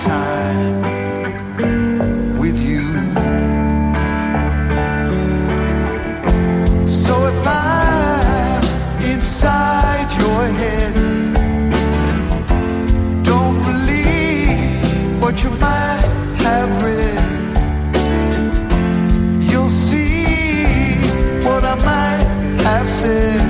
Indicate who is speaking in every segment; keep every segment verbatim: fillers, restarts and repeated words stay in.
Speaker 1: time with you. So if I'm inside your head, don't believe what you might have read. You'll see what I might have said.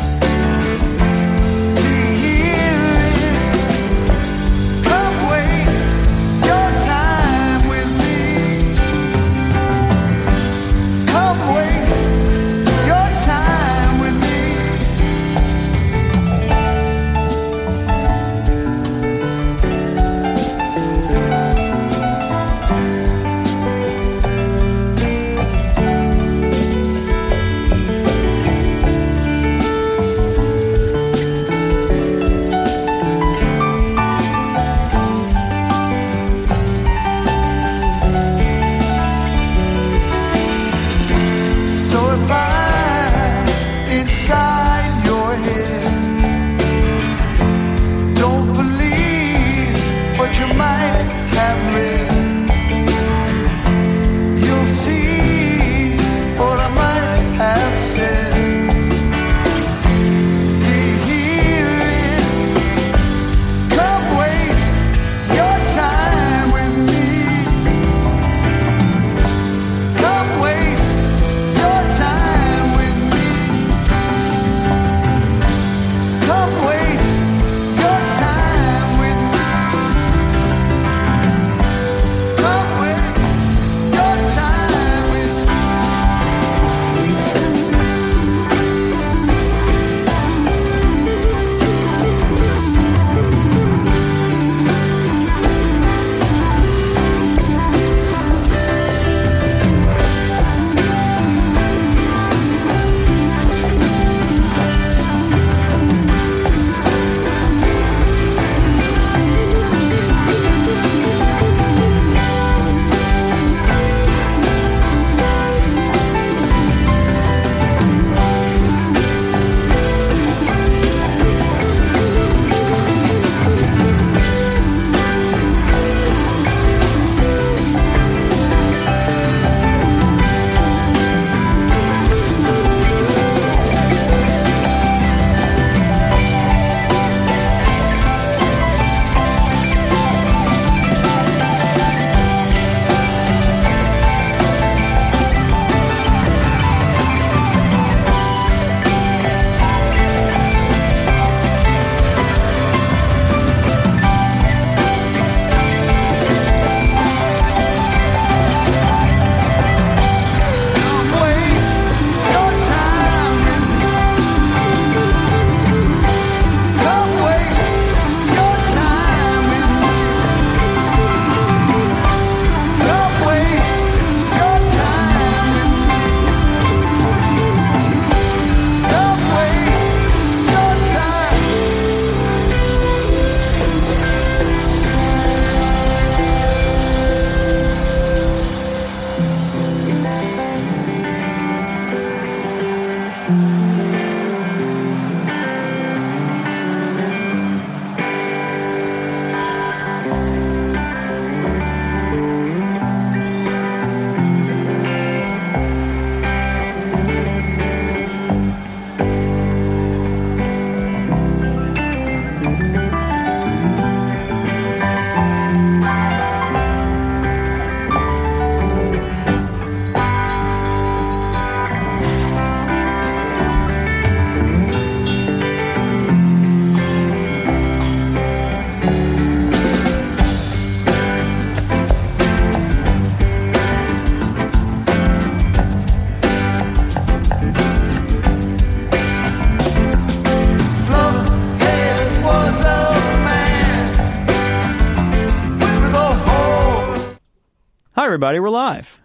Speaker 2: Hi, everybody. We're live.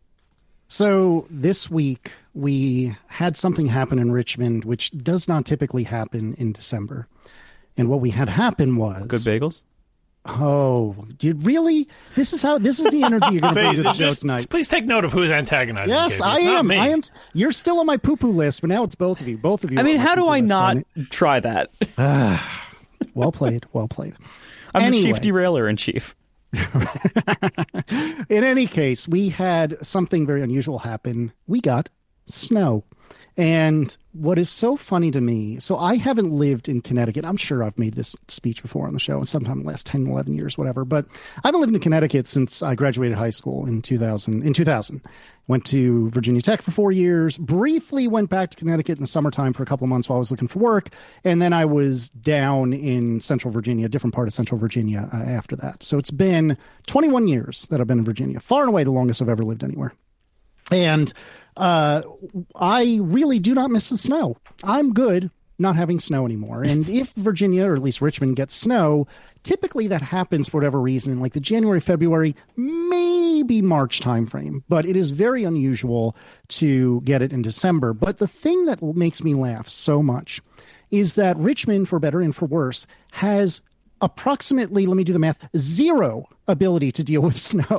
Speaker 3: So this week we had something happen in Richmond, which does not typically happen in December. And what we had happen was
Speaker 2: good bagels.
Speaker 3: Oh, you really? This is how. This is the energy you're going to bring to the show
Speaker 4: just,
Speaker 3: tonight.
Speaker 4: Please take note of who's antagonizing.
Speaker 3: Yes, I am. I am. You're still on my poo-poo list, but now it's both of you. Both of you.
Speaker 2: I mean, how do I not try that?
Speaker 3: Uh, well played. Well played.
Speaker 2: I'm
Speaker 3: anyway.
Speaker 2: the chief derailer in chief.
Speaker 3: In any case, we had something very unusual happen. We got snow. And what is so funny to me, so I haven't lived in Connecticut. I'm sure I've made this speech before on the show, sometime in the last ten, eleven years, whatever. But I haven't lived in Connecticut since I graduated high school in two thousand. In two thousand, went to Virginia Tech for four years, briefly went back to Connecticut in the summertime for a couple of months while I was looking for work. And then I was down in Central Virginia, a different part of Central Virginia uh, after that. So it's been twenty-one years that I've been in Virginia, far and away the longest I've ever lived anywhere. And uh, I really do not miss the snow. I'm good not having snow anymore. And if Virginia, or at least Richmond, gets snow, typically that happens for whatever reason in like the January, February, maybe March timeframe. But it is very unusual to get it in December. But the thing that makes me laugh so much is that Richmond, for better and for worse, has approximately, let me do the math, zero ability to deal with snow.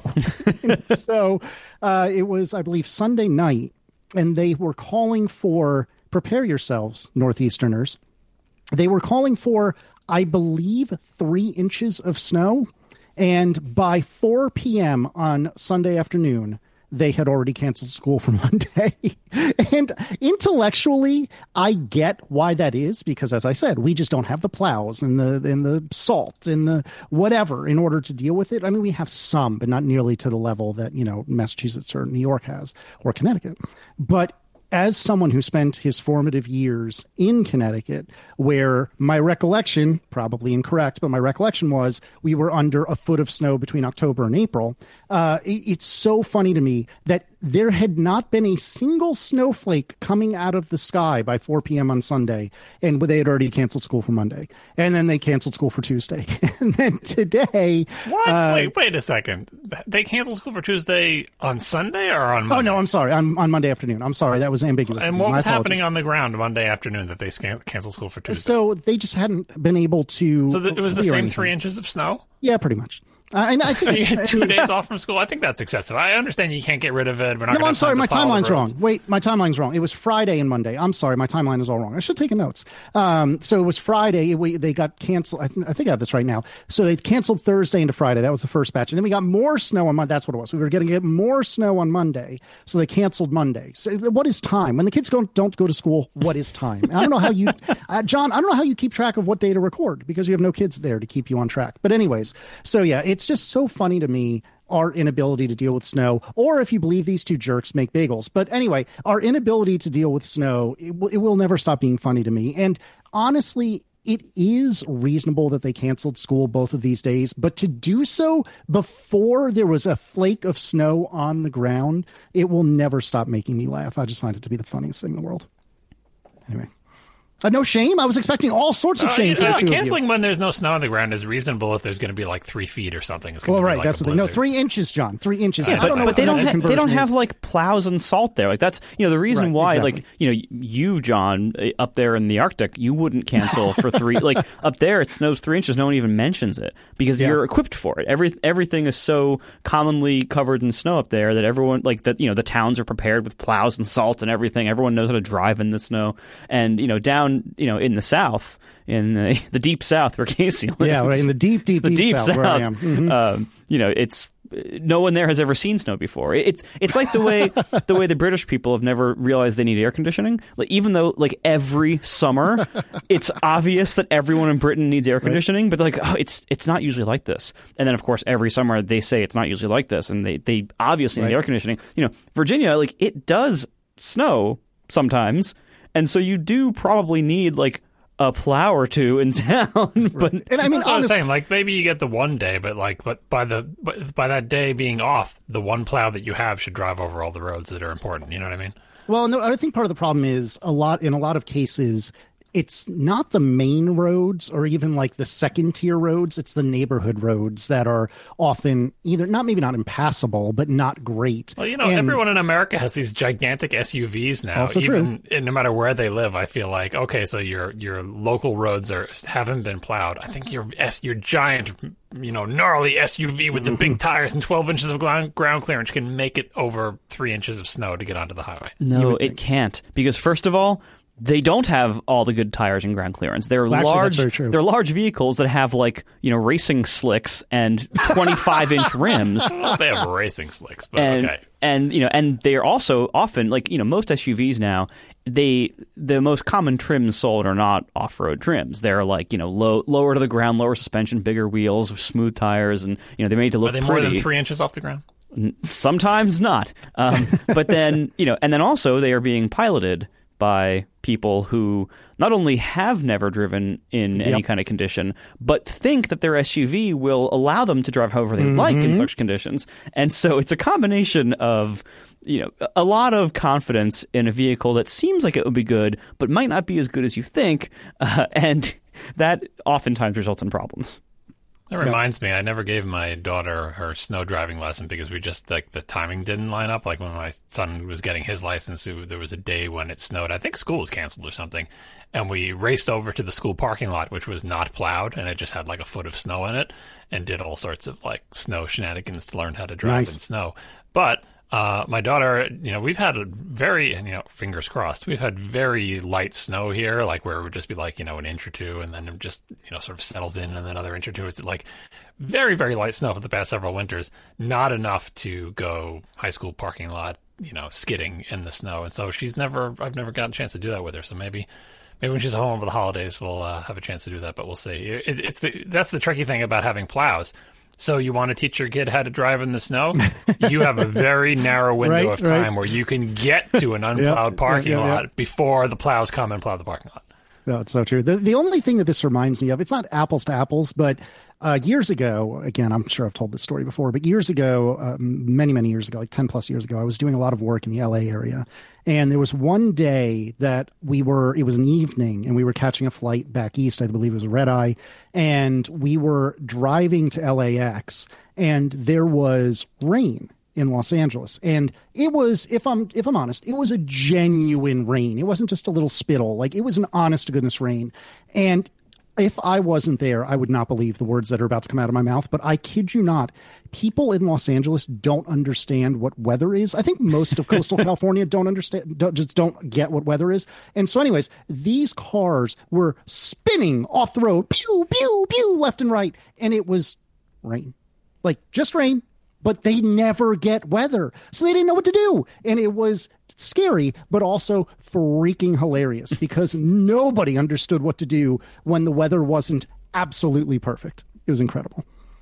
Speaker 3: So uh, it was, I believe, Sunday night, and they were calling for, prepare yourselves, Northeasterners. They were calling for, I believe, three inches of snow. And by four p.m. on Sunday afternoon, they had already canceled school for Monday. And intellectually, I get why that is, because as I said, we just don't have the plows and the and the salt and the whatever in order to deal with it. I mean, we have some, but not nearly to the level that, you know, Massachusetts or New York has, or Connecticut. But as someone who spent his formative years in Connecticut, where my recollection, probably incorrect, but my recollection was we were under a foot of snow between October and April, uh, it, it's so funny to me that there had not been a single snowflake coming out of the sky by four p.m. on Sunday, and they had already canceled school for Monday. And then they canceled school for Tuesday. And then today...
Speaker 4: What?
Speaker 3: Uh,
Speaker 4: wait, wait a second. They canceled school for Tuesday on Sunday or on Monday?
Speaker 3: Oh, no, I'm sorry. On, on Monday afternoon. I'm sorry. That was ambiguous.
Speaker 4: And what
Speaker 3: My
Speaker 4: was
Speaker 3: apologies.
Speaker 4: happening on the ground Monday afternoon that they scan- canceled school for Tuesday?
Speaker 3: So they just hadn't been able to...
Speaker 4: So th- it was the
Speaker 3: clear
Speaker 4: same
Speaker 3: anything.
Speaker 4: three inches of snow?
Speaker 3: Yeah, pretty much. Uh, and I think
Speaker 4: You
Speaker 3: it's,
Speaker 4: get two days off from school? I think that's excessive. I understand you can't get rid of it. We're not
Speaker 3: No,
Speaker 4: gonna
Speaker 3: I'm
Speaker 4: have
Speaker 3: sorry.
Speaker 4: time
Speaker 3: My
Speaker 4: to plow the
Speaker 3: timeline's wrong.
Speaker 4: roads.
Speaker 3: Wait, my timeline's wrong. It was Friday and Monday. I'm sorry. My timeline is all wrong. I should take notes. Um, so it was Friday. We, they got canceled. I, th- I think I have this right now. So they canceled Thursday into Friday. That was the first batch. And then we got more snow on Monday. That's what it was. We were getting get more snow on Monday. So they canceled Monday. So what is time? When the kids go, don't go to school, what is time? I don't know how you, uh, John, I don't know how you keep track of what day to record because you have no kids there to keep you on track. But anyways, so yeah, it's just so funny to me, our inability to deal with snow, or if you believe these two jerks make bagels. But anyway, our inability to deal with snow, it, w- it will never stop being funny to me. And honestly, it is reasonable that they canceled school both of these days, but to do so before there was a flake of snow on the ground, it will never stop making me laugh. I just find it to be the funniest thing in the world. Anyway. Uh, no shame. I was expecting all sorts of
Speaker 4: Uh,
Speaker 3: shame
Speaker 4: you
Speaker 3: for
Speaker 4: know,
Speaker 3: the two
Speaker 4: canceling
Speaker 3: of you.
Speaker 4: when there's no snow on the ground is reasonable if there's going to be like three feet or something. It's gonna
Speaker 3: Well,
Speaker 4: be
Speaker 3: right.
Speaker 4: like
Speaker 3: that's
Speaker 4: a
Speaker 3: the thing. No,
Speaker 4: blizzard.
Speaker 3: three inches, John. Three inches.
Speaker 4: Yeah,
Speaker 3: I don't know
Speaker 4: but-
Speaker 3: what
Speaker 2: But they
Speaker 3: the
Speaker 2: don't.
Speaker 3: energy
Speaker 2: Ha- they
Speaker 3: conversion
Speaker 2: don't have
Speaker 3: is.
Speaker 2: like plows and salt there. Like that's you know the reason
Speaker 3: Right,
Speaker 2: why
Speaker 3: exactly.
Speaker 2: like you know you John uh, up there in the Arctic you wouldn't cancel for three like up there it snows three inches. No one even mentions it because
Speaker 3: Yeah.
Speaker 2: you're equipped for it. Every everything is so commonly covered in snow up there that everyone like that you know the towns are prepared with plows and salt and everything. Everyone knows how to drive in the snow. And you know down you know in the South. In the, the deep South, where Casey lives.
Speaker 3: Yeah, right, in the deep, deep,
Speaker 2: the
Speaker 3: deep,
Speaker 2: deep
Speaker 3: south,
Speaker 2: South.
Speaker 3: where I am. Mhm.
Speaker 2: Um, you know, it's no one there has ever seen snow before. It's it's like the way the way the British people have never realized they need air conditioning. Like even though like every summer, it's obvious that everyone in Britain needs air conditioning, but they're like, oh, it's it's not usually like this. And then of course every summer they say it's not usually like this, and they they obviously need
Speaker 3: Right.
Speaker 2: air conditioning. You know, Virginia, like it does snow sometimes, and so you do probably need like a plow or two in town. But
Speaker 3: And I mean,
Speaker 4: That's what I'm
Speaker 3: honestly,
Speaker 4: saying. Like maybe you get the one day, but like, but by the but by that day being off, the one plow that you have should drive over all the roads that are important. You know what I mean?
Speaker 3: well, no, I think part of the problem is a lot in a lot of cases, it's not the main roads or even like the second tier roads. It's the neighborhood roads that are often either not maybe not impassable, but not great.
Speaker 4: Well, you know,
Speaker 3: And-
Speaker 4: everyone in America has these gigantic S U Vs now.
Speaker 3: Also
Speaker 4: even and no matter where they live, I feel like okay, so your your local roads are haven't been plowed. I think your S your giant, you know, gnarly S U V with the big tires and twelve inches of ground ground clearance can make it over three inches of snow to get onto the highway.
Speaker 2: no, it can't because first of all. they don't have all the good tires and ground clearance. They're
Speaker 3: Well, actually, that's
Speaker 2: large.
Speaker 3: very true.
Speaker 2: They're large vehicles that have like you know racing slicks and twenty-five inch rims.
Speaker 4: Well, they have racing slicks, but
Speaker 2: and
Speaker 4: okay.
Speaker 2: and you know and they are also often like you know most S U Vs now. They the most common trims sold are not off-road trims. They're like you know low lower to the ground, lower suspension, bigger wheels, smooth tires, and you know they're made to look
Speaker 4: Are they
Speaker 2: pretty.
Speaker 4: more than three inches off the ground?
Speaker 2: Sometimes not. Um, but then, you know, and then also they are being piloted by people who not only have never driven in
Speaker 3: Yep.
Speaker 2: any kind of condition, but think that their S U V will allow them to drive however they
Speaker 3: Mm-hmm.
Speaker 2: like in such conditions. And so it's a combination of, you know, a lot of confidence in a vehicle that seems like it would be good, but might not be as good as you think. Uh, and that oftentimes results in problems.
Speaker 4: That reminds me, I never gave my daughter her snow driving lesson because we just, like, the timing didn't line up. Like, when my son was getting his license, it, there was a day when it snowed. I think school was canceled or something. And we raced over to the school parking lot, which was not plowed, and it just had, like, a foot of snow in it, and did all sorts of, like, snow shenanigans to learn how to drive
Speaker 3: Nice.
Speaker 4: in snow. But uh, my daughter, you know, we've had a very, you know, fingers crossed, we've had very light snow here, like where it would just be like, you know, an inch or two, and then it just, you know, sort of settles in, and then another inch or two. It's like very, very light snow for the past several winters. Not enough to go high school parking lot, you know, skidding in the snow. And so she's never, I've never gotten a chance to do that with her. So maybe, maybe when she's home over the holidays, we'll uh, have a chance to do that. But we'll see. It, it's the, that's the tricky thing about having plows. So you want to teach your kid how to drive in the snow? You have a very narrow window
Speaker 3: Right,
Speaker 4: of time
Speaker 3: right.
Speaker 4: where you can get to an unplowed
Speaker 3: Yep,
Speaker 4: parking
Speaker 3: yep, yep,
Speaker 4: lot
Speaker 3: yep.
Speaker 4: before the plows come and plow the parking lot.
Speaker 3: No, it's so true. The, the only thing that this reminds me of, it's not apples to apples, but uh, years ago, again, I'm sure I've told this story before, but years ago, um, many, many years ago, like ten plus years ago, I was doing a lot of work in the L A area. And there was one day that we were, it was an evening, and we were catching a flight back east. I believe it was a red eye. And we were driving to L A X, and there was rain in Los Angeles. And it was, if I'm if I'm honest, it was a genuine rain. It wasn't just a little spittle. Like, it was an honest to goodness rain. And if I wasn't there, I would not believe the words that are about to come out of my mouth. But I kid you not, people in Los Angeles don't understand what weather is. I think most of coastal California don't understand, don't, just don't get what weather is. And so anyways, these cars were spinning off the road, pew, pew, pew, left and right. And it was rain, like just rain. But they never get weather. So they didn't know what to do. And it was scary, but also freaking hilarious because nobody understood what to do when the weather wasn't absolutely perfect. It was incredible.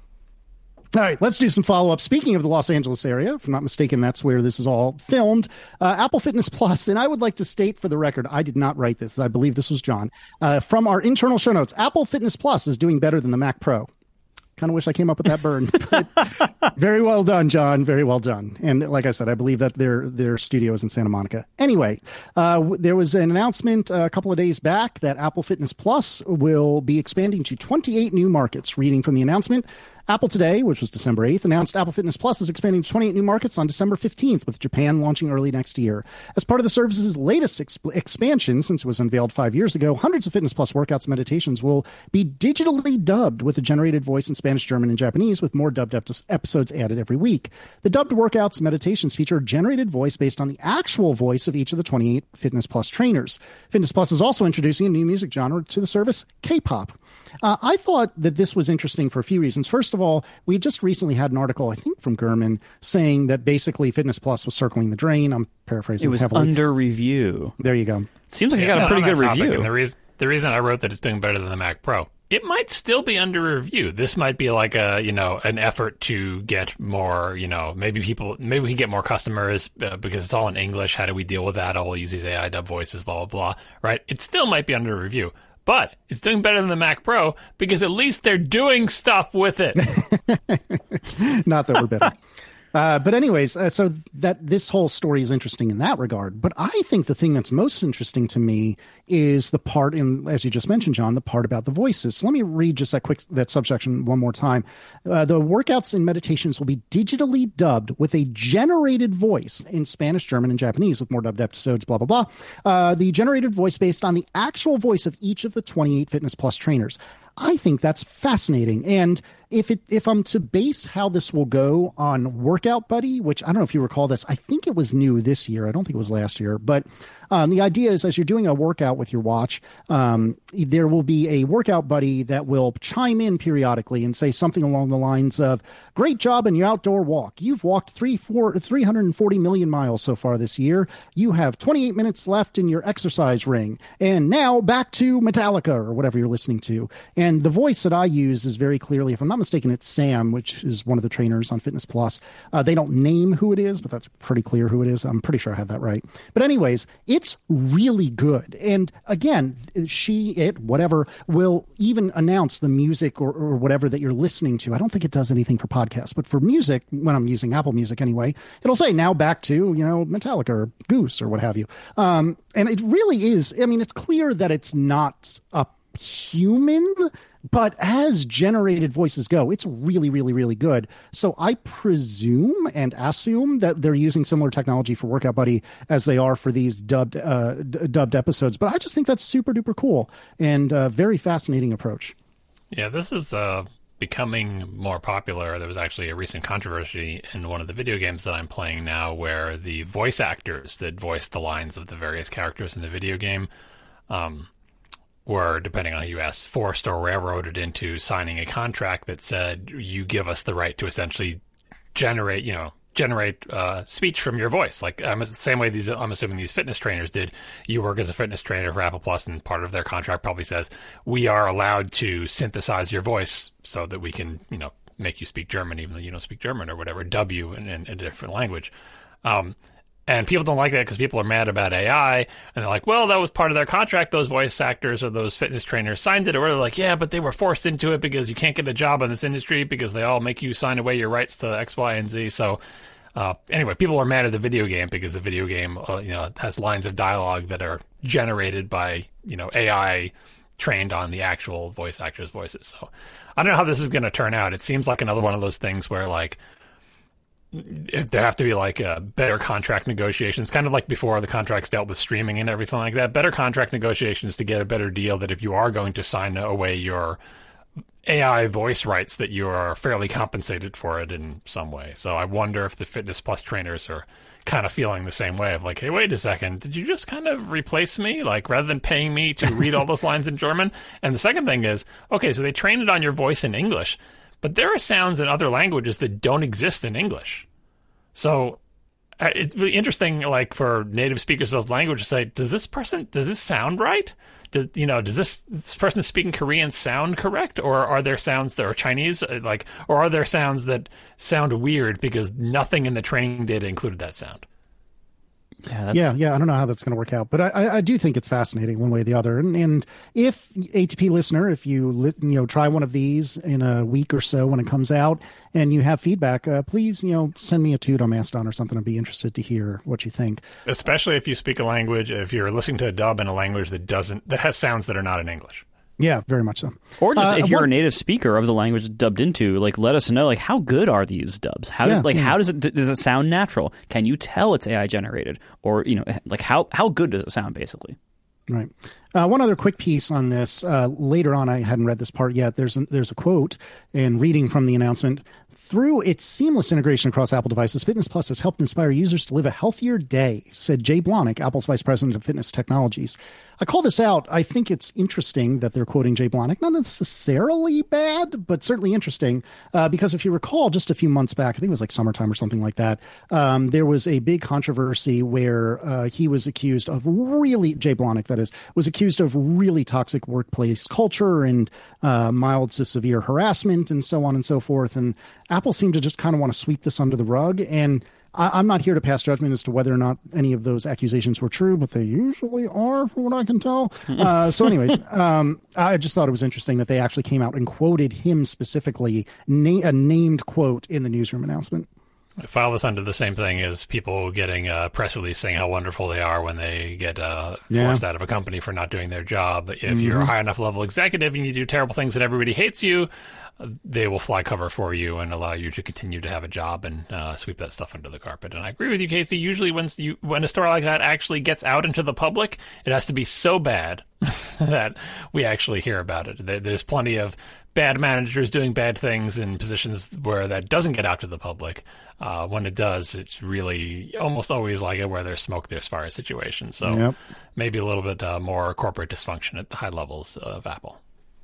Speaker 3: All right, let's do some follow-up. Speaking of the Los Angeles area, if I'm not mistaken, that's where this is all filmed. Uh, Apple Fitness Plus, and I would like to state for the record, I did not write this. I believe this was John. Uh, from our internal show notes, Apple Fitness Plus is doing better than the Mac Pro. Kind of wish I came up with that burn. But very well done, John. Very well done. And like I said, I believe that their their studio is in Santa Monica. Anyway, uh, w- there was an announcement a couple of days back that Apple Fitness Plus will be expanding to twenty-eight new markets. Reading from the announcement, Apple Today, which was December eighth, announced Apple Fitness Plus is expanding to twenty-eight new markets on December fifteenth, with Japan launching early next year. As part of the service's latest exp- expansion, since it was unveiled five years ago, hundreds of Fitness Plus workouts and meditations will be digitally dubbed with a generated voice in Spanish, German, and Japanese, with more dubbed ep- episodes added every week. The dubbed workouts and meditations feature a generated voice based on the actual voice of each of the twenty-eight Fitness Plus trainers. Fitness Plus is also introducing a new music genre to the service, K-pop. Uh, I thought that this was interesting for a few reasons. First of all, we just recently had an article, I think from Gurman, saying that basically Fitness Plus was circling the drain. I'm paraphrasing
Speaker 2: It was
Speaker 3: heavily.
Speaker 2: under review.
Speaker 3: There you go.
Speaker 2: Seems like it got
Speaker 4: Yeah,
Speaker 2: a pretty
Speaker 4: on
Speaker 2: good
Speaker 4: that topic,
Speaker 2: review.
Speaker 4: And the, reason, the reason I wrote that it's doing better than the Mac Pro, it might still be under review. This might be like a, you know, an effort to get more, you know, maybe people, maybe we can get more customers uh, because it's all in English. How do we deal with that? Oh, we'll use these A I dub voices, blah, blah, blah, right? It still might be under review. But it's doing better than the Mac Pro because at least they're doing stuff with it.
Speaker 3: Not that we're bitter. Uh, but anyways, uh, so that this whole story is interesting in that regard. But I think the thing that's most interesting to me is the part in, as you just mentioned, John, the part about the voices. So let me read just that quick, that subsection one more time. Uh, the workouts and meditations will be digitally dubbed with a generated voice in Spanish, German, and Japanese, with more dubbed episodes, blah, blah, blah. Uh, the generated voice based on the actual voice of each of the twenty-eight Fitness Plus trainers. I think that's fascinating. And if it if I'm to base how this will go on Workout Buddy, which I don't know if you recall this, I think it was new this year. I don't think it was last year. But um, the idea is as you're doing a workout with your watch, um, there will be a Workout Buddy that will chime in periodically and say something along the lines of, great job in your outdoor walk. You've walked three, four, three hundred forty million miles so far this year. You have twenty-eight minutes left in your exercise ring. And now back to Metallica or whatever you're listening to. And the voice that I use is very clearly, if I'm not mistaken, it's Sam, which is one of the trainers on Fitness Plus. Uh, they don't name who it is, but that's pretty clear who it is. I'm pretty sure I have that right. But anyways, it's really good. And again, she, it, whatever, will even announce the music or, or whatever that you're listening to. I don't think it does anything for podcasts, but for music, when I'm using Apple Music anyway, it'll say now back to, you know, Metallica or Goose or what have you. Um, and it really is, I mean, it's clear that it's not a human, but as generated voices go, it's really, really, really good. So I presume and assume that they're using similar technology for Workout Buddy as they are for these dubbed uh, d- dubbed episodes. But I just think that's super duper cool and a very fascinating approach.
Speaker 4: Yeah, this is uh, becoming more popular. There was actually a recent controversy in one of the video games that I'm playing now where the voice actors that voiced the lines of the various characters in the video game um, were, depending on who you asked, forced or railroaded into signing a contract that said you give us the right to essentially generate, you know, generate uh, speech from your voice. Like um, the same way these, I'm assuming these fitness trainers did. You work as a fitness trainer for Apple Plus, and part of their contract probably says we are allowed to synthesize your voice so that we can, you know, make you speak German, even though you don't speak German or whatever, dub you in, in a different language. Um, And people don't like that because people are mad about A I. And they're like, well, that was part of their contract. Those voice actors or those fitness trainers signed it. Or they're like, yeah, but they were forced into it because you can't get a job in this industry because they all make you sign away your rights to X, Y, and Z. So uh, anyway, people are mad at the video game because the video game uh, you know, has lines of dialogue that are generated by, you know, A I trained on the actual voice actors' voices. So I don't know how this is going to turn out. It seems like another one of those things where, like, if there have to be like uh, better contract negotiations, kind of like before the contracts dealt with streaming and everything like that, better contract negotiations to get a better deal that if you are going to sign away your A I voice rights, that you are fairly compensated for it in some way. So I wonder if the Fitness Plus trainers are kind of feeling the same way of like, hey, wait a second, did you just kind of replace me? Like, rather than paying me to read all those lines in German? And the second thing is, okay, so they trained it on your voice in English, but there are sounds in other languages that don't exist in English. So uh, it's really interesting, like, for native speakers of those languages to say, does this person, does this sound right? Do, you know, does this, this person speaking Korean sound correct? Or are there sounds that are Chinese, like, or are there sounds that sound weird because nothing in the training data included that sound?
Speaker 2: Yeah, that's...
Speaker 3: yeah, yeah. I don't know how that's going to work out, but I, I do think it's fascinating one way or the other. And, and if A T P listener, if you li- you know try one of these in a week or so when it comes out, and you have feedback, uh, please you know send me a toot on Mastodon or something. I'd be interested to hear what you think.
Speaker 4: Especially if you speak a language, if you're listening to a dub in a language that doesn't that has sounds that are not in English.
Speaker 3: Yeah, very much so.
Speaker 2: Or just
Speaker 3: uh,
Speaker 2: if you're
Speaker 3: what,
Speaker 2: a native speaker of the language dubbed into, like, let us know, like, how good are these dubs? How
Speaker 3: yeah,
Speaker 2: like
Speaker 3: yeah.
Speaker 2: how does it does it sound natural? Can you tell it's A I generated? Or, you know, like how how good does it sound, basically?
Speaker 3: Right. Uh, one other quick piece on this. Uh, later on, I hadn't read this part yet. There's a, there's a quote in reading from the announcement. Through its seamless integration across Apple devices, Fitness Plus has helped inspire users to live a healthier day, said Jay Blahnik, Apple's vice president of fitness technologies. I call this out. I think it's interesting that they're quoting Jay Blahnik. Not necessarily bad, but certainly interesting. Uh, because if you recall, just a few months back, I think it was like summertime or something like that, um, there was a big controversy where uh, he was accused of really, Jay Blahnik, that is, was accused of really toxic workplace culture and uh, mild to severe harassment and so on and so forth. And Apple seemed to just kind of want to sweep this under the rug. And I, I'm not here to pass judgment as to whether or not any of those accusations were true, but they usually are, from what I can tell. Uh, so anyways, um, I just thought it was interesting that they actually came out and quoted him specifically, na- a named quote in the newsroom announcement.
Speaker 4: I file this under the same thing as people getting a press release saying how wonderful they are when they get uh,
Speaker 3: Yeah.
Speaker 4: forced out of a company for not doing their job. If
Speaker 3: Mm-hmm.
Speaker 4: you're a high enough level executive and you do terrible things and everybody hates you, they will fly cover for you and allow you to continue to have a job and uh, sweep that stuff under the carpet. And I agree with you, Casey. Usually when you, when a story like that actually gets out into the public, it has to be so bad that we actually hear about it. There's plenty of bad managers doing bad things in positions where that doesn't get out to the public. Uh, when it does, it's really almost always like a where there's smoke, there's fire situation. So yep. maybe a little bit uh, more corporate dysfunction at the high levels of Apple.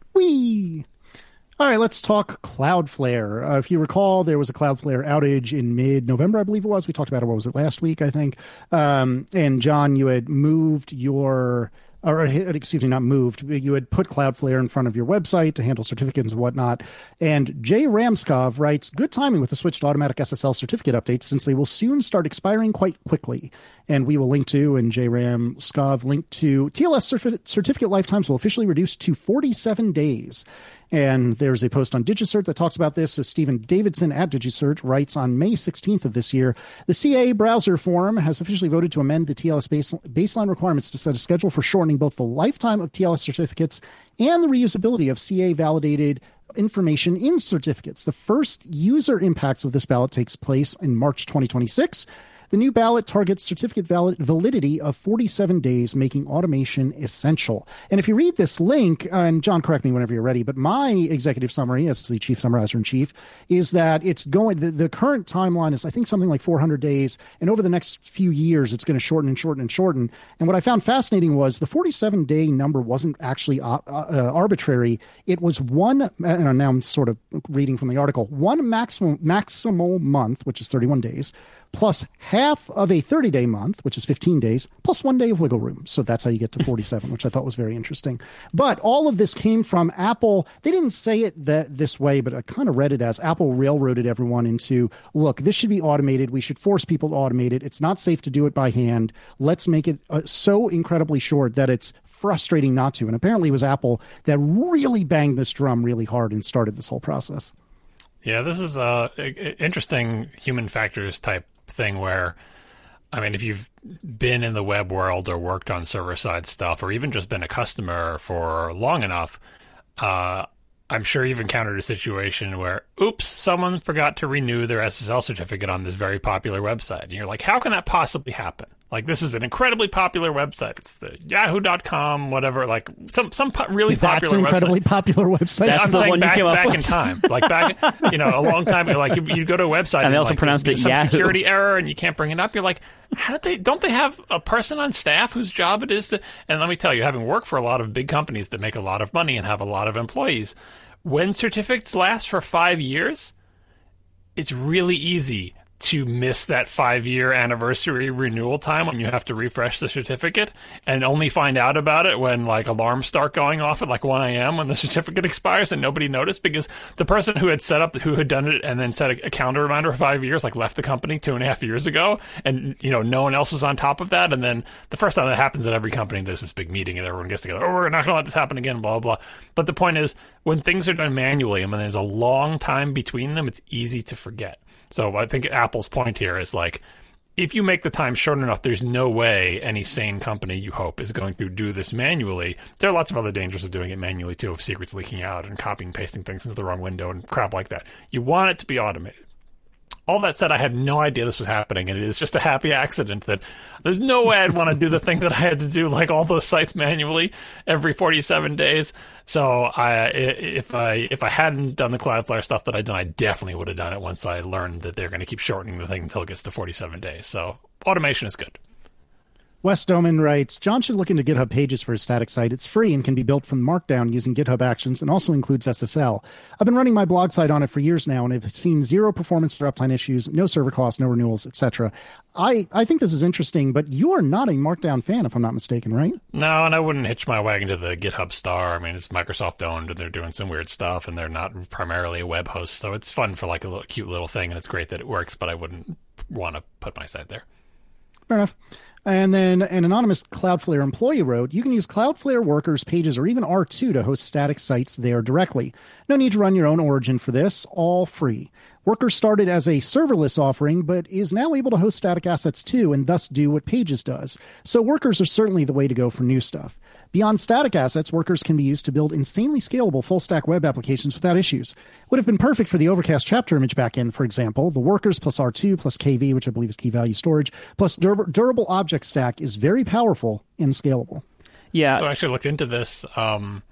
Speaker 3: Whee! All right, let's talk Cloudflare. Uh, if you recall, there was a Cloudflare outage in mid-November, I believe it was. We talked about it, what was it, last week, I think. Um, and, John, you had moved your... or excuse me, not moved. You had put Cloudflare in front of your website to handle certificates and whatnot. And Jay Ramskov writes, good timing with the switch to automatic S S L certificate updates since they will soon start expiring quite quickly. And we will link to, and Jay Ramskov linked to, T L S certi- certificate lifetimes will officially reduce to forty-seven days. And there's a post on DigiCert that talks about this. So Stephen Davidson at DigiCert writes on May sixteenth of this year, the C A Browser Forum has officially voted to amend the T L S base, baseline requirements to set a schedule for shortening both the lifetime of T L S certificates and the reusability of C A-validated information in certificates. The first user impacts of this ballot takes place in March twenty twenty-six. The new ballot targets certificate valid- validity of forty-seven days, making automation essential. And if you read this link, uh, and John, correct me whenever you're ready, but my executive summary as the chief summarizer in chief is that it's going, the, the current timeline is, I think, something like four hundred days. And over the next few years, it's going to shorten and shorten and shorten. And what I found fascinating was the forty-seven day number wasn't actually uh, uh, arbitrary. It was one, and now I'm sort of reading from the article, one maximum, maximal month, which is thirty-one days, plus half of a thirty-day month, which is fifteen days, plus one day of wiggle room. So that's how you get to forty-seven, which I thought was very interesting. But all of this came from Apple. They didn't say it that this way, but I kind of read it as Apple railroaded everyone into, look, this should be automated. We should force people to automate it. It's not safe to do it by hand. Let's make it uh, so incredibly short that it's frustrating not to. And apparently it was Apple that really banged this drum really hard and started this whole process.
Speaker 4: Yeah, this is a interesting human factors type thing where, I mean, if you've been in the web world or worked on server-side stuff or even just been a customer for long enough, uh, I'm sure you've encountered a situation where, oops, someone forgot to renew their S S L certificate on this very popular website. And you're like, how can that possibly happen? Like, this is an incredibly popular website. It's the yahoo dot com, whatever, like some some po- really popular website.
Speaker 3: That's an incredibly website. popular website.
Speaker 2: That's
Speaker 4: I'm
Speaker 2: the
Speaker 4: saying
Speaker 2: one
Speaker 4: back,
Speaker 2: you came up
Speaker 4: back
Speaker 2: with.
Speaker 4: in time. Like back, you know, a long time ago, like you, you go to a website and,
Speaker 2: and they also
Speaker 4: like,
Speaker 2: pronounced it
Speaker 4: some
Speaker 2: Yahoo.
Speaker 4: security error and you can't bring it up. You're like, how did they, don't they have a person on staff whose job it is to, and let me tell you, having worked for a lot of big companies that make a lot of money and have a lot of employees, when certificates last for five years, it's really easy to miss that five-year anniversary renewal time when you have to refresh the certificate and only find out about it when, like, alarms start going off at, like, one a.m. when the certificate expires and nobody noticed because the person who had set up, who had done it and then set a, a calendar reminder for five years, like, left the company two and a half years ago and, you know, no one else was on top of that. And then the first time that happens at every company, there's this big meeting and everyone gets together, oh, we're not going to let this happen again, blah, blah, blah. But the point is, when things are done manually and when there's a long time between them, it's easy to forget. So I think Apple's point here is like, if you make the time short enough, there's no way any sane company, you hope, is going to do this manually. There are lots of other dangers of doing it manually, too, of secrets leaking out and copying and pasting things into the wrong window and crap like that. You want it to be automated. All that said, I had no idea this was happening, and it is just a happy accident that there's no way I'd want to do the thing that I had to do, like all those sites manually every forty-seven days. So I, if I if I hadn't done the Cloudflare stuff that I'd done, I definitely would have done it once I learned that they're going to keep shortening the thing until it gets to forty-seven days. So automation is good.
Speaker 3: Wes Doman writes, John should look into GitHub Pages for his static site. It's free and can be built from Markdown using GitHub Actions and also includes S S L. I've been running my blog site on it for years now and have seen zero performance or uptime issues, no server costs, no renewals, et cetera. I, I think this is interesting, but you are not a Markdown fan, if I'm not mistaken, right?
Speaker 4: No, and I wouldn't hitch my wagon to the GitHub Star. I mean, it's Microsoft owned and they're doing some weird stuff and they're not primarily a web host. So it's fun for like a little cute little thing and it's great that it works, but I wouldn't want to put my site there.
Speaker 3: Fair enough. And then an anonymous Cloudflare employee wrote, you can use Cloudflare Workers, Pages, or even R two to host static sites there directly. No need to run your own origin for this, all free. Workers started as a serverless offering, but is now able to host static assets too, and thus do what Pages does. So Workers are certainly the way to go for new stuff. Beyond static assets, Workers can be used to build insanely scalable full-stack web applications without issues. Would have been perfect for the Overcast chapter image backend, for example. The Workers plus R two plus K V, which I believe is key value storage, plus dur- durable object stack is very powerful and scalable.
Speaker 2: Yeah.
Speaker 4: So I actually looked into this. Um,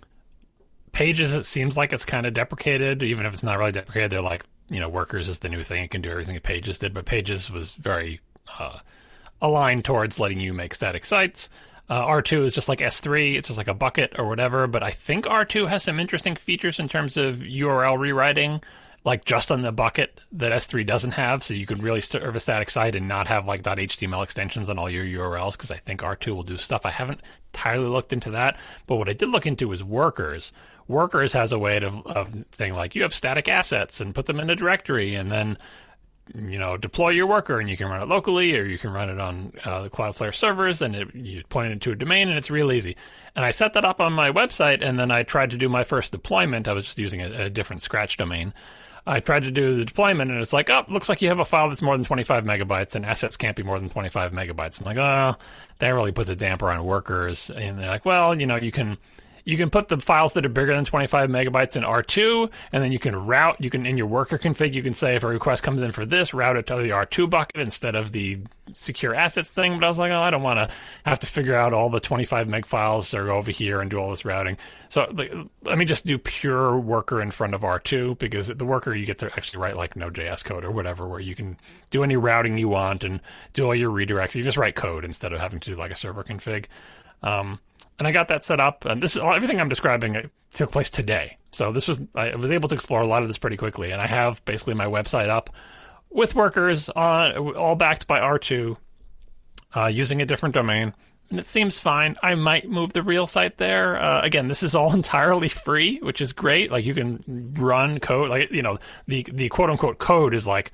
Speaker 4: Pages, it seems like it's kind of deprecated, even if it's not really deprecated. They're like, you know, Workers is the new thing. It can do everything that Pages did, but Pages was very uh, aligned towards letting you make static sites. Uh, R two is just like S three. It's just like a bucket or whatever, but I think R two has some interesting features in terms of U R L rewriting, like just on the bucket that S three doesn't have, so you could really serve a static site and not have like .html extensions on all your U R Ls, because I think R two will do stuff. I haven't entirely looked into that, but what I did look into is Workers. Workers has a way of, of saying, like, you have static assets and put them in a directory and then, you know, deploy your worker, and you can run it locally or you can run it on uh, the Cloudflare servers, and it, you point it to a domain, and it's real easy. And I set that up on my website, and then I tried to do my first deployment. I was just using a, a different Scratch domain. I tried to do the deployment, and it's like, oh, looks like you have a file that's more than twenty-five megabytes, and assets can't be more than twenty-five megabytes. I'm like, oh, that really puts a damper on Workers. And they're like, well, you know, you can... You can put the files that are bigger than twenty-five megabytes in R two, and then you can route, you can, in your worker config, you can say if a request comes in for this, route it to the R two bucket instead of the secure assets thing. But I was like, oh, I don't want to have to figure out all the twenty-five meg files that are over here and do all this routing. So like, let me just do pure worker in front of R two, because the worker, you get to actually write like Node.js code or whatever, where you can do any routing you want and do all your redirects. You just write code instead of having to do like a server config. Um, And I got that set up, and this is everything I'm describing. It took place today, so this was I was able to explore a lot of this pretty quickly. And I have basically my website up with Workers on, all backed by R two, uh, using a different domain, and it seems fine. I might move the real site there. Uh, again, this is all entirely free, which is great. Like, you can run code, like, you know, the the quote unquote code is like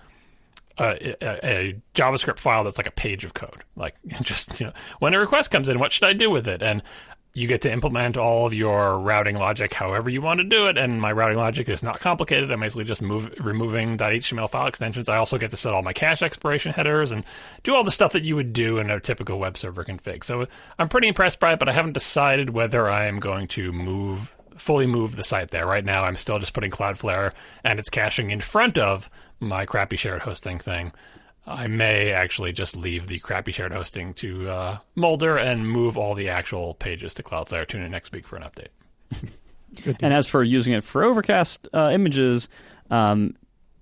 Speaker 4: A, a, a JavaScript file that's like a page of code. Like, just, you know, when a request comes in, what should I do with it? And you get to implement all of your routing logic however you want to do it. And my routing logic is not complicated. I'm basically just move, removing .html file extensions. I also get to set all my cache expiration headers and do all the stuff that you would do in a typical web server config. So I'm pretty impressed by it, but I haven't decided whether I am going to move fully move the site there. Right now, I'm still just putting Cloudflare and its caching in front of my crappy shared hosting thing. I may actually just leave the crappy shared hosting to uh, Molder and move all the actual pages to Cloudflare. Tune in next week for an update.
Speaker 2: And as for using it for Overcast uh, images, um,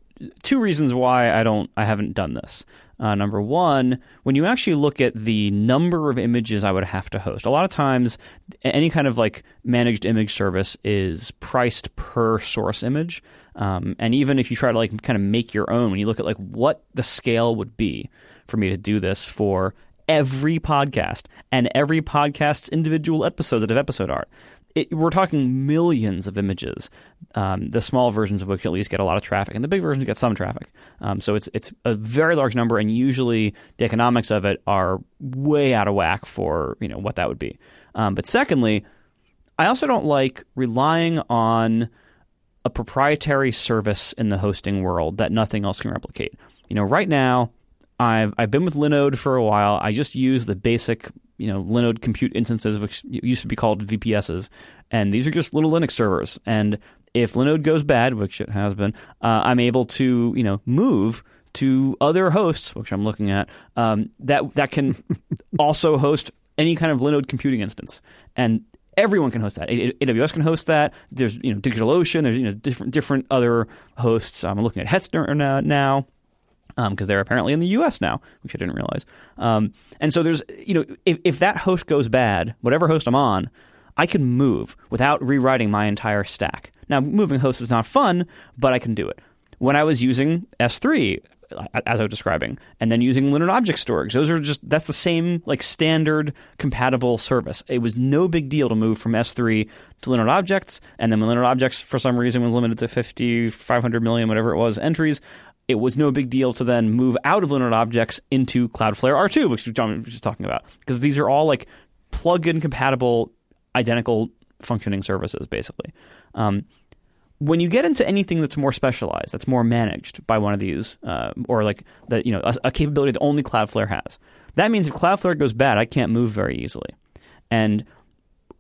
Speaker 2: two reasons why I don't, I haven't done this. Uh, number one, when you actually look at the number of images I would have to host, a lot of times any kind of like managed image service is priced per source image. Um, and even if you try to like kind of make your own, when you look at like what the scale would be for me to do this for every podcast and every podcast's individual episodes that have episode art, It, we're talking millions of images. Um, the small versions of which at least get a lot of traffic, and the big versions get some traffic. Um, so it's it's a very large number, and usually the economics of it are way out of whack for, you know, what that would be. Um, but secondly, I also don't like relying on a proprietary service in the hosting world that nothing else can replicate. You know, right now, I've I've been with Linode for a while. I just use the basic, you know, Linode compute instances, which used to be called V P Ss, and these are just little Linux servers. And if Linode goes bad, which it has been, uh, I'm able to, you know, move to other hosts, which I'm looking at, um, that that can also host any kind of Linode computing instance, and everyone can host that. A W S can host that. There's, you know, DigitalOcean. There's, you know, different different other hosts. I'm looking at Hetzner now. now. Because um, they're apparently in the U S now, which I didn't realize. Um, and so there's, you know, if, if that host goes bad, whatever host I'm on, I can move without rewriting my entire stack. Now, moving hosts is not fun, but I can do it. When I was using S three, as I was describing, and then using Linode Object Storage, those are just, that's the same like standard compatible service. It was no big deal to move from S three to Linode Objects, and then when Linode Objects for some reason was limited to fifty, five hundred million, whatever it was, entries, it was no big deal to then move out of Linode Objects into Cloudflare R two, which John was just talking about, because these are all like plug-in compatible, identical functioning services, basically. Um, when you get into anything that's more specialized, that's more managed by one of these, uh, or like that, you know, a, a capability that only Cloudflare has, that means if Cloudflare goes bad, I can't move very easily. And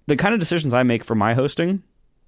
Speaker 2: the kind of decisions I make for my hosting,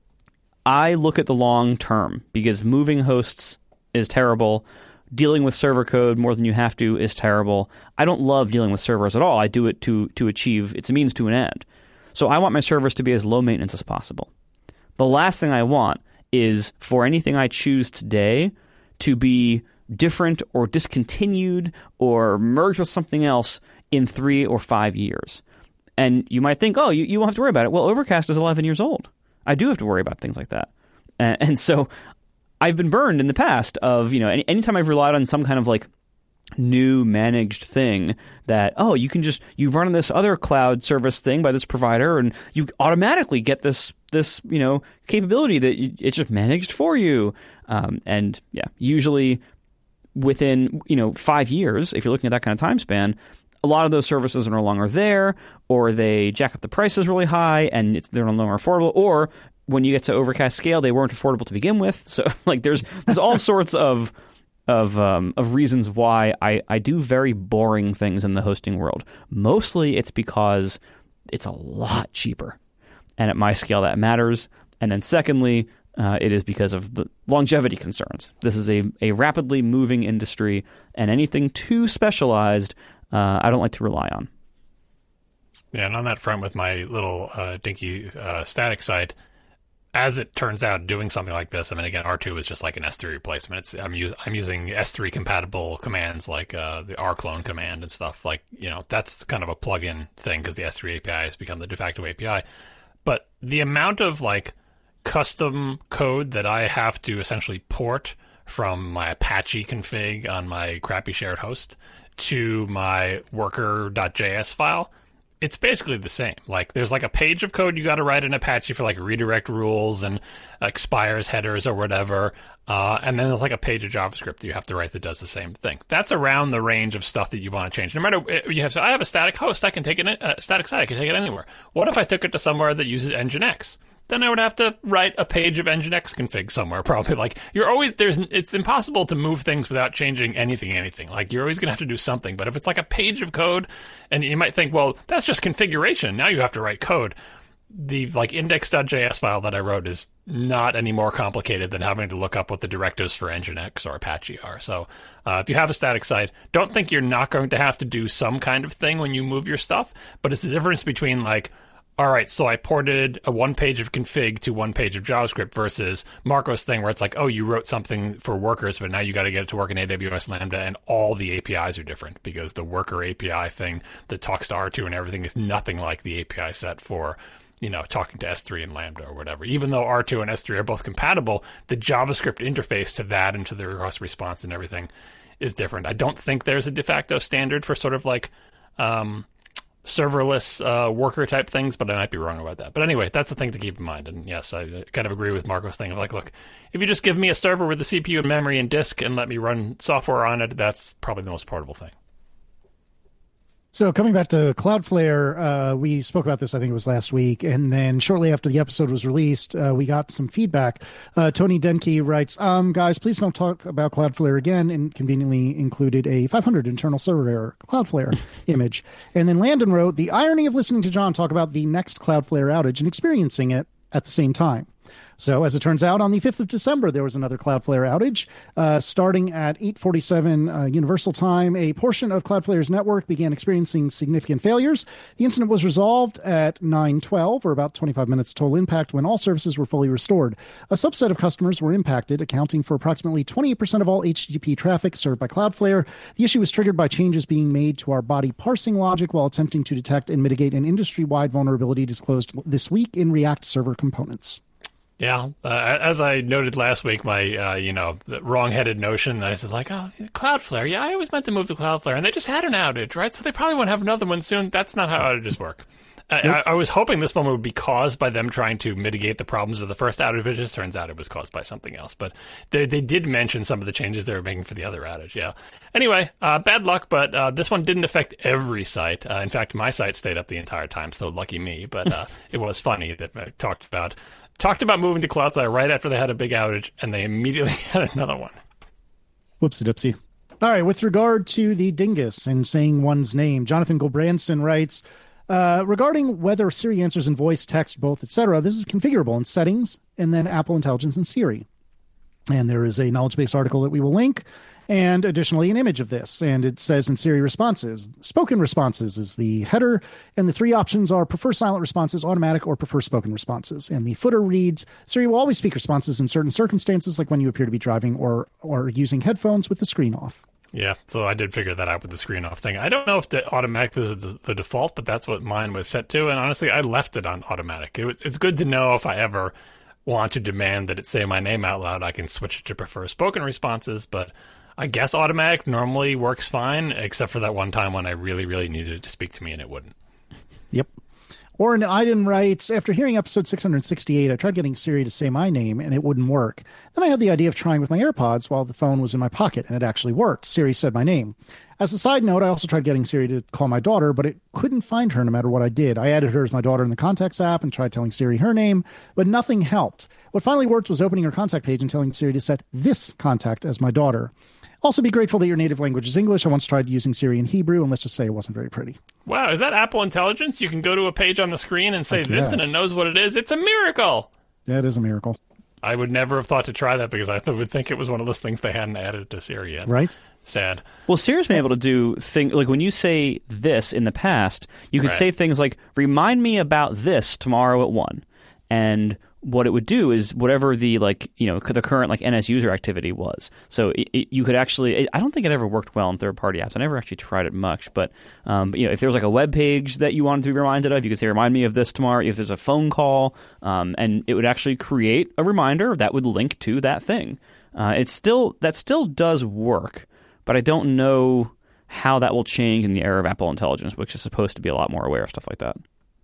Speaker 2: I look at the long term, because moving hosts is terrible. Dealing with server code more than you have to is terrible. I don't love dealing with servers at all. I do it to to achieve, it's a means to an end. So I want my servers to be as low maintenance as possible. The last thing I want is for anything I choose today to be different or discontinued or merged with something else in three or five years. And you might think, oh, you, you won't have to worry about it. Well, Overcast is eleven years old. I do have to worry about things like that. And, and so I've been burned in the past of, you know, any, anytime I've relied on some kind of like new managed thing that, oh, you can just, you run this other cloud service thing by this provider and you automatically get this, this, you know, capability that you, it's just managed for you. Um, and yeah, usually within, you know, five years, if you're looking at that kind of time span, a lot of those services are no longer there, or they jack up the prices really high and it's, they're no longer affordable, or when you get to Overcast scale, they weren't affordable to begin with. So like there's there's all sorts of of um, of reasons why I, I do very boring things in the hosting world. Mostly it's because it's a lot cheaper. And at my scale that matters. And then secondly, uh, it is because of the longevity concerns. This is a, a rapidly moving industry, and anything too specialized uh, I don't like to rely on.
Speaker 4: Yeah, and on that front with my little uh, dinky uh, static site, as it turns out, doing something like this, I mean, again, R two is just like an S three replacement. It's I'm, us- I'm using S three compatible commands like uh, the rclone command and stuff. Like, you know, that's kind of a plug-in thing because the S three A P I has become the de facto A P I. But the amount of like custom code that I have to essentially port from my Apache config on my crappy shared host to my worker.js file, it's basically the same. Like, there's like a page of code you got to write in Apache for like redirect rules and expires headers or whatever. Uh, and then there's like a page of JavaScript that you have to write that does the same thing. That's around the range of stuff that you want to change. No matter, you have, so I have a static host, I can take it, a static site, I can take it anywhere. What if I took it to somewhere that uses Nginx? Then I would have to write a page of Nginx config somewhere, probably. Like, you're always, there's, it's impossible to move things without changing anything, anything. Like, you're always going to have to do something. But if it's like a page of code, and you might think, well, that's just configuration. Now you have to write code. The, like, index.js file that I wrote is not any more complicated than having to look up what the directives for Nginx or Apache are. So, uh, if you have a static site, don't think you're not going to have to do some kind of thing when you move your stuff. But it's the difference between, like, all right, so I ported a one page of config to one page of JavaScript versus Marco's thing where it's like, oh, you wrote something for workers, but now you got to get it to work in A W S Lambda, and all the A P Is are different because the worker A P I thing that talks to R two and everything is nothing like the A P I set for, you know, talking to S three and Lambda or whatever. Even though R two and S three are both compatible, the JavaScript interface to that and to the request response and everything is different. I don't think there's a de facto standard for sort of like um, serverless uh, worker type things, but I might be wrong about that. But anyway, that's the thing to keep in mind. And yes, I kind of agree with Marco's thing of like, look, if you just give me a server with the C P U and memory and disk and let me run software on it, that's probably the most portable thing.
Speaker 3: So coming back to Cloudflare, uh, we spoke about this, I think it was last week, and then shortly after the episode was released, uh, we got some feedback. Uh, Tony Denke writes, um, guys, please don't talk about Cloudflare again, and conveniently included a five hundred internal server error Cloudflare image. And then Landon wrote, the irony of listening to John talk about the next Cloudflare outage and experiencing it at the same time. So as it turns out, on the fifth of December, there was another Cloudflare outage. Uh, starting at eight forty-seven uh, Universal Time, a portion of Cloudflare's network began experiencing significant failures. The incident was resolved at nine twelve, or about twenty-five minutes total impact, when all services were fully restored. A subset of customers were impacted, accounting for approximately twenty-eight percent of all H T T P traffic served by Cloudflare. The issue was triggered by changes being made to our body parsing logic while attempting to detect and mitigate an industry-wide vulnerability disclosed this week in React Server Components.
Speaker 4: Yeah, uh, as I noted last week, my, uh, you know, wrong-headed notion that I said, like, oh, Cloudflare, yeah, I always meant to move to Cloudflare, and they just had an outage, right? So they probably won't have another one soon. That's not how outages work. I, I, I was hoping this one would be caused by them trying to mitigate the problems of the first outage, but it just turns out it was caused by something else. But they, they did mention some of the changes they were making for the other outage, yeah. Anyway, uh, bad luck, but uh, this one didn't affect every site. Uh, in fact, my site stayed up the entire time, so lucky me. But uh, it was funny that I talked about... Talked about moving to Cloudflare right after they had a big outage, and they immediately had another one.
Speaker 3: Whoopsie doopsie. All right, with regard to the dingus and saying one's name, Jonathan Gulbranson writes, Uh, regarding whether Siri answers in voice, text, both, et cetera, this is configurable in Settings and then Apple Intelligence and Siri. And there is a knowledge base article that we will link, and additionally an image of this. And it says in Siri responses, spoken responses is the header, and the three options are prefer silent responses, automatic, or prefer spoken responses. And the footer reads, Siri will always speak responses in certain circumstances, like when you appear to be driving or or using headphones with the screen off.
Speaker 4: Yeah, so I did figure that out with the screen off thing. I don't know if the automatic is the, the default, but that's what mine was set to. And honestly, I left it on automatic. It, it's good to know if I ever want to demand that it say my name out loud, I can switch it to prefer spoken responses. But I guess automatic normally works fine, except for that one time when I really, really needed it to speak to me and it wouldn't.
Speaker 3: Yep. Oren Iden writes, after hearing episode six hundred sixty-eight, I tried getting Siri to say my name, and it wouldn't work. Then I had the idea of trying with my AirPods while the phone was in my pocket, and it actually worked. Siri said my name. As a side note, I also tried getting Siri to call my daughter, but it couldn't find her no matter what I did. I added her as my daughter in the Contacts app and tried telling Siri her name, but nothing helped. What finally worked was opening her contact page and telling Siri to set this contact as my daughter. Also, be grateful that your native language is English. I once tried using Siri in Hebrew, and let's just say it wasn't very pretty.
Speaker 4: Wow, is that Apple Intelligence? You can go to a page on the screen and say this, and it knows what it is. It's a miracle.
Speaker 3: That is a miracle.
Speaker 4: I would never have thought to try that because I would think it was one of those things they hadn't added to Siri yet.
Speaker 3: Right.
Speaker 4: Sad.
Speaker 2: Well, Siri's been able to do things like when you say this in the past, you could
Speaker 4: Right.
Speaker 2: say things like, remind me about this tomorrow at one. And what it would do is whatever the like you know the current like N S user activity was. So it, it, you could actually it, I don't think it ever worked well in third party apps. I never actually tried it much, but um, you know if there was like a web page that you wanted to be reminded of, you could say remind me of this tomorrow. If there's a phone call, um, and it would actually create a reminder that would link to that thing. Uh, it's still that still does work, but I don't know how that will change in the era of Apple Intelligence, which is supposed to be a lot more aware of stuff like that.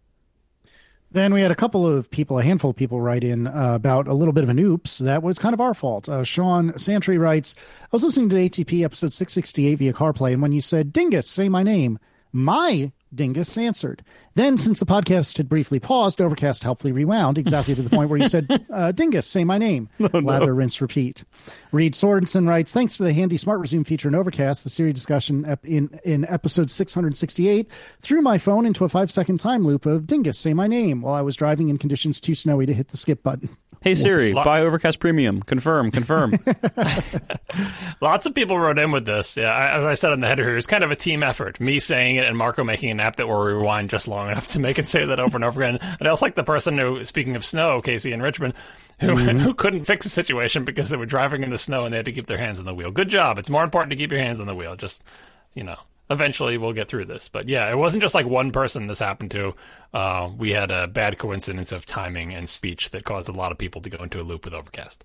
Speaker 3: Then we had a couple of people, a handful of people write in uh, about a little bit of an oops. That was kind of our fault. Uh, Sean Santry writes, I was listening to A T P episode six sixty-eight via CarPlay, and when you said, Dingus, say my name, my Dingus answered. Then, since the podcast had briefly paused, Overcast helpfully rewound exactly to the point where you said, uh, Dingus, say my name. Oh, no. Lather, rinse, repeat. Reed Sorensen writes, thanks to the handy Smart Resume feature in Overcast, the Siri discussion ep- in, in episode six hundred sixty-eight threw my phone into a five-second time loop of Dingus, say my name, while I was driving in conditions too snowy to hit the skip button.
Speaker 2: Hey Siri, buy Overcast Premium. Confirm, confirm.
Speaker 4: Lots of people wrote in with this. Yeah, I, as I said in the header here, it's kind of a team effort. Me saying it and Marco making an app that will rewind just long enough to make it say that over and over again. And I also like the person who, speaking of snow, Casey in Richmond, who, mm-hmm. who couldn't fix the situation because they were driving in the snow and they had to keep their hands on the wheel. Good job. It's more important to keep your hands on the wheel. Just, you know. Eventually, we'll get through this. But yeah, it wasn't just like one person this happened to. Uh, we had a bad coincidence of timing and speech that caused a lot of people to go into a loop with Overcast.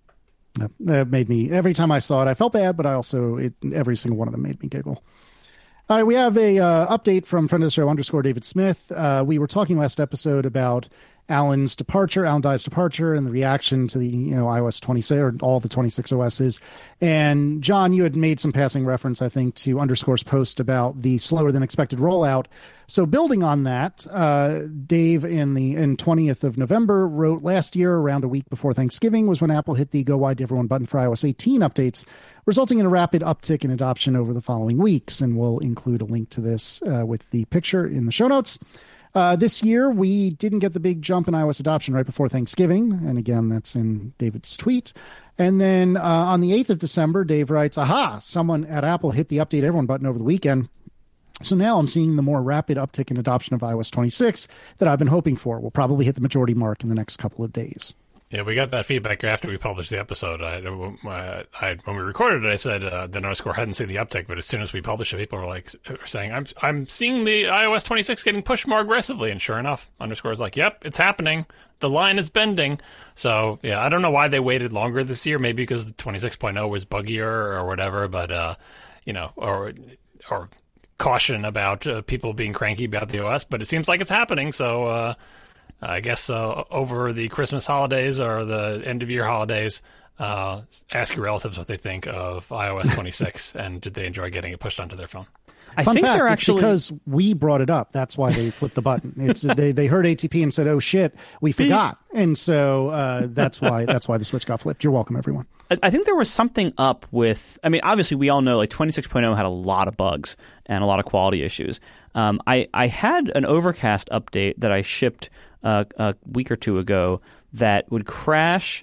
Speaker 3: That made me, every time I saw it, I felt bad, but I also, it, every single one of them made me giggle. All right, we have a uh, update from friend of the show, underscore David Smith. Uh, we were talking last episode about Alan's departure, Alan Dye's departure, and the reaction to the you know iOS twenty-six or all the twenty-six O Ss. And John, you had made some passing reference, I think, to underscore's post about the slower than expected rollout. So building on that, uh, Dave in the in twentieth of November wrote, last year around a week before Thanksgiving was when Apple hit the go wide to everyone button for iOS eighteen updates, resulting in a rapid uptick in adoption over the following weeks. And we'll include a link to this uh, with the picture in the show notes. Uh, this year, we didn't get the big jump in iOS adoption right before Thanksgiving. And again, that's in David's tweet. And then uh, on the eighth of December, Dave writes, aha, someone at Apple hit the update everyone button over the weekend. So now I'm seeing the more rapid uptick in adoption of iOS twenty-six that I've been hoping for. We'll probably hit the majority mark in the next couple of days.
Speaker 4: Yeah, we got that feedback after we published the episode. I, I, I when we recorded it, I said uh, the underscore hadn't seen the uptick, but as soon as we published it, people were like, were saying, "I'm I'm seeing the iOS twenty-six getting pushed more aggressively." And sure enough, underscore is like, "Yep, it's happening. The line is bending." So yeah, I don't know why they waited longer this year. Maybe because the twenty-six point oh was buggier or whatever. But uh, you know, or or caution about uh, people being cranky about the O S. But it seems like it's happening. So. Uh, I guess uh, over the Christmas holidays or the end-of-year holidays, uh, ask your relatives what they think of iOS twenty-six and did they enjoy getting it pushed onto their phone.
Speaker 2: I
Speaker 3: Fun
Speaker 2: think
Speaker 3: fact,
Speaker 2: they're
Speaker 3: it's
Speaker 2: actually
Speaker 3: because we brought it up. That's why they flipped the button. It's they they heard A T P and said, "Oh shit, we forgot," and so uh, that's why that's why the switch got flipped. You're welcome, everyone.
Speaker 2: I think there was something up with, I mean, obviously we all know like twenty-six point oh had a lot of bugs and a lot of quality issues. Um, I, I had an Overcast update that I shipped uh, a week or two ago that would crash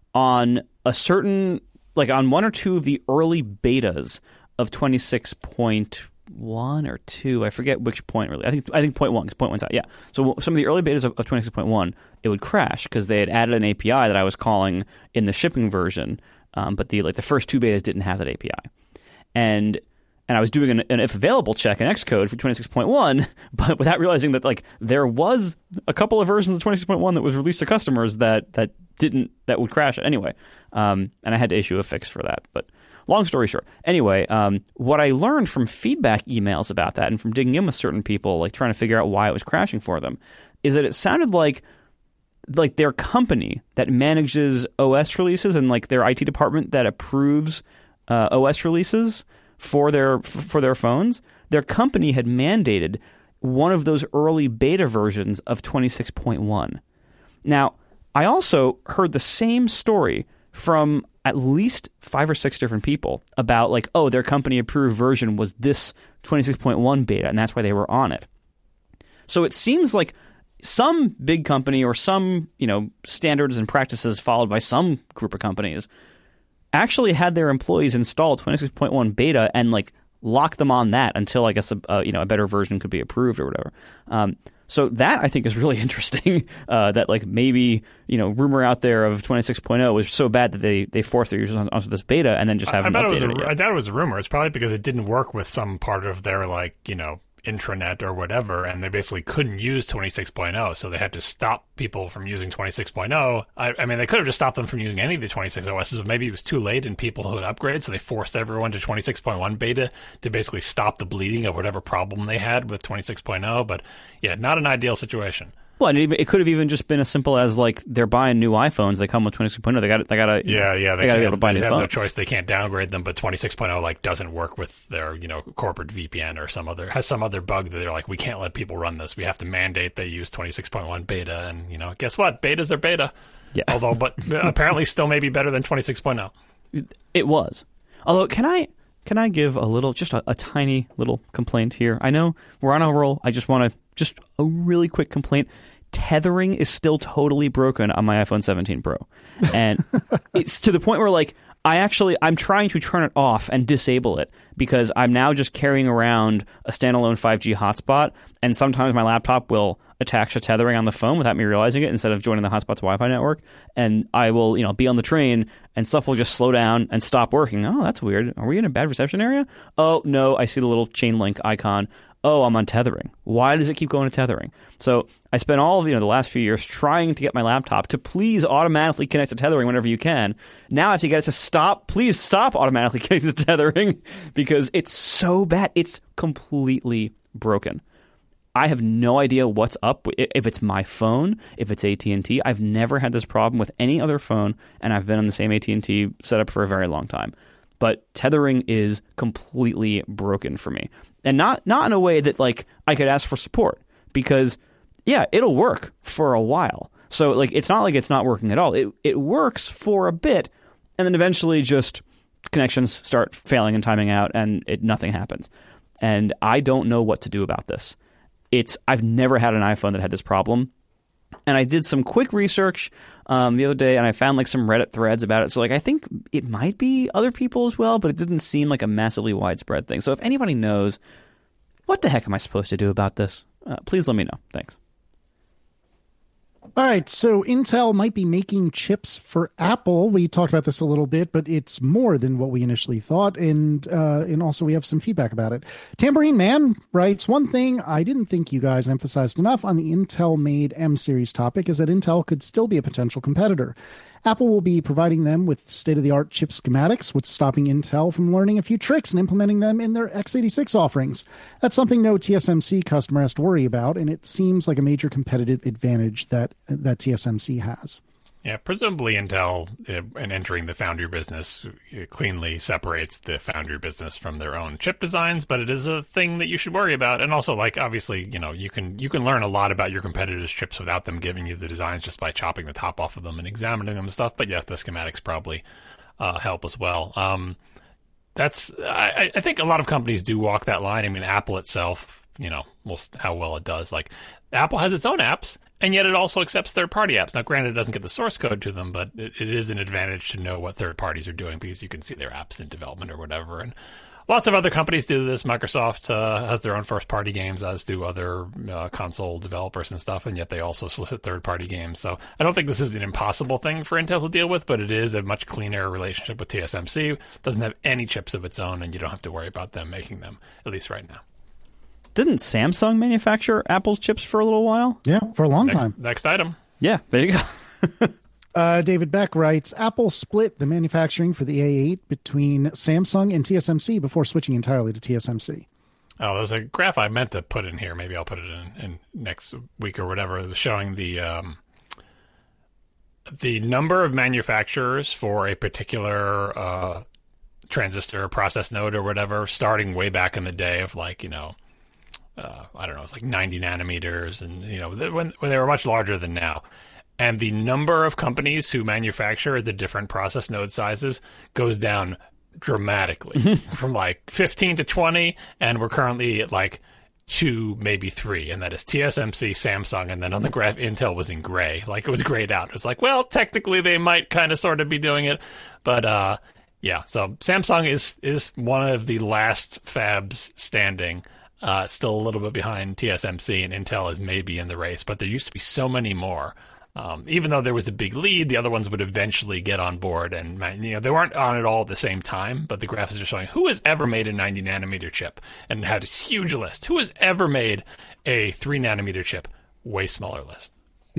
Speaker 2: on a certain, like on one or two of the early betas of twenty-six point one or two. I forget which point really. I think I think point one, because point one's out. Yeah. So some of the early betas of, of twenty-six point one, it would crash because they had added an A P I that I was calling in the shipping version, um, but the like the first two betas didn't have that A P I, and and I was doing an, an if available check in Xcode for twenty-six point one, but without realizing that like there was a couple of versions of twenty-six point one that was released to customers that that didn't that would crash it anyway, um, and I had to issue a fix for that, but. Long story short. Anyway, um, what I learned from feedback emails about that and from digging in with certain people, like trying to figure out why it was crashing for them, is that it sounded like like their company that manages O S releases and like their I T department that approves uh, O S releases for their for their phones, their company had mandated one of those early beta versions of twenty-six point one. Now, I also heard the same story from at least five or six different people about like, oh, their company approved version was this twenty-six point one beta, and that's why they were on it. So it seems like some big company or some, you know, standards and practices followed by some group of companies actually had their employees install twenty-six point one beta and like lock them on that until I guess a, a you know a better version could be approved or whatever. Um, So that, I think, is really interesting, uh, that like maybe, you know, rumor out there of twenty-six point oh was so bad that they, they forced their users on, onto this beta and then just haven't
Speaker 4: I, I
Speaker 2: updated
Speaker 4: it, was a,
Speaker 2: it yet.
Speaker 4: I doubt it was a rumor. It's probably because it didn't work with some part of their, like, you know, intranet or whatever, and they basically couldn't use twenty-six point oh, so they had to stop people from using twenty-six point oh. I, I mean, they could have just stopped them from using any of the twenty-six O Ss, but maybe it was too late and people who had upgraded, so they forced everyone to twenty-six point one beta to basically stop the bleeding of whatever problem they had with twenty-six point oh, but yeah, not an ideal situation.
Speaker 2: Well, and it could have even just been as simple as like they're buying new iPhones. They come with twenty-six point oh. They got they got to
Speaker 4: yeah yeah
Speaker 2: they,
Speaker 4: they
Speaker 2: got to be able to buy
Speaker 4: they
Speaker 2: new
Speaker 4: have
Speaker 2: phones.
Speaker 4: no choice. They can't downgrade them, but twenty-six point oh like doesn't work with their you know corporate V P N or some other has some other bug that they're like, we can't let people run this. We have to mandate they use twenty-six point one beta, and you know guess what? Betas are beta.
Speaker 2: Yeah.
Speaker 4: Although, but apparently still maybe better than twenty-six point oh.
Speaker 2: It was. Although, can I can I give a little, just a, a tiny little complaint here? I know we're on a roll. I just want to just a really quick complaint. Tethering is still totally broken on my iPhone seventeen Pro. And it's to the point where like I actually I'm trying to turn it off and disable it because I'm now just carrying around a standalone five G hotspot, and sometimes my laptop will attach to tethering on the phone without me realizing it instead of joining the hotspot's Wi-Fi network, and I will, you know, be on the train and stuff will just slow down and stop working. Oh, that's weird. Are we in a bad reception area? Oh, no, I see the little chain link icon. Oh, I'm on tethering. Why does it keep going to tethering? So I spent all of you know the last few years trying to get my laptop to please automatically connect to tethering whenever you can. Now I have to get it to stop. Please stop automatically connecting to tethering because it's so bad. It's completely broken. I have no idea what's up. If it's my phone, if it's A T and T, I've never had this problem with any other phone, and I've been on the same A T and T setup for a very long time. But tethering is completely broken for me. And not not in a way that like I could ask for support, because yeah, it'll work for a while. So like it's not like it's not working at all. It it works for a bit, and then eventually just connections start failing and timing out, and it nothing happens. And I don't know what to do about this. It's I've never had an iPhone that had this problem. And I did some quick research um, the other day, and I found like some Reddit threads about it. So like I think it might be other people as well, but it didn't seem like a massively widespread thing. So if anybody knows, what the heck am I supposed to do about this? Uh, please let me know. Thanks.
Speaker 3: All right, so Intel might be making chips for Apple. We talked about this a little bit, but it's more than what we initially thought, and uh, and also we have some feedback about it. Tambourine Man writes, one thing I didn't think you guys emphasized enough on the Intel-made M-series topic is that Intel could still be a potential competitor. Apple will be providing them with state-of-the-art chip schematics, what's stopping Intel from learning a few tricks and implementing them in their x eighty-six offerings. That's something no T S M C customer has to worry about, and it seems like a major competitive advantage that that T S M C has.
Speaker 4: Yeah, presumably Intel, uh, in entering the foundry business, uh, cleanly separates the foundry business from their own chip designs, but it is a thing that you should worry about. And also, like, obviously, you know, you can you can learn a lot about your competitors' chips without them giving you the designs just by chopping the top off of them and examining them and stuff. But yes, the schematics probably uh, help as well. Um, that's I, I think a lot of companies do walk that line. I mean, Apple itself, you know, we'll, how well it does. Like, Apple has its own apps, and yet it also accepts third-party apps. Now, granted, it doesn't get the source code to them, but it, it is an advantage to know what third parties are doing because you can see their apps in development or whatever. And lots of other companies do this. Microsoft uh, has their own first-party games, as do other uh, console developers and stuff, and yet they also solicit third-party games. So I don't think this is an impossible thing for Intel to deal with, but it is a much cleaner relationship with T S M C. It doesn't have any chips of its own, and you don't have to worry about them making them, at least right now.
Speaker 2: Didn't Samsung manufacture Apple's chips for a little while?
Speaker 3: Yeah, for a long
Speaker 4: Next,
Speaker 3: time.
Speaker 4: next item.
Speaker 2: Yeah, there you go.
Speaker 3: uh, David Beck writes, Apple split the manufacturing for the A eight between Samsung and T S M C before switching entirely to T S M C.
Speaker 4: Oh, there's a graph I meant to put in here. Maybe I'll put it in, in next week or whatever. It was showing the um, the number of manufacturers for a particular uh, transistor or process node or whatever, starting way back in the day of, like, you know, Uh, I don't know, it's like ninety nanometers, and, you know, when, when they were much larger than now. And the number of companies who manufacture the different process node sizes goes down dramatically from like fifteen to twenty, and we're currently at like two, maybe three, and that is T S M C, Samsung, and then on the graph, Intel was in gray. Like, it was grayed out. It was like, well, technically they might kind of sort of be doing it, but uh, yeah, so Samsung is, is one of the last fabs standing. Uh, still a little bit behind T S M C, and Intel is maybe in the race, but there used to be so many more. Um, even though there was a big lead, the other ones would eventually get on board, and, you know, they weren't on it all at the same time, but the graph is just showing who has ever made a ninety nanometer chip, and it had this huge list. Who has ever made a three nanometer chip? Way smaller list.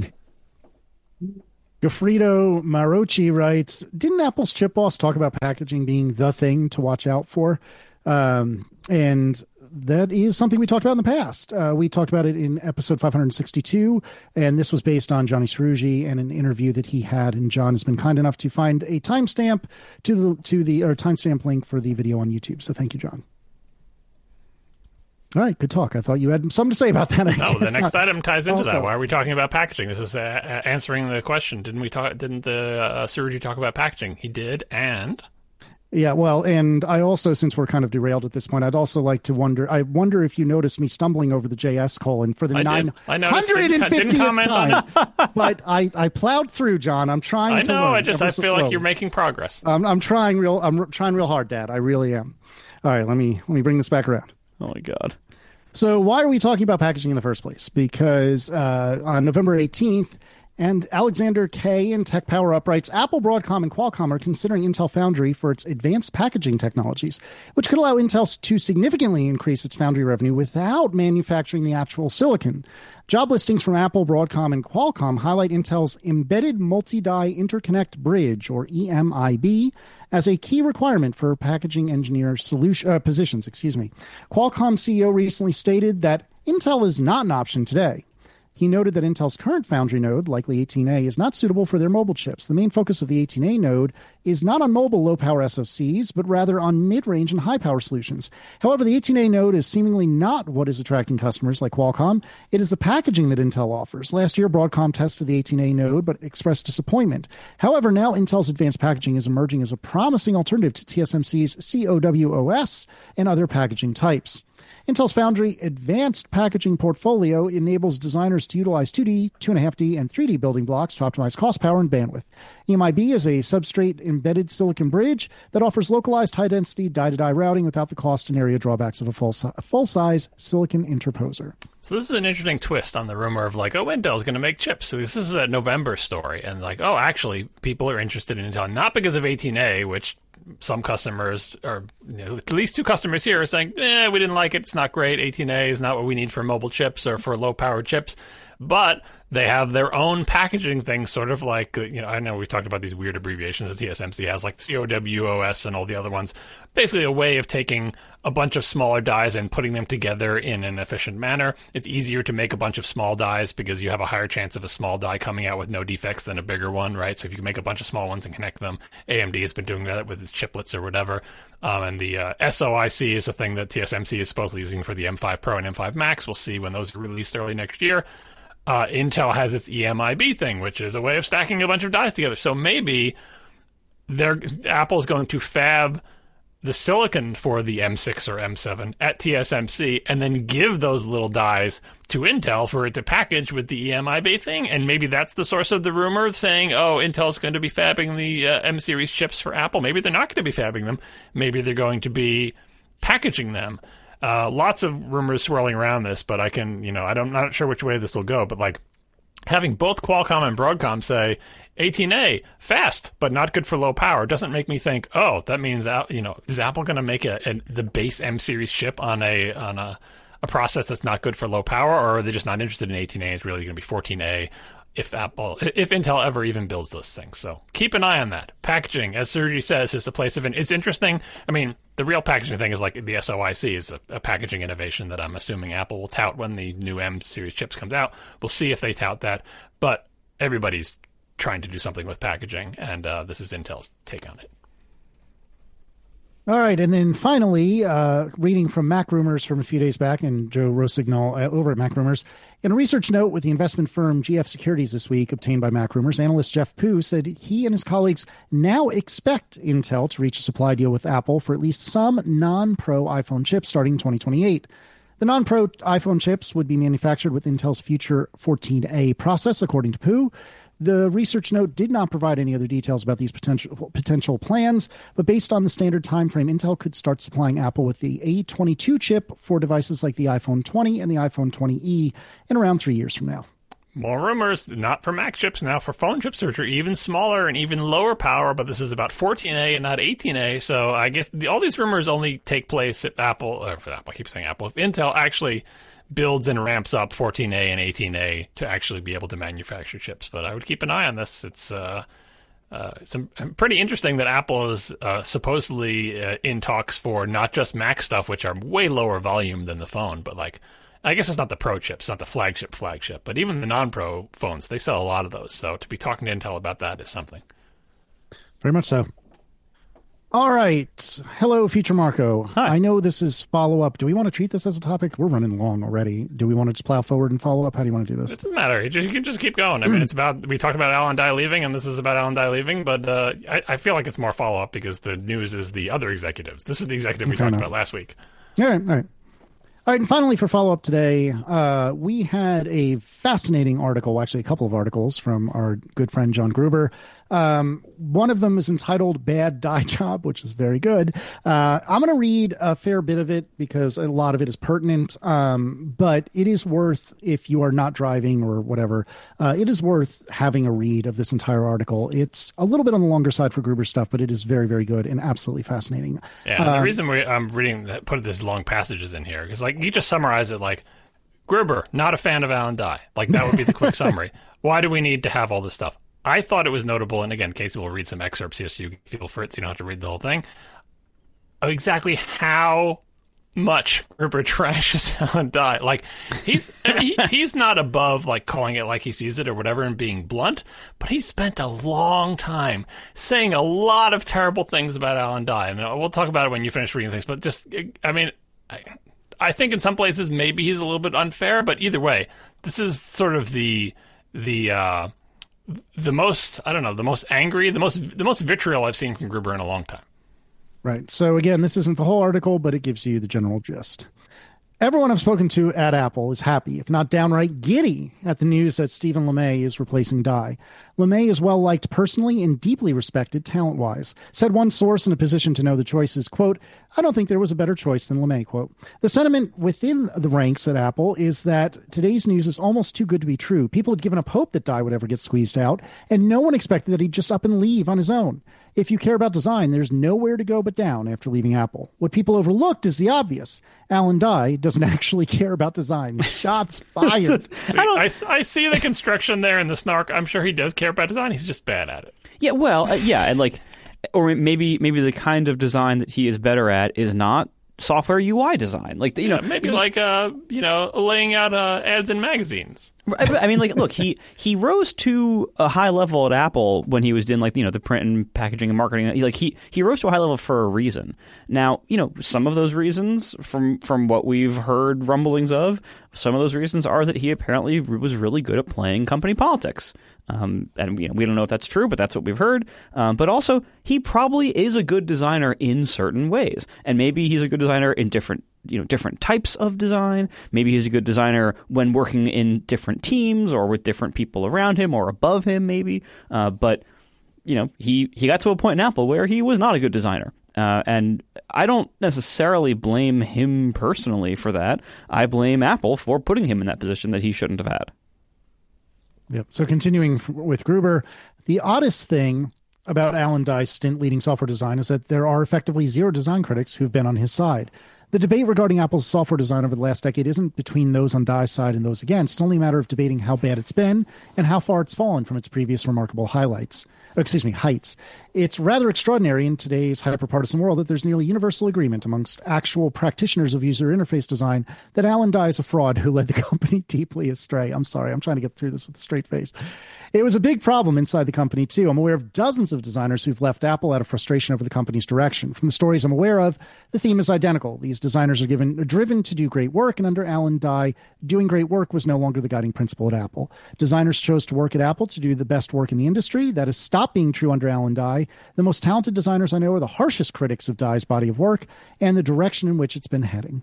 Speaker 3: Gofredo Marochi writes, didn't Apple's chip boss talk about packaging being the thing to watch out for? Um, and that is something we talked about in the past. Uh, we talked about it in episode five hundred sixty-two, and this was based on Johnny Cerrugi and an interview that he had. And John has been kind enough to find a timestamp to the to the or timestamp link for the video on YouTube. So thank you, John. All right, good talk. I thought you had something to say about that. I
Speaker 4: no, the next
Speaker 3: not.
Speaker 4: item ties into
Speaker 3: also,
Speaker 4: that. Why are we talking about packaging? This is uh, answering the question. Didn't we talk? Didn't the uh, Cerrugi talk about packaging? He did, and.
Speaker 3: Yeah, well, and I also, since we're kind of derailed at this point, I'd also like to wonder, I wonder if you noticed me stumbling over the J S colon for the nine hundred fiftieth time. But I, I plowed through, John. I'm trying
Speaker 4: I
Speaker 3: to
Speaker 4: know,
Speaker 3: learn.
Speaker 4: I just, I
Speaker 3: so
Speaker 4: feel
Speaker 3: slowly.
Speaker 4: like you're making progress.
Speaker 3: Um, I'm trying real, I'm trying real hard, Dad. I really am. All right, let me, let me bring this back around.
Speaker 2: Oh my God.
Speaker 3: So why are we talking about packaging in the first place? Because uh, on November eighteenth, and Alexander K. in Tech Power Up writes, Apple, Broadcom, and Qualcomm are considering Intel Foundry for its advanced packaging technologies, which could allow Intel to significantly increase its foundry revenue without manufacturing the actual silicon. Job listings from Apple, Broadcom, and Qualcomm highlight Intel's Embedded Multi-Die Interconnect Bridge, or E M I B, as a key requirement for packaging engineer solution, uh, positions. Excuse me. Qualcomm C E O recently stated that Intel is not an option today. He noted that Intel's current foundry node, likely eighteen A, is not suitable for their mobile chips. The main focus of the eighteen A node is not on mobile low-power S O Cs, but rather on mid-range and high-power solutions. However, the eighteen A node is seemingly not what is attracting customers like Qualcomm. It is the packaging that Intel offers. Last year, Broadcom tested the eighteen A node, but expressed disappointment. However, now Intel's advanced packaging is emerging as a promising alternative to T S M C's C O W O S and other packaging types. Intel's Foundry advanced packaging portfolio enables designers to utilize two D, two point five D, and three D building blocks to optimize cost, power, and bandwidth. E M I B is a substrate embedded silicon bridge that offers localized high-density die-to-die routing without the cost and area drawbacks of a full, a full-size silicon interposer.
Speaker 4: So this is an interesting twist on the rumor of, like, oh, Intel's going to make chips. So this is a November story, and like, oh, actually, people are interested in Intel, not because of eighteen A, which some customers, or you know, at least two customers here, are saying, eh, we didn't like it, it's not great, eighteen A is not what we need for mobile chips or for low-powered chips. But they have their own packaging things, sort of like, you know, I know we talked about these weird abbreviations that T S M C has, like C O W O S and all the other ones. Basically a way of taking a bunch of smaller dies and putting them together in an efficient manner. It's easier to make a bunch of small dies because you have a higher chance of a small die coming out with no defects than a bigger one, right? So if you can make a bunch of small ones and connect them, A M D has been doing that with its chiplets or whatever. Um, and the uh, S O I C is a thing that T S M C is supposedly using for the M five Pro and M five Max. We'll see when those are released early next year. Uh, Intel has its E M I B thing, which is a way of stacking a bunch of dies together. So maybe they're, Apple's going to fab the silicon for the M six or M seven at T S M C and then give those little dies to Intel for it to package with the E M I B thing. And maybe that's the source of the rumor saying, oh, Intel's going to be fabbing the uh, M series chips for Apple. Maybe they're not going to be fabbing them. Maybe they're going to be packaging them. Uh, lots of rumors swirling around this, but I can, you know, I don't, I'm not sure which way this will go, but like having both Qualcomm and Broadcom say eighteen A, fast, but not good for low power, doesn't make me think, oh, that means, you know, is Apple going to make a, a the base M series chip on a on a, a process that's not good for low power, or are they just not interested in eighteen A? It's really going to be fourteen A if Apple, if Intel ever even builds those things. So keep an eye on that. Packaging, as Sergi says, is the place of it. It's interesting. I mean, the real packaging thing is like the S O I C is a, a packaging innovation that I'm assuming Apple will tout when the new M series chips comes out. We'll see if they tout that, but everybody's trying to do something with packaging, and uh, this is Intel's take on it.
Speaker 3: All right, and then finally, uh, reading from Mac Rumors from a few days back, and Joe Rosignol uh, over at Mac Rumors. In a research note with the investment firm G F Securities this week, obtained by Mac Rumors, analyst Jeff Poo said he and his colleagues now expect Intel to reach a supply deal with Apple for at least some non-Pro iPhone chips starting in twenty twenty-eight. The non-Pro iPhone chips would be manufactured with Intel's future fourteen A process, according to Poo. The research note did not provide any other details about these potential potential plans, but based on the standard time frame, Intel could start supplying Apple with the A twenty-two chip for devices like the iPhone twenty and the iPhone twenty E in around three years from now.
Speaker 4: More rumors, not for Mac chips, now for phone chips, which are even smaller and even lower power, but this is about fourteen A and not eighteen A, so I guess the, all these rumors only take place if Apple, or if Apple, I keep saying Apple, if Intel actually builds and ramps up fourteen A and eighteen A to actually be able to manufacture chips. But I would keep an eye on this. It's uh, uh, some pretty interesting that Apple is uh, supposedly uh, in talks for not just Mac stuff, which are way lower volume than the phone, but like, I guess it's not the Pro chips, it's not the flagship flagship, but even the non-Pro phones, they sell a lot of those. So to be talking to Intel about that is something.
Speaker 3: Very much so. All right. Hello, Future Marco.
Speaker 2: Hi.
Speaker 3: I know this is follow-up. Do we want to treat this as a topic? We're running long already. Do we want to just plow forward and follow up? How do you want to do this?
Speaker 4: It doesn't matter. You, just, you can just keep going. I mean, it's about, we talked about Alan Dye leaving, and this is about Alan Dye leaving, but uh, I, I feel like it's more follow-up because the news is the other executives. This is the executive we
Speaker 3: Fair
Speaker 4: talked
Speaker 3: enough.
Speaker 4: about last week.
Speaker 3: All right. All right. All right, and finally for follow-up today, uh, we had a fascinating article, actually a couple of articles from our good friend John Gruber. Um, one of them is entitled Bad Die Job, which is very good. Uh, I'm going to read a fair bit of it because a lot of it is pertinent, um, but it is worth, if you are not driving or whatever, uh, it is worth having a read of this entire article. It's a little bit on the longer side for Gruber stuff, but it is very, very good and absolutely fascinating.
Speaker 4: Yeah,
Speaker 3: Uh,
Speaker 4: the reason we, I'm reading that, put this long passages in here is like you just summarize it like Gruber, not a fan of Alan Dye. Like that would be the quick summary. Why do we need to have all this stuff? I thought it was notable, and again, Casey will read some excerpts here so you feel for it, so you don't have to read the whole thing, of exactly how much Gruber trashes Alan Dye. Like he's he, he's not above like calling it like he sees it or whatever and being blunt, but he spent a long time saying a lot of terrible things about Alan Dye, and we'll talk about it when you finish reading things. But just, I mean, I, I think in some places maybe he's a little bit unfair, but either way, this is sort of the the. Uh, The most, I don't know, the most angry, the most the most vitriol I've seen from Gruber in a long time.
Speaker 3: Right. So again, this isn't the whole article, but it gives you the general gist. Everyone I've spoken to at Apple is happy, if not downright giddy, at the news that Stephen LeMay is replacing Dye. LeMay is well-liked personally and deeply respected talent-wise. Said one source in a position to know the choices, quote, I don't think there was a better choice than LeMay, quote. The sentiment within the ranks at Apple is that today's news is almost too good to be true. People had given up hope that Dye would ever get squeezed out, and no one expected that he'd just up and leave on his own. If you care about design, there's nowhere to go but down after leaving Apple. What people overlooked is the obvious. Alan Dye doesn't actually care about design. Shots fired.
Speaker 4: I, I see the construction there and the snark. I'm sure he does care about design. He's just bad at it.
Speaker 2: Yeah, well, uh, yeah, and like, or maybe maybe the kind of design that he is better at is not software U I design. Like, you
Speaker 4: Yeah,
Speaker 2: know,
Speaker 4: maybe
Speaker 2: he-
Speaker 4: like uh, you know, laying out uh, ads in magazines.
Speaker 2: I I mean, like, look, he he rose to a high level at Apple when he was doing, like, you know, the print and packaging and marketing. He, like, he he rose to a high level for a reason. Now, you know, some of those reasons, from from what we've heard rumblings of, some of those reasons are that he apparently was really good at playing company politics. Um, and you know, we don't know if that's true, but that's what we've heard. Um, but also, he probably is a good designer in certain ways, and maybe he's a good designer in different, you know, different types of design. Maybe he's a good designer when working in different teams or with different people around him or above him, maybe. Uh, but you know, he he got to a point in Apple where he was not a good designer. Uh, and I don't necessarily blame him personally for that. I blame Apple for putting him in that position that he shouldn't have had.
Speaker 3: Yep. So continuing f- with Gruber, the oddest thing about Alan Dye's stint leading software design is that there are effectively zero design critics who've been on his side. The debate regarding Apple's software design over the last decade isn't between those on Dye's side and those against. It's only a matter of debating how bad it's been and how far it's fallen from its previous remarkable highlights. Excuse me, heights. It's rather extraordinary in today's hyper-partisan world that there's nearly universal agreement amongst actual practitioners of user interface design that Alan Dye is a fraud who led the company deeply astray. I'm sorry, I'm trying to get through this with a straight face. It was a big problem inside the company, too. I'm aware of dozens of designers who've left Apple out of frustration over the company's direction. From the stories I'm aware of, the theme is identical. These designers are given are driven to do great work, and under Alan Dye, doing great work was no longer the guiding principle at Apple. Designers chose to work at Apple to do the best work in the industry. That has stopped being true under Alan Dye. The most talented designers I know are the harshest critics of Dye's body of work and the direction in which it's been heading.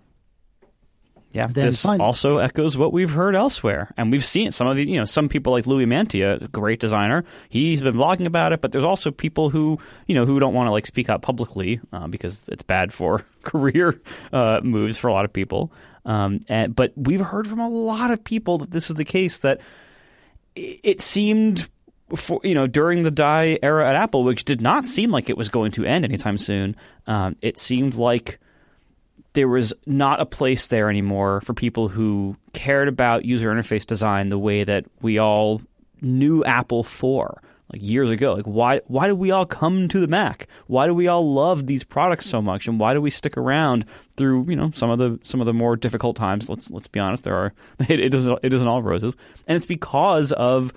Speaker 2: Yeah,
Speaker 3: Then
Speaker 2: this
Speaker 3: fine.
Speaker 2: also echoes what we've heard elsewhere, and we've seen some of the, you know, some people like Louis Mantia, a great designer. He's been blogging about it, but there's also people who, you know, who don't want to like speak out publicly uh, because it's bad for career uh, moves for a lot of people. Um, and but we've heard from a lot of people that this is the case. That it, it seemed, for you know, during the Dye era at Apple, which did not seem like it was going to end anytime soon. Um, it seemed like there was not a place there anymore for people who cared about user interface design the way that we all knew Apple for, like years ago. Like, why why do we all come to the Mac? Why do we all love these products so much? And why do we stick around through, you know, some of the some of the more difficult times? Let's let's be honest, there are it, it isn't it isn't all roses. And it's because of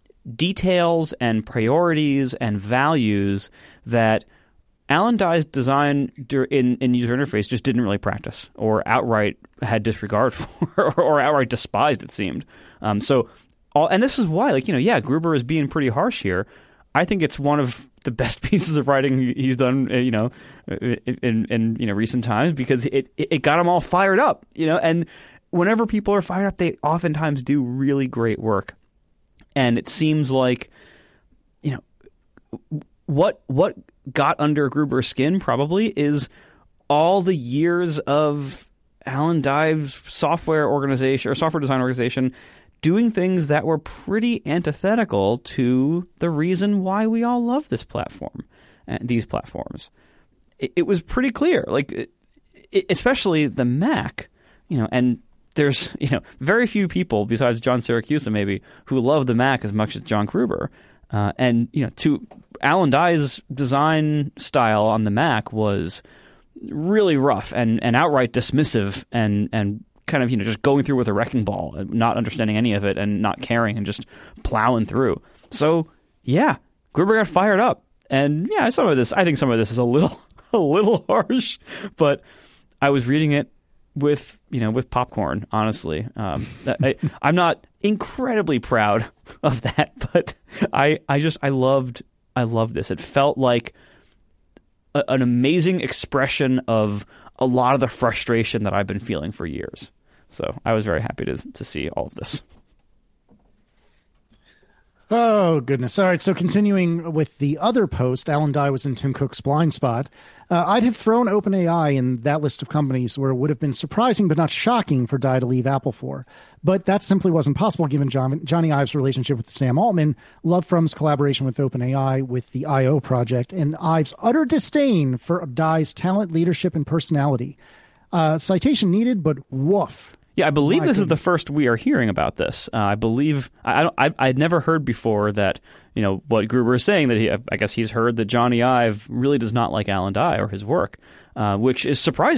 Speaker 2: details and priorities and values that Alan Dye's design in, in user interface just didn't really practice, or outright had disregard for, or outright despised, it seemed. Um, so, all, and this is why, like, you know, yeah, Gruber is being pretty harsh here. I think it's one of the best pieces of writing he's done, you know, in, in you know recent times, because it it got them all fired up, you know. And whenever people are fired up, they oftentimes do really great work. And it seems like, you know, what what. got under Gruber's skin probably is all the years of Alan Dye's software organization or software design organization doing things that were pretty antithetical to the reason why we all love this platform and these platforms. It, it was pretty clear, like it, it, especially the Mac, you know, and there's, you know, very few people besides John Siracusa maybe who love the Mac as much as John Gruber. Uh, and, you know, to Alan Dye's design style on the Mac was really rough and, and outright dismissive and, and kind of, you know, just going through with a wrecking ball, not understanding any of it and not caring and just plowing through. So, yeah, Gruber got fired up. And, yeah, some of this, I think some of this is a little, a little harsh, but I was reading it with, you know, with popcorn, honestly. Um, I, I'm not incredibly proud of that, but I, I just, I loved, I loved this. It felt like a, an amazing expression of a lot of the frustration that I've been feeling for years. So I was very happy to to see all of this.
Speaker 3: Oh, goodness. All right, so continuing with the other post, Alan Dye was in Tim Cook's blind spot. Uh, I'd have thrown OpenAI in that list of companies where it would have been surprising but not shocking for Dye to leave Apple for. But that simply wasn't possible given John, Johnny Ive's relationship with Sam Altman, Love From's collaboration with OpenAI with the I O project, and Ive's utter disdain for Dye's talent, leadership, and personality. Uh, citation needed, but woof.
Speaker 2: Yeah, I believe
Speaker 3: My
Speaker 2: this
Speaker 3: goodness.
Speaker 2: is the first we are hearing about this. Uh, I believe I, I don't. I I'd never heard before that, you know, what Gruber is saying, that he. I guess he's heard that Johnny Ive really does not like Alan Dye or his work, uh, which is surprising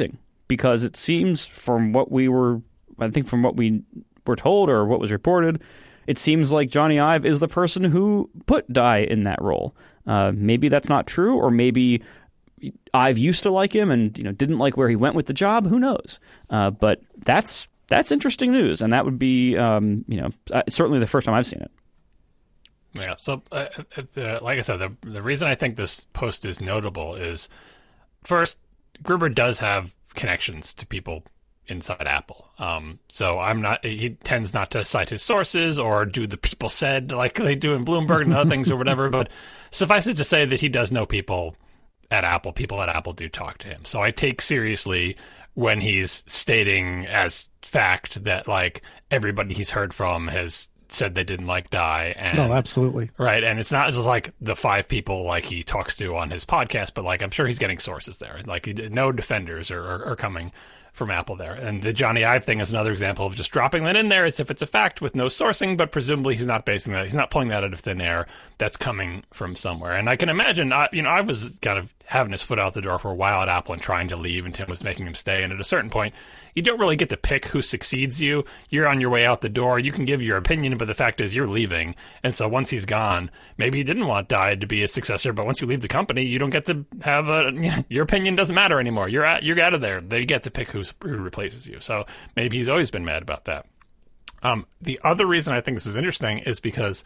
Speaker 2: because it seems from what we were, I think from what we were told or what was reported, it seems like Johnny Ive is the person who put Dye in that role. Uh, maybe that's not true, or maybe Ive used to like him and you know didn't like where he went with the job. Who knows? Uh, but that's that's interesting news, and that would be um, you know uh, certainly the first time I've seen it.
Speaker 4: Yeah. So, uh, uh, like I said, the the reason I think this post is notable is, first, Gruber does have connections to people inside Apple. Um, so I'm not. He tends not to cite his sources or do the people said like they do in Bloomberg and other things or whatever. But suffice it to say that he does know people at Apple. People at Apple do talk to him. So I take seriously when he's stating as fact that like everybody he's heard from has said they didn't like Dye. And,
Speaker 3: no, absolutely.
Speaker 4: Right. And it's not just like the five people like he talks to on his podcast, but like I'm sure he's getting sources there. Like no defenders are, are, are coming from Apple there. And the Johnny Ive thing is another example of just dropping that in there as if it's a fact with no sourcing, but presumably he's not basing that. He's not pulling that out of thin air. That's coming from somewhere. And I can imagine, I, you know, I was kind of having his foot out the door for a while at Apple and trying to leave, and Tim was making him stay. And at a certain point, you don't really get to pick who succeeds you. You're on your way out the door. You can give your opinion, but the fact is you're leaving. And so once he's gone, maybe he didn't want Dye to be his successor, but once you leave the company, you don't get to have a, you know, your opinion doesn't matter anymore. You're out, you're out of there. They get to pick who's, who replaces you. So maybe he's always been mad about that. Um, the other reason I think this is interesting is because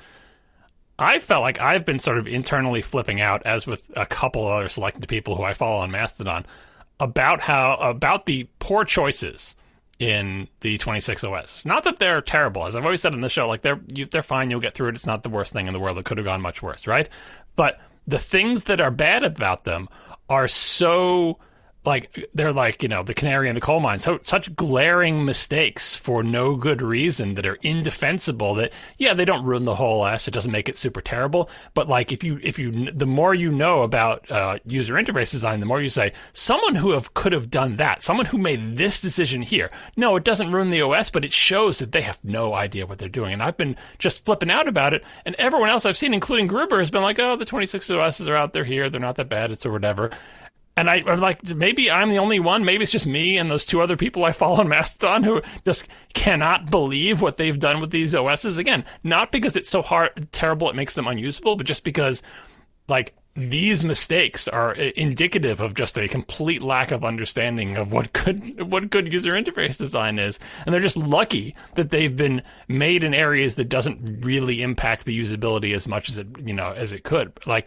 Speaker 4: I felt like I've been sort of internally flipping out, as with a couple other selected people who I follow on Mastodon, about how about the poor choices in the twenty-six O S. It's not that they're terrible, as I've always said in the show. Like they're you, they're fine. You'll get through it. It's not the worst thing in the world. It could have gone much worse, right? But the things that are bad about them are so like they're like you know the canary in the coal mine. So such glaring mistakes for no good reason that are indefensible. That yeah, they don't ruin the whole S. It doesn't make it super terrible. But like if you if you the more you know about uh, user interface design, the more you say someone who have could have done that, someone who made this decision here. No, it doesn't ruin the O S, but it shows that they have no idea what they're doing. And I've been just flipping out about it. And everyone else I've seen, including Gruber, has been like, oh, the twenty-six O Ss are out there here. They're not that bad. It's or whatever. And I, I'm like, maybe I'm the only one. Maybe it's just me and those two other people I follow on Mastodon who just cannot believe what they've done with these O Ss. Again, not because it's so hard, terrible, it makes them unusable, but just because, like, these mistakes are indicative of just a complete lack of understanding of what good what good user interface design is. And they're just lucky that they've been made in areas that doesn't really impact the usability as much as it, you know, as it could. Like.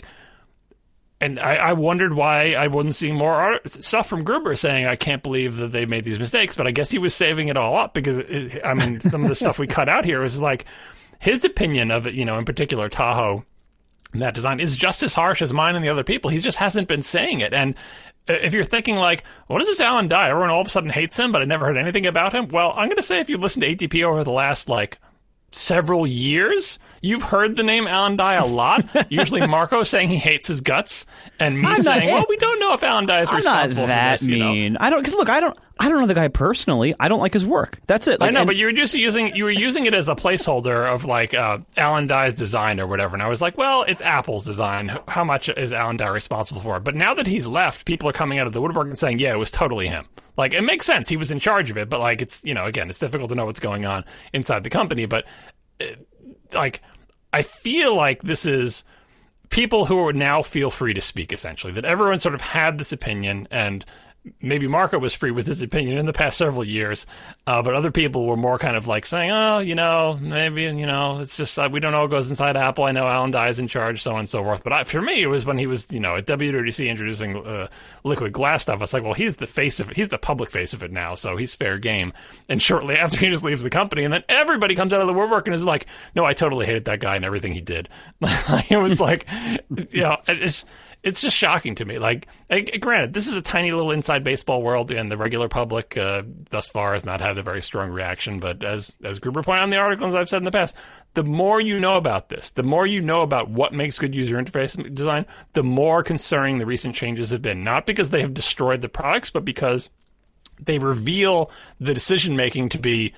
Speaker 4: And I, I wondered why I wasn't seeing more art, stuff from Gruber saying, I can't believe that they made these mistakes. But I guess he was saving it all up because, it, I mean, some of the stuff we cut out here was like his opinion of it, you know, in particular, Tahoe and that design is just as harsh as mine and the other people. He just hasn't been saying it. And if you're thinking like, what is this Alan Dye? Everyone all of a sudden hates him, but I never heard anything about him. Well, I'm going to say if you listen to A T P over the last like several years, you've heard the name Alan Dye a lot. Usually Marco saying he hates his guts, and me
Speaker 2: I'm
Speaker 4: saying,
Speaker 2: not,
Speaker 4: well, we don't know if Alan Dye is
Speaker 2: I'm
Speaker 4: responsible
Speaker 2: not that
Speaker 4: for this. You
Speaker 2: mean.
Speaker 4: know?
Speaker 2: I don't, because look, I don't, I don't know the guy personally. I don't like his work. That's it. Like,
Speaker 4: I know,
Speaker 2: and,
Speaker 4: but you were just using you were using it as a placeholder of like uh, Alan Dye's design or whatever, and I was like, well, it's Apple's design. How much is Alan Dye responsible for it? But now that he's left, people are coming out of the woodwork and saying, yeah, it was totally him. Like, it makes sense. He was in charge of it, but like, it's, you know, again, it's difficult to know what's going on inside the company, but. It, like, I feel like this is people who would now feel free to speak, essentially, that everyone sort of had this opinion, and maybe Marco was free with his opinion in the past several years, uh, but other people were more kind of like saying, oh, you know, maybe, you know, it's just, uh, we don't know what goes inside Apple. I know Alan Dye is in charge, so on and so forth. But I, for me, it was when he was, you know, at W W D C introducing uh, liquid glass stuff. It's like, well, he's the face of it. He's the public face of it now, so he's fair game. And shortly after, he just leaves the company, and then everybody comes out of the woodwork and is like, no, I totally hated that guy and everything he did. It was like, you know, it's... It's just shocking to me. Like, granted, this is a tiny little inside baseball world, and the regular public uh, thus far has not had a very strong reaction. But as as Gruber pointed out in the article, as I've said in the past, the more you know about this, the more you know about what makes good user interface design, the more concerning the recent changes have been. Not because they have destroyed the products, but because they reveal the decision-making to be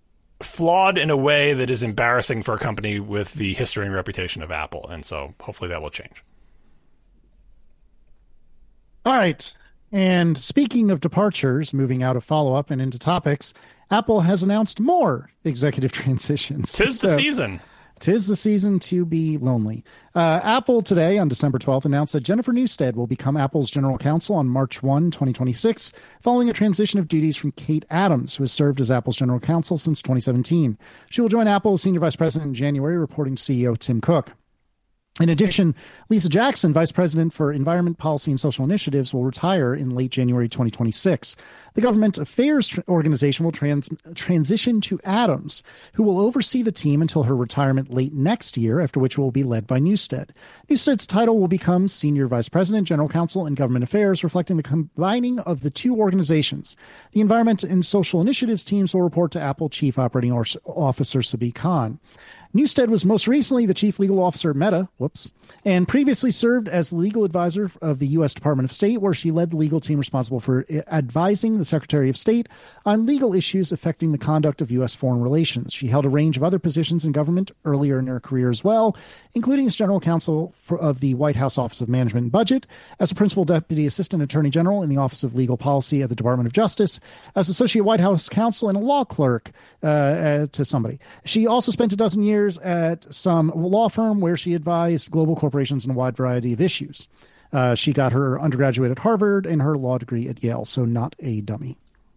Speaker 4: flawed in a way that is embarrassing for a company with the history and reputation of Apple. And so hopefully that will change.
Speaker 3: All right. And speaking of departures, moving out of follow-up and into topics, Apple has announced more executive transitions.
Speaker 4: Tis
Speaker 3: So-
Speaker 4: the season.
Speaker 3: Tis the season to be lonely. Uh, Apple today, on December twelfth, announced that Jennifer Newstead will become Apple's general counsel on March first, twenty twenty-six, following a transition of duties from Kate Adams, who has served as Apple's general counsel since twenty seventeen. She will join Apple as senior vice president in January, reporting to C E O Tim Cook. In addition, Lisa Jackson, Vice President for Environment Policy and Social Initiatives, will retire in late January twenty twenty-six. The Government Affairs tr- Organization will trans- transition to Adams, who will oversee the team until her retirement late next year, after which it will be led by Newstead. Newstead's title will become Senior Vice President, General Counsel, and Government Affairs, reflecting the combining of the two organizations. The Environment and Social Initiatives teams will report to Apple Chief Operating Officer Sadiq Khan. Newstead was most recently the chief legal officer at Meta, whoops, and previously served as legal advisor of the U S Department of State, where she led the legal team responsible for advising the Secretary of State on legal issues affecting the conduct of U S foreign relations. She held a range of other positions in government earlier in her career as well, including as general counsel for, of the White House Office of Management and Budget, as a principal deputy assistant attorney general in the Office of Legal Policy at the Department of Justice, as associate White House counsel and a law clerk uh, uh, to somebody. She also spent a dozen years at some law firm where she advised global corporations on a wide variety of issues. Uh, she got her undergraduate at Harvard and her law degree at Yale, so not a dummy.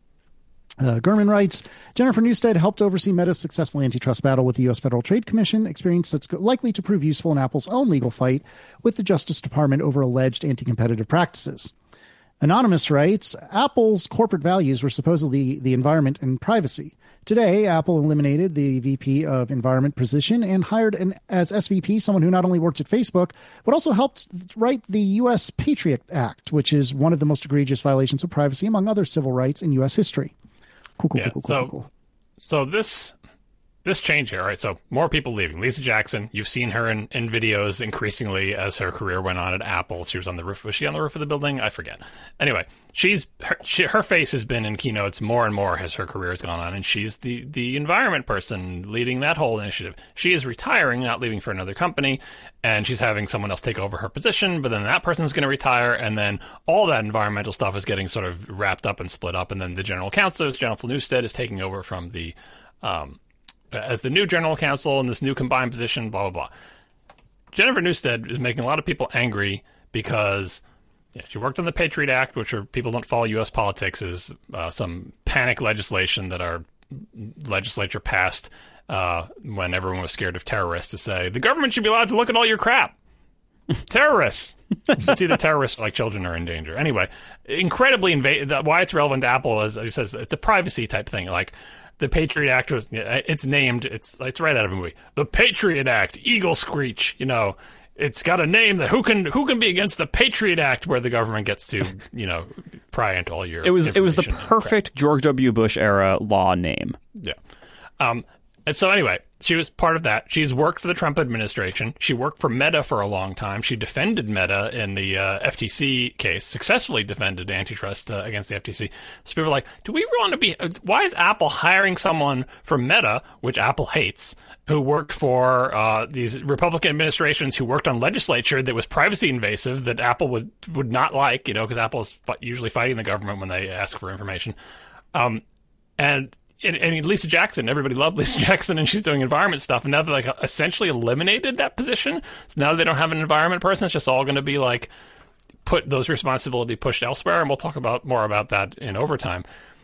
Speaker 3: Uh, Gurman writes, Jennifer Newstead helped oversee Meta's successful antitrust battle with the U S Federal Trade Commission, experience that's likely to prove useful in Apple's own legal fight with the Justice Department over alleged anti-competitive practices. Anonymous writes, Apple's corporate values were supposedly the environment and privacy. Today, Apple eliminated the V P of Environment position and hired an, as S V P someone who not only worked at Facebook, but also helped write the U S Patriot Act, which is one of the most egregious violations of privacy, among other civil rights in U S history. Cool, cool,
Speaker 4: Yeah,
Speaker 3: cool, cool,
Speaker 4: so,
Speaker 3: cool, cool.
Speaker 4: So this this change here, all right? So more people leaving. Lisa Jackson, you've seen her in, in videos increasingly as her career went on at Apple. She was on the roof. Was she on the roof of the building? I forget. Anyway, she's her, she, her face has been in keynotes more and more as her career has gone on, and she's the the environment person leading that whole initiative. She is retiring, not leaving for another company, and she's having someone else take over her position. But then that person's going to retire, and then all that environmental stuff is getting sort of wrapped up and split up. And then the general counsel, Jennifer Newstead, is taking over from the um, as the new general counsel in this new combined position. Blah blah blah. Jennifer Newstead is making a lot of people angry because yeah, she worked on the Patriot Act, which, for people who don't follow U S politics, is uh, some panic legislation that our legislature passed uh, when everyone was scared of terrorists, to say the government should be allowed to look at all your crap. Terrorists. It's either terrorists or like children are in danger. Anyway, incredibly inva- why it's relevant to Apple is, he says, it's a privacy type thing. Like, the Patriot Act was, it's named, it's it's right out of a movie. The Patriot Act, Eagle Screech, you know, it's got a name that who can who can be against the Patriot Act, where the government gets to, you know, pry into all your
Speaker 2: It was it was the
Speaker 4: information and
Speaker 2: perfect George W. Bush era law name.
Speaker 4: Yeah. Um, and so anyway, she was part of that. She's worked for the Trump administration. She worked for Meta for a long time. She defended Meta in the uh, F T C case, successfully defended antitrust uh, against the F T C. So people are like, do we want to be, why is Apple hiring someone from Meta, which Apple hates, who worked for uh, these Republican administrations, who worked on legislature that was privacy invasive, that Apple would, would not like, you know, because Apple is f- usually fighting the government when they ask for information. Um, and And, and Lisa Jackson, everybody loved Lisa Jackson, and she's doing environment stuff. And now they like essentially eliminated that position. So now they don't have an environment person. It's just all going to be like put those responsibility pushed elsewhere. And we'll talk about more about that in overtime.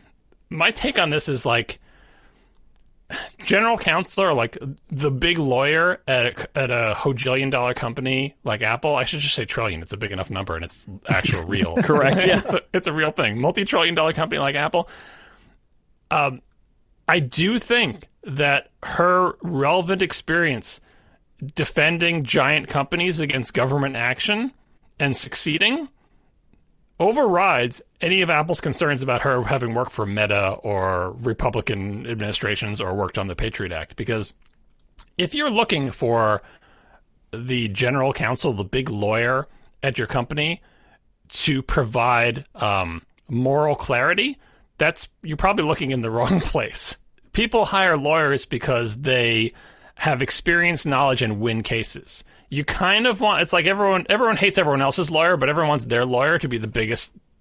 Speaker 4: My take on this is like general counsel, or like the big lawyer at a, at a hojillion dollar company like Apple. I should just say trillion. It's a big enough number, and it's actual real.
Speaker 2: Correct. Yeah,
Speaker 4: it's a, it's a real thing. Multi-trillion dollar company like Apple. Um. I do think that her relevant experience defending giant companies against government action and succeeding overrides any of Apple's concerns about her having worked for Meta or Republican administrations or worked on the Patriot Act. Because if you're looking for the general counsel, the big lawyer at your company, to provide um, moral clarity, that's you're probably looking in the wrong place. People hire lawyers because they have experience, knowledge, and win cases. You kind of want, it's like everyone everyone hates everyone else's lawyer, but everyone wants their lawyer to be the biggest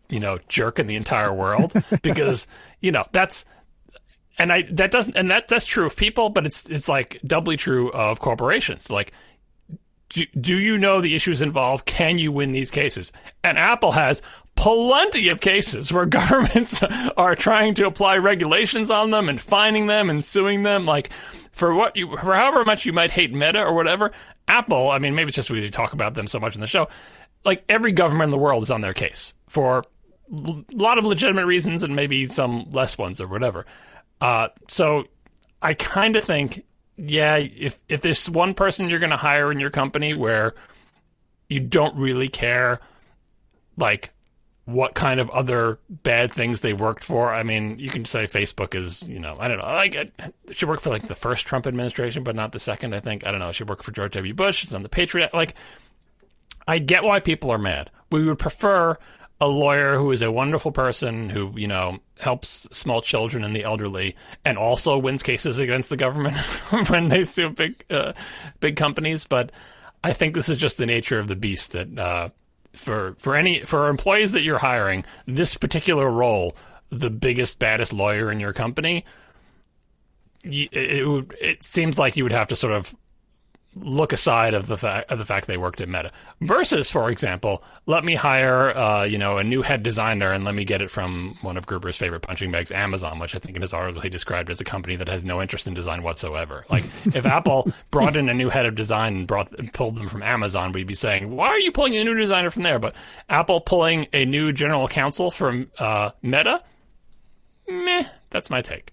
Speaker 4: you know, jerk in the entire world because, you know, that's, and I, that doesn't, and that, that's true of people, but it's, it's like doubly true of corporations. Like, do, do you know the issues involved? Can you win these cases? And Apple has plenty of cases where governments are trying to apply regulations on them and fining them and suing them. Like, for what you, for however much you might hate Meta or whatever, Apple, I mean, maybe it's just we talk about them so much in the show. Like, every government in the world is on their case for a lot of legitimate reasons and maybe some less ones or whatever. Uh, so I kind of think, yeah, if, if there's one person you're going to hire in your company where you don't really care, like, what kind of other bad things they worked for. I mean, you can say Facebook is, you know, I don't know, like, it should work for, like, the first Trump administration, but not the second, I think. I don't know, it should work for George W. Bush. It's on the Patriot. Like, I get why people are mad. We would prefer a lawyer who is a wonderful person who, you know, helps small children and the elderly and also wins cases against the government when they sue big, uh, big companies. But I think this is just the nature of the beast that, uh, for, for any, for employees that you're hiring, this particular role, the biggest, baddest lawyer in your company, you, it, it would, it seems like you would have to sort of look aside of the fact of the fact they worked at Meta. Versus, for example, let me hire uh, you know, a new head designer and let me get it from one of Gruber's favorite punching bags, Amazon, which I think is arguably described as a company that has no interest in design whatsoever. Like, if Apple brought in a new head of design and brought and pulled them from Amazon, we'd be saying, why are you pulling a new designer from there? But Apple pulling a new general counsel from uh, Meta, meh, that's my take.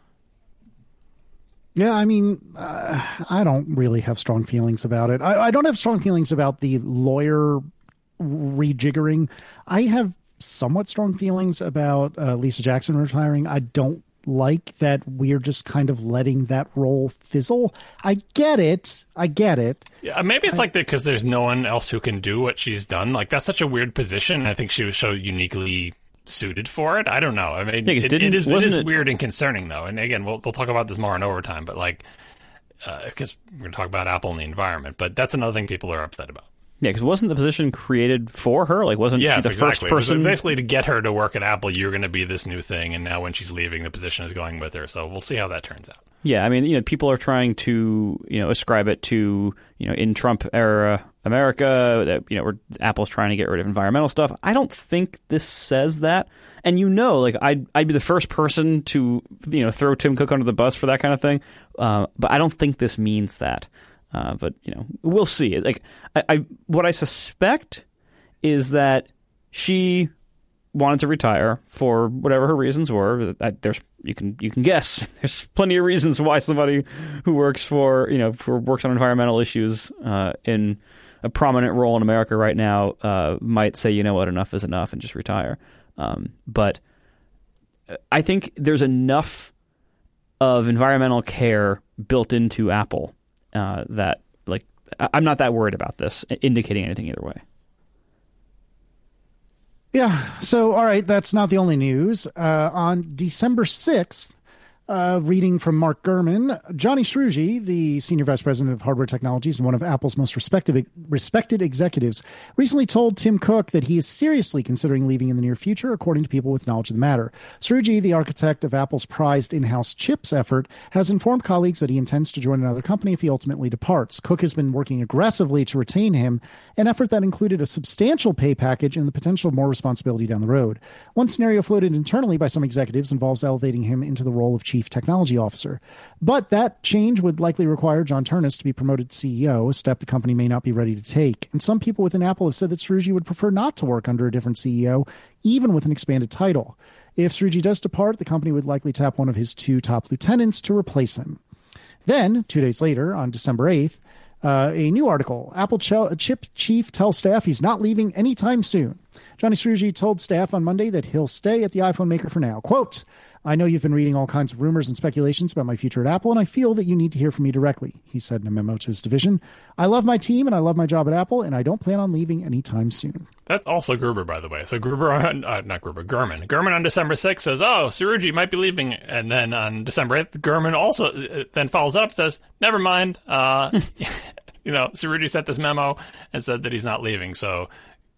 Speaker 3: Yeah, I mean, uh, I don't really have strong feelings about it. I, I don't have strong feelings about the lawyer rejiggering. I have somewhat strong feelings about uh, Lisa Jackson retiring. I don't like that we're just kind of letting that role fizzle. I get it. I get it.
Speaker 4: Yeah, maybe it's I, like that because there's no one else who can do what she's done. Like, that's such a weird position. I think she was so uniquely suited for it. I don't know. I mean, yeah, it, it is, it is it... weird and concerning, though. And again, we'll we'll talk about this more in overtime. But like, because uh, we're going to talk about Apple and the environment. But that's another thing people are upset about. Yeah,
Speaker 2: because wasn't the position created for her? Like, wasn't yes, she the
Speaker 4: exactly.
Speaker 2: first person?
Speaker 4: Basically, to get her to work at Apple, you're going to be this new thing. And now when she's leaving, the position is going with her. So we'll see how that turns out.
Speaker 2: Yeah, I mean, you know, people are trying to, you know, ascribe it to, you know, in Trump era America, that, you know, where Apple's trying to get rid of environmental stuff. I don't think this says that. And, you know, like, I'd, I'd be the first person to, you know, throw Tim Cook under the bus for that kind of thing. Uh, but I don't think this means that. Uh, but, you know, we'll see. Like, I, I what I suspect is that she wanted to retire for whatever her reasons were. I, there's you can you can guess. There's plenty of reasons why somebody who works for, you know, for works on environmental issues uh, in a prominent role in America right now uh, might say, you know what, enough is enough and just retire. Um, but I think there's enough of environmental care built into Apple uh, that, like, I'm not that worried about this indicating anything either way.
Speaker 3: Yeah. So, all right. That's not the only news. Uh, on December sixth, uh, reading from Mark Gurman, Johnny Srouji, the Senior Vice President of Hardware Technologies and one of Apple's most respected, respected executives, recently told Tim Cook that he is seriously considering leaving in the near future, according to people with knowledge of the matter. Srouji, the architect of Apple's prized in-house chips effort, has informed colleagues that he intends to join another company if he ultimately departs. Cook has been working aggressively to retain him, an effort that included a substantial pay package and the potential of more responsibility down the road. One scenario floated internally by some executives involves elevating him into the role of chief technology officer. But that change would likely require John Ternus to be promoted to C E O, a step the company may not be ready to take. And some people within Apple have said that Srouji would prefer not to work under a different C E O, even with an expanded title. If Srouji does depart, the company would likely tap one of his two top lieutenants to replace him. Then, two days later, on December eighth, Uh, a new article, Apple ch- chip chief tells staff he's not leaving anytime soon. Johnny Srouji told staff on Monday that he'll stay at the iPhone maker for now. Quote, I know you've been reading all kinds of rumors and speculations about my future at Apple, and I feel that you need to hear from me directly, he said in a memo to his division. I love my team and I love my job at Apple, and I don't plan on leaving anytime soon.
Speaker 4: That's also Gruber, by the way. So Gruber, on, uh, not Gruber, Gurman. Gurman on December sixth says, oh, Srouji might be leaving. And then on December eighth, Gurman also uh, then follows up and says, never mind. Uh, you know, Srouji sent this memo and said that he's not leaving. So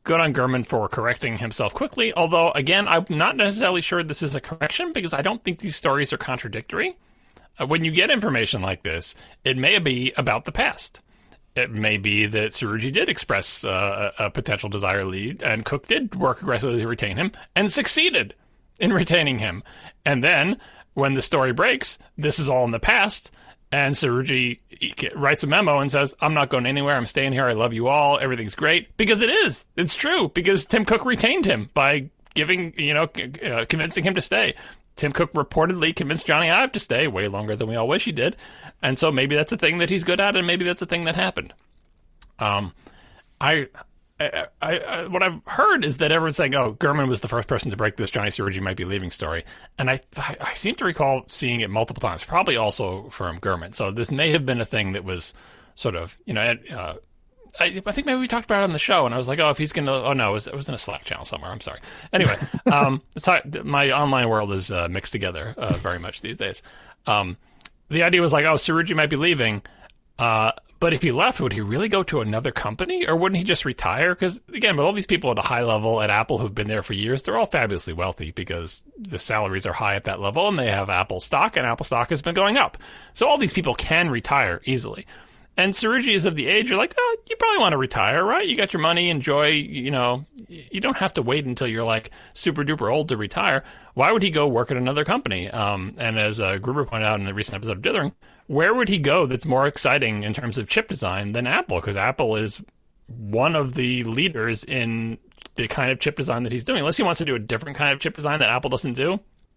Speaker 4: good on Gurman for correcting himself quickly. Although, again, I'm not necessarily sure this is a correction because I don't think these stories are contradictory. Uh, when you get information like this, it may be about the past. It may be that Tsurugi did express uh, a potential desire to leave, and Cook did work aggressively to retain him and succeeded in retaining him. And then, when the story breaks, this is all in the past. And Tsurugi writes a memo and says, I'm not going anywhere. I'm staying here. I love you all. Everything's great. Because it is. It's true. Because Tim Cook retained him by giving, you know, uh, convincing him to stay. Tim Cook reportedly convinced Johnny Ive to stay way longer than we all wish he did. And so maybe that's a thing that he's good at, and maybe that's a thing that happened. Um, I... I, I, I, what I've heard is that everyone's saying, oh, Gurman was the first person to break this Johnny Tsurugi might be leaving story. And I, I I seem to recall seeing it multiple times, probably also from Gurman. So this may have been a thing that was sort of, you know, uh, I, I think maybe we talked about it on the show, and I was like, oh, if he's going to, oh, no, it was, it was in a Slack channel somewhere. I'm sorry. Anyway, um, it's hard, my online world is uh, mixed together uh, very much these days. Um, the idea was like, oh, Tsurugi might be leaving. Uh, But if he left, would he really go to another company, or wouldn't he just retire? Because, again, with all these people at a high level at Apple who've been there for years, they're all fabulously wealthy because the salaries are high at that level, and they have Apple stock, and Apple stock has been going up. So all these people can retire easily. And Tsurugi is of the age, you're like, oh, you probably want to retire, right? You got your money, enjoy, you know, you don't have to wait until you're, like, super-duper old to retire. Why would he go work at another company? Um, and as uh, Gruber pointed out in the recent episode of Dithering, where would he go that's more exciting in terms of chip design than Apple? Because Apple is one of the leaders in the kind of chip design that he's doing. Unless he wants to do a different kind of chip design that Apple doesn't do.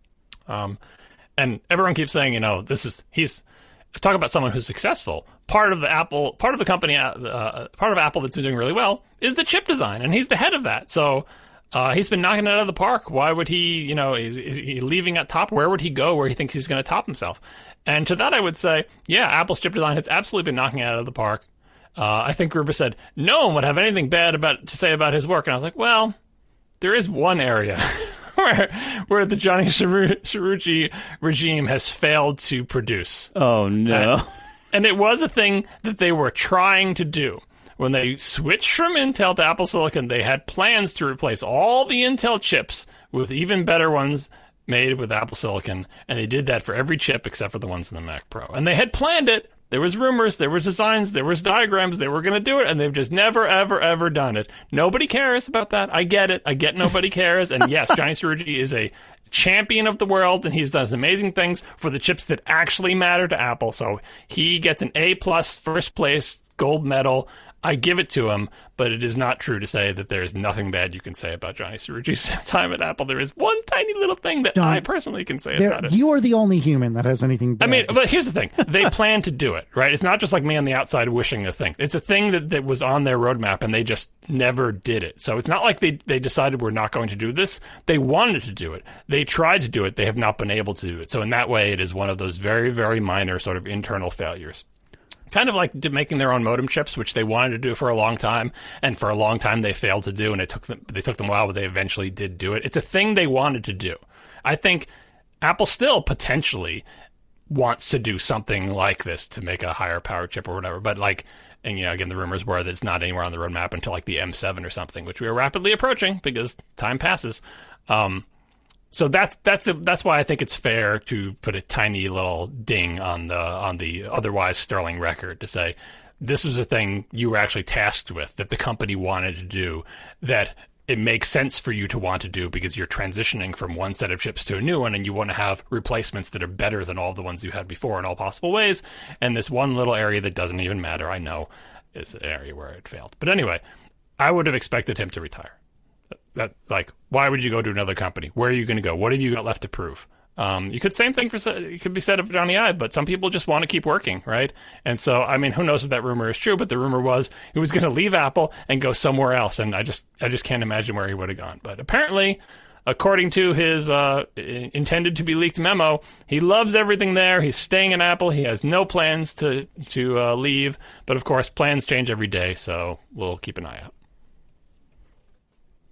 Speaker 4: Um, and everyone keeps saying, you know, this is, he's, talk about someone who's successful. Part of the Apple, part of the company, uh, part of Apple that's been doing really well is the chip design, and he's the head of that. So uh, he's been knocking it out of the park. Why would he, you know, is, is he leaving at top? Where would he go where he thinks he's going to top himself? And to that, I would say, yeah, Apple's chip design has absolutely been knocking it out of the park. Uh, I think Gruber said no one would have anything bad about to say about his work, and I was like, well, there is one area where where the Johnny Tsurugi regime has failed to produce.
Speaker 2: Oh no!
Speaker 4: And, and it was a thing that they were trying to do. When they switched from Intel to Apple Silicon, they had plans to replace all the Intel chips with even better ones made with Apple Silicon, and they did that for every chip except for the ones in the Mac Pro. And they had planned it. There was rumors, there was designs, there was diagrams, they were going to do it, and they've just never, ever, ever done it. Nobody cares about that. I get it. I get nobody cares. And yes, Johnny Tsurugi is a champion of the world, and he's done some amazing things for the chips that actually matter to Apple. So he gets an A plus, first place, gold medal. I give it to him, but it is not true to say that there is nothing bad you can say about Johnny Tsurugi's time at Apple. There is one tiny little thing that
Speaker 3: John,
Speaker 4: I personally can say
Speaker 3: there,
Speaker 4: about it.
Speaker 3: You are the only human that has anything bad.
Speaker 4: I mean, but here's the thing. They plan to do it, right? It's not just like me on the outside wishing a thing. It's a thing that, that was on their roadmap, and they just never did it. So it's not like they, they decided we're not going to do this. They wanted to do it. They tried to do it. They have not been able to do it. So in that way, it is one of those very, very minor sort of internal failures. Kind of like making their own modem chips, which they wanted to do for a long time, and for a long time they failed to do, and it took them they took them a while, but they eventually did do it. It's a thing they wanted to do. I think Apple still potentially wants to do something like this to make a higher power chip or whatever, but like, and you know, again, the rumors were that it's not anywhere on the roadmap until like the M seven or something, which we are rapidly approaching because time passes. Um, So that's that's the, that's why I think it's fair to put a tiny little ding on the on the otherwise sterling record to say this is a thing you were actually tasked with, that the company wanted to do, that it makes sense for you to want to do because you're transitioning from one set of chips to a new one, and you want to have replacements that are better than all the ones you had before in all possible ways. And this one little area that doesn't even matter, I know, is an area where it failed. But anyway, I would have expected him to retire. That, like, why would you go to another company? Where are you going to go? What have you got left to prove? Um, you could same thing for it could be said of Johnny Ive, but some people just want to keep working, right? And so, I mean, who knows if that rumor is true? But the rumor was he was going to leave Apple and go somewhere else, and I just, I just can't imagine where he would have gone. But apparently, according to his uh, intended to be leaked memo, he loves everything there. He's staying in Apple. He has no plans to to uh, leave. But of course, plans change every day, so we'll keep an eye out.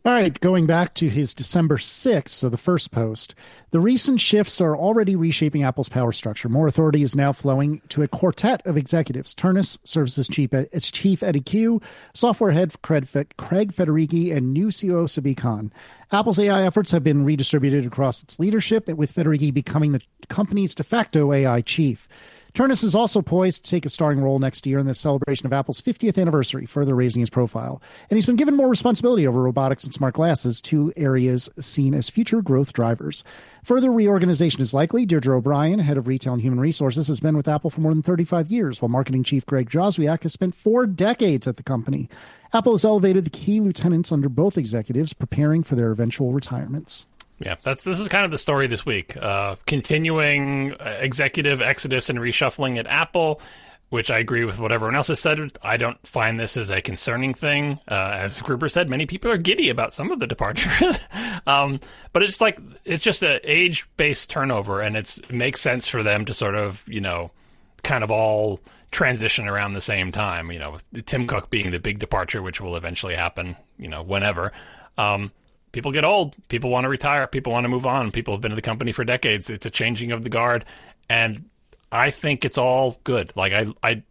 Speaker 3: All right, going back to his December sixth, so the first post, the recent shifts are already reshaping Apple's power structure. More authority is now flowing to a quartet of executives. Ternus serves as chief, as chief at E Q, software head Craig Federighi, and new C O O Sabi Khan. Apple's A I efforts have been redistributed across its leadership, with Federighi becoming the company's de facto A I chief. Ternus is also poised to take a starring role next year in the celebration of Apple's fiftieth anniversary, further raising his profile. And he's been given more responsibility over robotics and smart glasses, two areas seen as future growth drivers. Further reorganization is likely. Deirdre O'Brien, head of retail and human resources, has been with Apple for more than thirty-five years, while marketing chief Greg Joswiak has spent four decades at the company. Apple has elevated the key lieutenants under both executives, preparing for their eventual retirements.
Speaker 4: Yeah, that's this is kind of the story this week. Uh, continuing executive exodus and reshuffling at Apple, which I agree with what everyone else has said. I don't find this as a concerning thing. Uh, as Gruber said, many people are giddy about some of the departures. um, but it's like it's just an age-based turnover, and it's, it makes sense for them to sort of, you know, kind of all transition around the same time. You know, with Tim Cook being the big departure, which will eventually happen, you know, whenever. Um, People get old. People want to retire. People want to move on. People have been in the company for decades. It's a changing of the guard, and I think it's all good. Like I, I,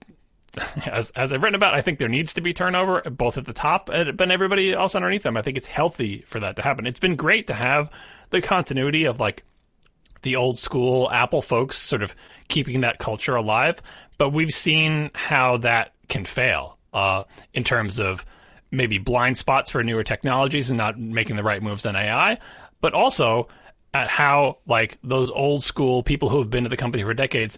Speaker 4: as as I've written about, I think there needs to be turnover both at the top and everybody else underneath them. I think it's healthy for that to happen. It's been great to have the continuity of like the old school Apple folks sort of keeping that culture alive, but we've seen how that can fail uh, in terms of maybe blind spots for newer technologies and not making the right moves on A I, but also at how, like, those old school people who have been at the company for decades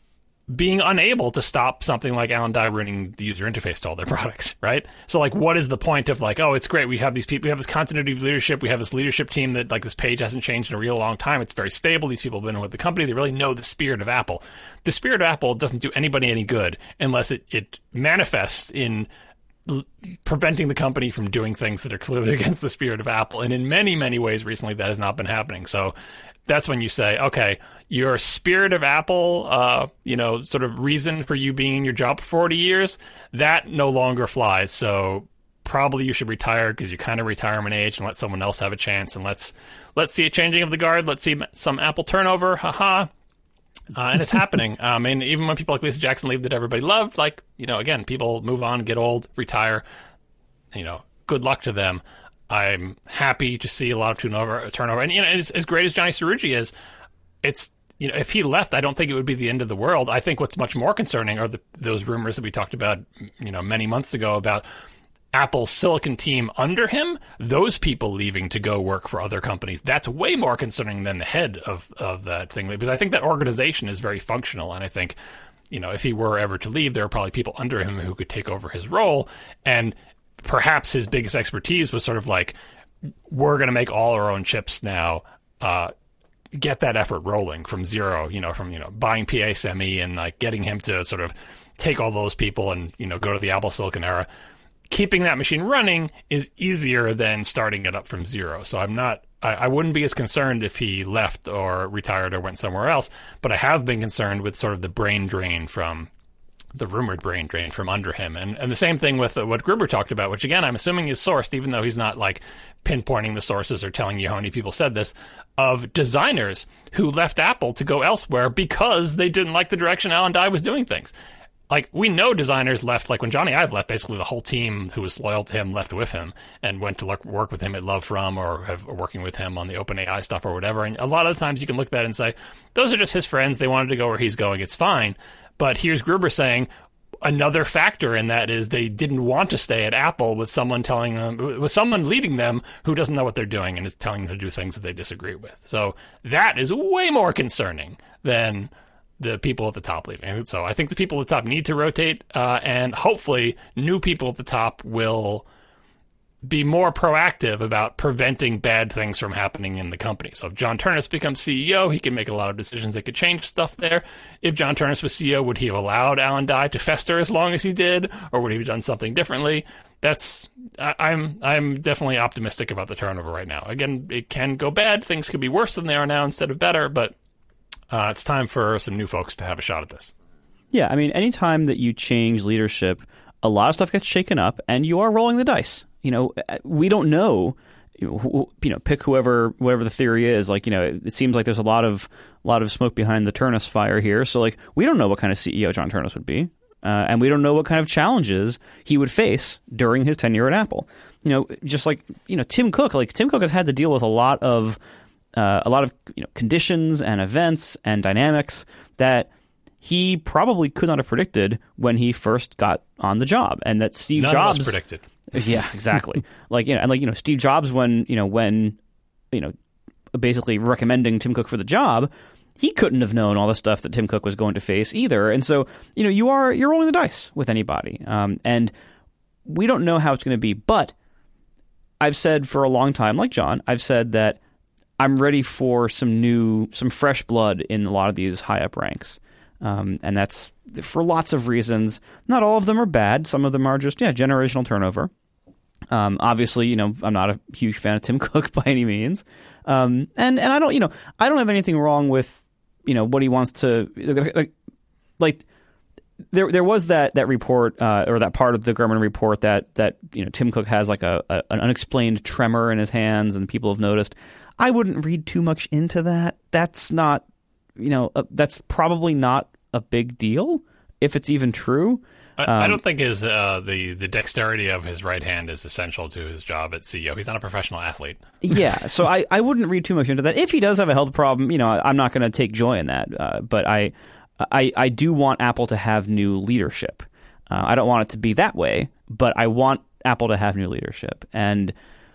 Speaker 4: being unable to stop something like Alan Dye ruining the user interface to all their products, right? So, like, what is the point of, like, oh, it's great, we have these people, we have this continuity of leadership, we have this leadership team that, like, this page hasn't changed in a real long time, it's very stable, these people have been with the company, they really know the spirit of Apple. The spirit of Apple doesn't do anybody any good unless it, it manifests in preventing the company from doing things that are clearly against the spirit of Apple. And in many, many ways recently, that has not been happening. So that's when you say, okay, your spirit of Apple, uh, you know, sort of reason for you being in your job for forty years, that no longer flies. So probably you should retire because you're kind of retirement age and let someone else have a chance. And let's, let's see a changing of the guard. Let's see some Apple turnover. Haha. Uh, and it's happening. Um, and even when people like Lisa Jackson leave that everybody loved, like, you know, again, people move on, get old, retire, you know, good luck to them. I'm happy to see a lot of turnover. turnover. And, you know, as, as great as Johnny Cerrugi is, it's, you know, if he left, I don't think it would be the end of the world. I think what's much more concerning are the, those rumors that we talked about, you know, many months ago about Apple's Silicon team under him, those people leaving to go work for other companies. That's way more concerning than the head of, of that thing. Because I think that organization is very functional. And I think, you know, if he were ever to leave, there are probably people under him who could take over his role. And perhaps his biggest expertise was sort of like, we're going to make all our own chips now, uh, get that effort rolling from zero, you know, from, you know, buying P A Semi and like getting him to sort of take all those people and, you know, go to the Apple Silicon era. Keeping that machine running is easier than starting it up from zero. So I'm not, I, I wouldn't be as concerned if he left or retired or went somewhere else, but I have been concerned with sort of the brain drain from, the rumored brain drain from under him. And and the same thing with uh, what Gruber talked about, which again, I'm assuming is sourced, even though he's not like pinpointing the sources or telling you how many people said this, of designers who left Apple to go elsewhere because they didn't like the direction Alan Dye was doing things. Like, we know designers left, like when Johnny Ive left, basically the whole team who was loyal to him left with him and went to look, work with him at Love From or have working with him on the OpenAI stuff or whatever. And a lot of the times you can look at that and say, those are just his friends. They wanted to go where he's going. It's fine. But here's Gruber saying another factor in that is they didn't want to stay at Apple with someone telling them, with someone leading them who doesn't know what they're doing and is telling them to do things that they disagree with. So that is way more concerning than the people at the top leaving. So I think the people at the top need to rotate, uh, and hopefully new people at the top will be more proactive about preventing bad things from happening in the company. So if John Ternus becomes C E O, he can make a lot of decisions that could change stuff there. If John Ternus was C E O, would he have allowed Alan Dye to fester as long as he did, or would he have done something differently? That's I, I'm I'm definitely optimistic about the turnover right now. Again, it can go bad. Things could be worse than they are now instead of better, but Uh, it's time for some new folks to have a shot at this.
Speaker 2: Yeah, I mean, anytime that you change leadership, a lot of stuff gets shaken up, and you are rolling the dice. You know, we don't know you know, who, you know, pick whoever, whatever the theory is. Like, you know, it, it seems like there's a lot of, a lot of smoke behind the Turnus fire here. So, like, we don't know what kind of C E O John Turnus would be, uh, and we don't know what kind of challenges he would face during his tenure at Apple. You know, just like, you know, Tim Cook. Like, Tim Cook has had to deal with a lot of, uh, a lot of you know, conditions and events and dynamics that he probably could not have predicted when he first got on the job, and that Steve
Speaker 4: None
Speaker 2: Jobs
Speaker 4: of us predicted.
Speaker 2: Yeah, exactly. like you know, and like you know, Steve Jobs, when you know, when you know, basically recommending Tim Cook for the job, he couldn't have known all the stuff that Tim Cook was going to face either. And so, you know, you are you're rolling the dice with anybody, um, and we don't know how it's going to be. But I've said for a long time, like John, I've said that I'm ready for some new, some fresh blood in a lot of these high up ranks, um, and that's for lots of reasons. Not all of them are bad. Some of them are just yeah, generational turnover. Um, obviously, you know, I'm not a huge fan of Tim Cook by any means. Um, and, and I don't, you know, I don't have anything wrong with, you know, what he wants to, like, like there, there was that, that report, uh, or that part of the Gurman report that, that, you know, Tim Cook has like a, a, an unexplained tremor in his hands and people have noticed. I wouldn't read too much into that. That's not, you know, uh, that's probably not a big deal if it's even true.
Speaker 4: I,
Speaker 2: Um,
Speaker 4: I don't think his uh, the the dexterity of his right hand is essential to his job at C E O. He's not a professional athlete.
Speaker 2: Yeah, so I, I wouldn't read too much into that. If he does have a health problem, you know, I'm not going to take joy in that. Uh, but I, I I do want Apple to have new leadership. Uh, I don't want it to be that way, but I want Apple to have new leadership. And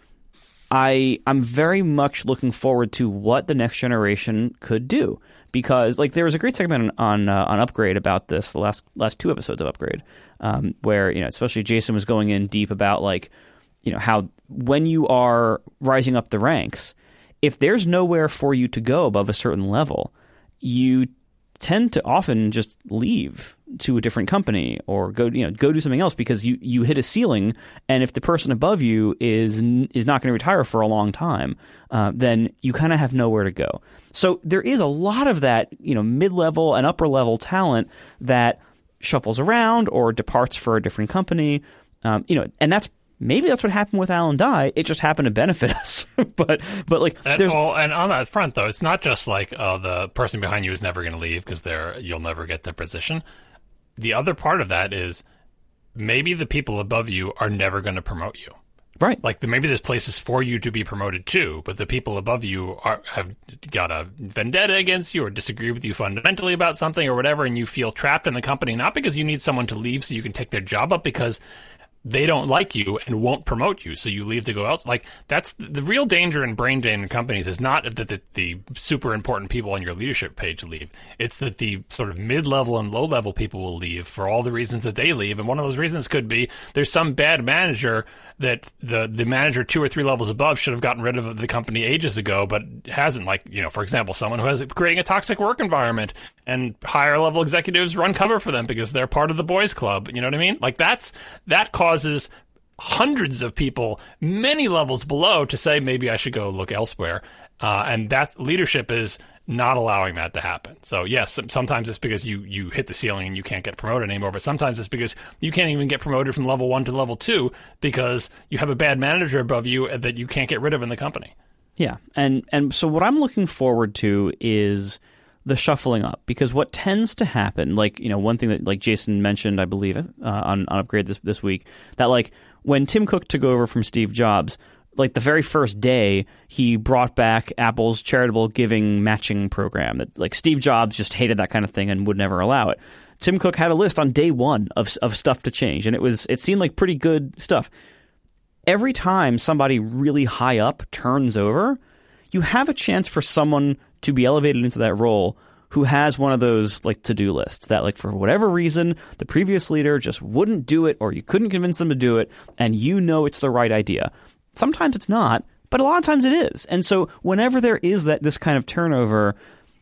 Speaker 2: I I'm very much looking forward to what the next generation could do. Because like there was a great segment on uh, on Upgrade about this, the last last two episodes of Upgrade, um, where you know especially Jason was going in deep about like you know how when you are rising up the ranks, if there's nowhere for you to go above a certain level, you tend to often just leave to a different company or go you know go do something else because you, you hit a ceiling, and if the person above you is is not going to retire for a long time, uh, then you kind of have nowhere to go. So there is a lot of that you know mid-level and upper-level talent that shuffles around or departs for a different company, um, you know, and that's maybe that's what happened with Alan Dye. It just happened to benefit us, but but like
Speaker 4: and,
Speaker 2: there's
Speaker 4: well, and on that front though, it's not just like uh, the person behind you is never going to leave because they're you'll never get the position. The other part of that is maybe the people above you are never going to promote you.
Speaker 2: right.
Speaker 4: Like the, maybe there's places for you to be promoted too, but the people above you are, have got a vendetta against you or disagree with you fundamentally about something or whatever, and you feel trapped in the company, not because you need someone to leave so you can take their job up, because they don't like you and won't promote you, so you leave to go else. Like that's the real danger in brain drain in companies is not that the, the super important people on your leadership page leave. It's that the sort of mid-level and low-level people will leave for all the reasons that they leave. And one of those reasons could be there's some bad manager that the the manager two or three levels above should have gotten rid of the company ages ago, but hasn't. Like, you know, for example, someone who has creating a toxic work environment and higher level executives run cover for them because they're part of the boys club. You know what I mean? Like that's that causes hundreds of people many levels below to say maybe I should go look elsewhere. Uh, and that leadership is not allowing that to happen. So yes, sometimes it's because you, you hit the ceiling and you can't get promoted anymore, but sometimes it's because you can't even get promoted from level one to level two because you have a bad manager above you that you can't get rid of in the company.
Speaker 2: Yeah. And, and so what I'm looking forward to is the shuffling up, because what tends to happen, like, you know, one thing that like Jason mentioned, I believe, uh, on, on Upgrade this, this week, that like when Tim Cook took over from Steve Jobs, like the very first day, he brought back Apple's charitable giving matching program that like Steve Jobs just hated that kind of thing and would never allow it. Tim Cook had a list on day one of of stuff to change, and it was it seemed like pretty good stuff. Every time somebody really high up turns over, you have a chance for someone to be elevated into that role who has one of those like to-do lists that like for whatever reason the previous leader just wouldn't do it, or you couldn't convince them to do it, and you know it's the right idea. Sometimes it's not, but a lot of times it is. And so whenever there is that this kind of turnover,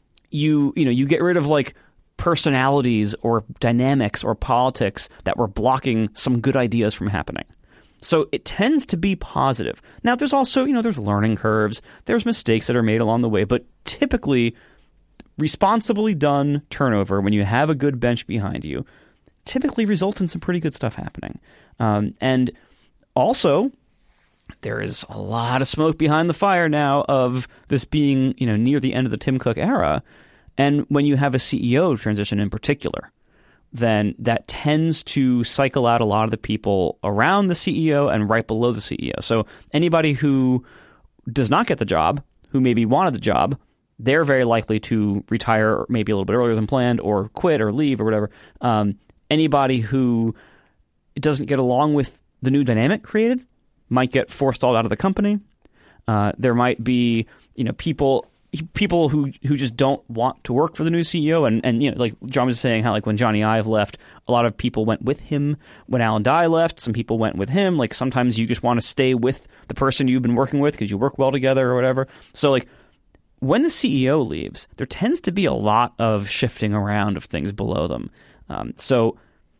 Speaker 2: you you know you get rid of like personalities or dynamics or politics that were blocking some good ideas from happening. So it tends to be positive. Now there's also, you know, there's learning curves, there's mistakes that are made along the way, but typically responsibly done turnover when you have a good bench behind you typically results in some pretty good stuff happening. Um, and also, there is a lot of smoke behind the fire now of this being, you know, near the end of the Tim Cook era. And when you have a C E O transition in particular, then that tends to cycle out a lot of the people around the C E O and right below the C E O. So anybody who does not get the job, who maybe wanted the job, they're very likely to retire maybe a little bit earlier than planned or quit or leave or whatever. Um, anybody who doesn't get along with the new dynamic created might get forced all out of the company. Uh, there might be, you know, people people who who just don't want to work for the new C E O. And, and you know, like John was saying, how like when Johnny Ive left, a lot of people went with him. When Alan Dye left, some people went with him. Like sometimes you just want to stay with the person you've been working with because you work well together or whatever. So like when the C E O leaves, there tends to be a lot of shifting around of things below them. Um, so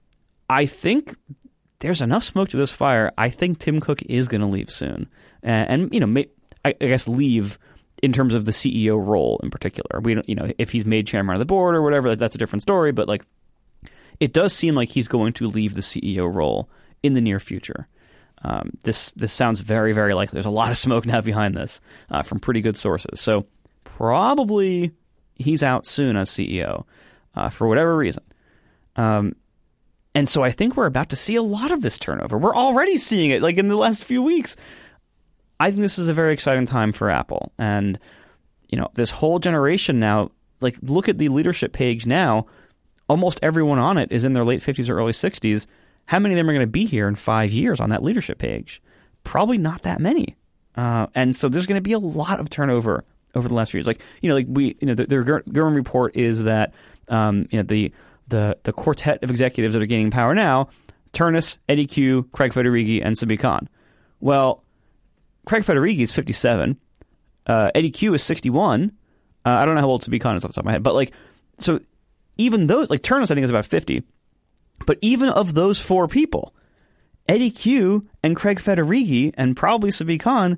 Speaker 2: I think there's enough smoke to this fire. I think Tim Cook is going to leave soon. And, and you know, may, I, I guess leave in terms of the C E O role in particular. We don't, you know, if he's made chairman of the board or whatever, that's a different story. But like, it does seem like he's going to leave the C E O role in the near future. Um, this this sounds very, very likely. There's a lot of smoke now behind this uh, from pretty good sources. So probably he's out soon as C E O uh, for whatever reason. Um, and so I think we're about to see a lot of this turnover. We're already seeing it like in the last few weeks. I think this is a very exciting time for Apple. And, you know, this whole generation now, like look at the leadership page now. Almost everyone on it is in their late fifties or early sixties. How many of them are going to be here in five years on that leadership page? Probably not that many. Uh, and so there's going to be a lot of turnover over the last few years. Like, you know, like we, you know, the, the Gurman report is that, um, you know, the, the, the quartet of executives that are gaining power now, Ternus, Eddie Q, Craig Federighi, and Sadiq Khan. Well, Craig Federighi is fifty-seven. Uh, Eddie Q is sixty-one. Uh, I don't know how old Sadiq Khan is off the top of my head, but like, so even those, like Ternus, I think is about fifty. But even of those four people, Eddie Q and Craig Federighi and probably Sadiq Khan,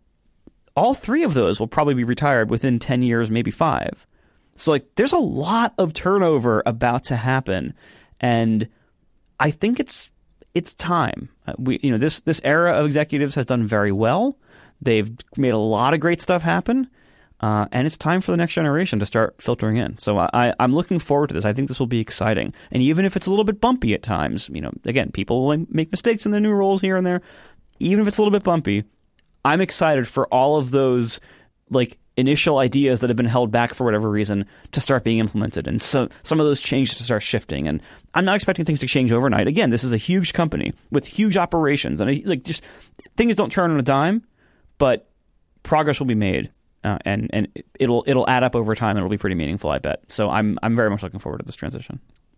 Speaker 2: all three of those will probably be retired within ten years, maybe five. So like, there's a lot of turnover about to happen, and I think it's it's time. Uh, we, you know, this this era of executives has done very well. They've made a lot of great stuff happen, uh, and it's time for the next generation to start filtering in. So I, I'm looking forward to this. I think this will be exciting, and even if it's a little bit bumpy at times, you know, again, people will make mistakes in their new roles here and there. Even if it's a little bit bumpy, I'm excited for all of those like initial ideas that have been held back for whatever reason to start being implemented, and so some of those changes to start shifting. And I'm not expecting things to change overnight. Again, this is a huge company with huge operations, and like just things don't turn on a dime, but progress will be made, uh, and and it'll it'll add up over time, and it'll be pretty meaningful, I bet. So I'm I'm very much looking forward to this transition.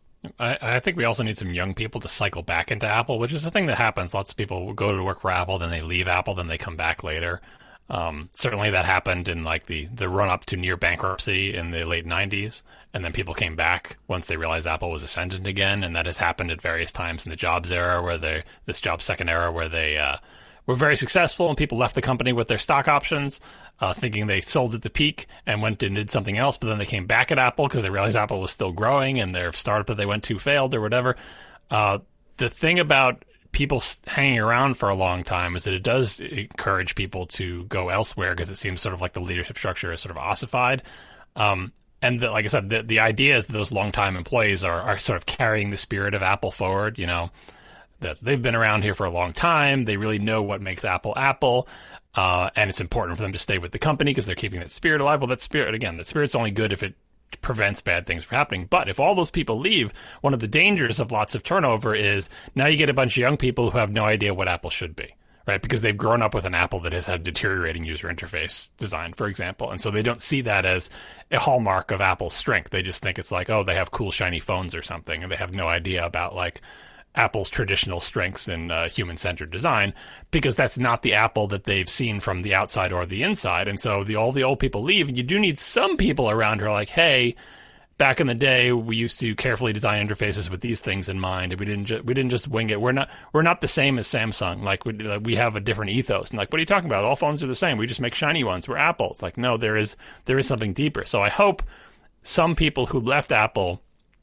Speaker 4: I, I think we also need some young people to cycle back into Apple, which is a thing that happens. Lots of people will go to work for Apple, then they leave Apple, then they come back later. Um, certainly that happened in like the, the run up to near bankruptcy in the late nineties. And then people came back once they realized Apple was ascendant again. And that has happened at various times in the Jobs era where they, this Jobs second era where they, uh, were very successful and people left the company with their stock options, uh, thinking they sold at the peak and went and did something else. But then they came back at Apple because they realized Apple was still growing and their startup that they went to failed or whatever. Uh, the thing about people hanging around for a long time is that it does encourage people to go elsewhere because it seems sort of like the leadership structure is sort of ossified. Um, and the, like I said, the, the idea is that those longtime employees are, are sort of carrying the spirit of Apple forward, you know, that they've been around here for a long time. They really know what makes Apple Apple. Uh, and it's important for them to stay with the company because they're keeping that spirit alive. Well, that spirit, again, that spirit's only good if it prevents bad things from happening. But if all those people leave, one of the dangers of lots of turnover is now you get a bunch of young people who have no idea what Apple should be, right? Because they've grown up with an Apple that has had deteriorating user interface design, for example. And so they don't see that as a hallmark of Apple's strength. They just think it's like, oh, they have cool, shiny phones or something. And they have no idea about like Apple's traditional strengths in uh, human-centered design, because that's not the Apple that they've seen from the outside or the inside. And so the all the old people leave, and you do need some people around who are like, hey, back in the day, we used to carefully design interfaces with these things in mind, and we didn't ju- we didn't just wing it. We're not we're not the same as Samsung. Like we like, we have a different ethos. And like, what are you talking about? All phones are the same. We just make shiny ones. We're Apple. It's like, no, there is there is something deeper. So I hope some people who left Apple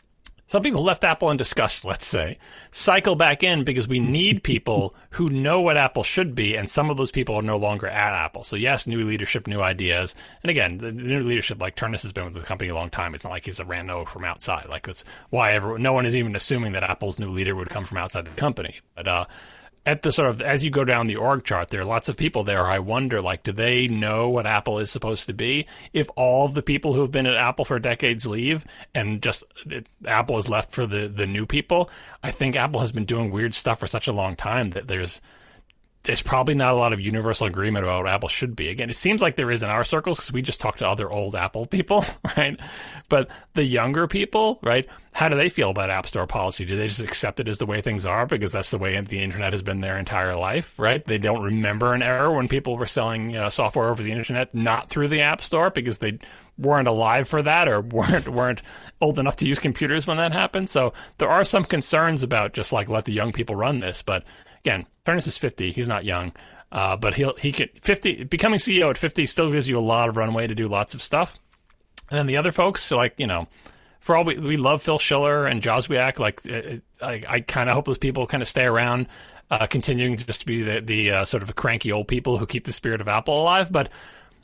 Speaker 4: some people left Apple in disgust, let's say, cycle back in because we need people who know what Apple should be, and some of those people are no longer at Apple. So yes, new leadership, new ideas. And again, the new leadership, like Ternus has been with the company a long time. It's not like he's a rando from outside. Like that's why everyone, no one is even assuming that Apple's new leader would come from outside the company. But uh, at the sort of, as you go down the org chart, there are lots of people there. I wonder, like, do they know what Apple is supposed to be? If all of the people who have been at Apple for decades leave and just it, Apple is left for the, the new people, I think Apple has been doing weird stuff for such a long time that there's there's probably not a lot of universal agreement about what Apple should be. Again, it seems like there is in our circles because we just talk to other old Apple people, right? But the younger people, right, how do they feel about App Store policy? Do they just accept it as the way things are because that's the way the internet has been their entire life, right? They don't remember an era when people were selling uh, software over the internet not through the App Store because they weren't alive for that or weren't weren't old enough to use computers when that happened. So there are some concerns about just like let the young people run this, but again, Ternus is fifty. He's not young, uh, but he'll he could fifty. Becoming C E O at fifty still gives you a lot of runway to do lots of stuff. And then the other folks, so like you know, for all we we love Phil Schiller and Joswiak. Like uh, I, I kind of hope those people kind of stay around, uh, continuing to just be the the uh, sort of cranky old people who keep the spirit of Apple alive. But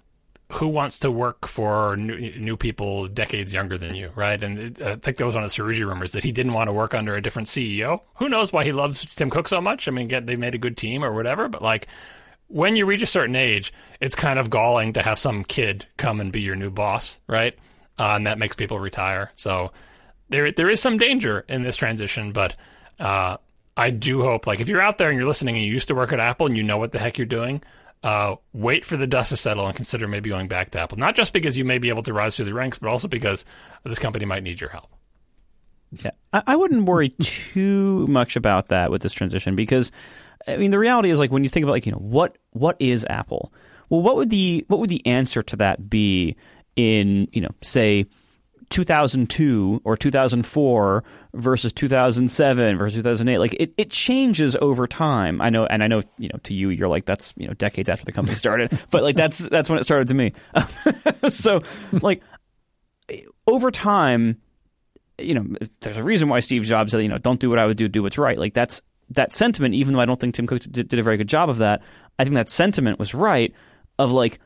Speaker 4: who wants to work for new, new people decades younger than you, right? And it, I think that was one of the Cerruti rumors that he didn't want to work under a different C E O. Who knows why he loves Tim Cook so much? I mean, get, they made a good team or whatever, but like when you reach a certain age, it's kind of galling to have some kid come and be your new boss, right? Uh, and that makes people retire. So there there is some danger in this transition, but uh, I do hope, like if you're out there and you're listening and you used to work at Apple and you know what the heck you're doing, Uh, wait for the dust to settle and consider maybe going back to Apple. Not just because you may be able to rise through the ranks, but also because this company might need your help.
Speaker 2: Yeah, I, I wouldn't worry too much about that with this transition because, I mean, the reality is like when you think about like you know what what is Apple? Well, what would the what would the answer to that be in you know say two thousand two or two thousand four versus two thousand seven versus two thousand eight? Like it, it changes over time. I know, and I know, you know, to you, you're like, that's, you know, decades after the company started, but like, that's, that's when it started to me. So like over time, you know, there's a reason why Steve Jobs said, you know, don't do what I would do, do what's right. Like that's, that sentiment, even though I don't think Tim Cook did, did a very good job of that, I think that sentiment was right of like,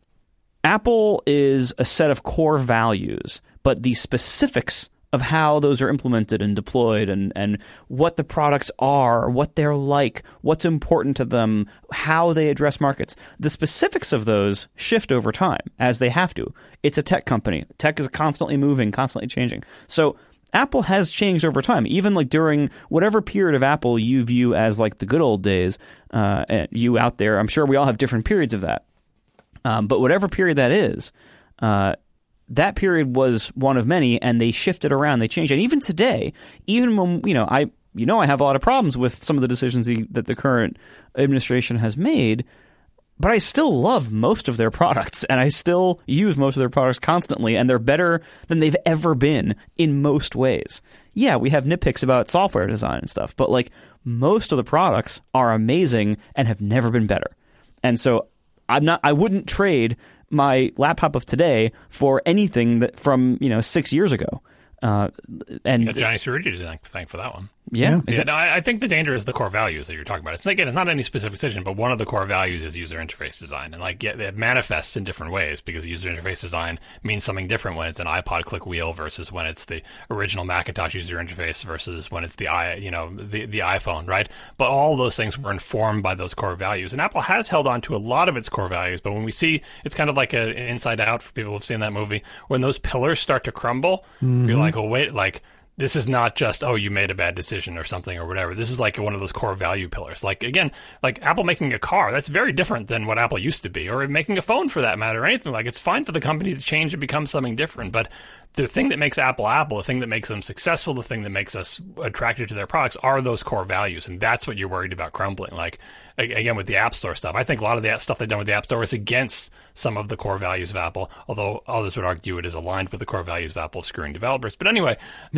Speaker 2: Apple is a set of core values, but the specifics of how those are implemented and deployed and, and what the products are, what they're like, what's important to them, how they address markets. The specifics of those shift over time, as they have to. It's a tech company. Tech is constantly moving, constantly changing. So Apple has changed over time. Even like during whatever period of Apple you view as like the good old days, uh, you out there, I'm sure we all have different periods of that. Um, but whatever period that is, uh, that period was one of many, and they shifted around, they changed. And even today, even when, you know, I, you know, I have a lot of problems with some of the decisions the, that the current administration has made, but I still love most of their products, and I still use most of their products constantly, and they're better than they've ever been in most ways. Yeah, we have nitpicks about software design and stuff, but like most of the products are amazing and have never been better. And so I'm not, I wouldn't trade my laptop of today for anything that from, you know, six years ago. Uh, and
Speaker 4: you got Johnny Cerruti to thank for that one.
Speaker 2: Yeah,
Speaker 3: Yeah.
Speaker 2: exactly.
Speaker 4: Yeah, no, I I think the danger is the core values that you're talking about. It's again, it's not any specific decision, but one of the core values is user interface design, and like yeah, it manifests in different ways because user interface design means something different when it's an iPod click wheel versus when it's the original Macintosh user interface versus when it's the i you know the the iPhone, right? But all those things were informed by those core values, and Apple has held on to a lot of its core values. But when we see, it's kind of like a, an Inside Out for people who've seen that movie. When those pillars start to crumble, mm-hmm. you're like, oh wait, like. This is not just, oh, you made a bad decision or something or whatever. This is like one of those core value pillars. Like, again, like Apple making a car, that's very different than what Apple used to be, or making a phone for that matter, or anything. Like, it's fine for the company to change and become something different. But the thing that makes Apple Apple, the thing that makes them successful, the thing that makes us attracted to their products are those core values. And that's what you're worried about crumbling. Like, again, with the App Store stuff, I think a lot of the stuff they've done with the App Store is against some of the core values of Apple, although others would argue it is aligned with the core values of Apple, screwing developers. But anyway,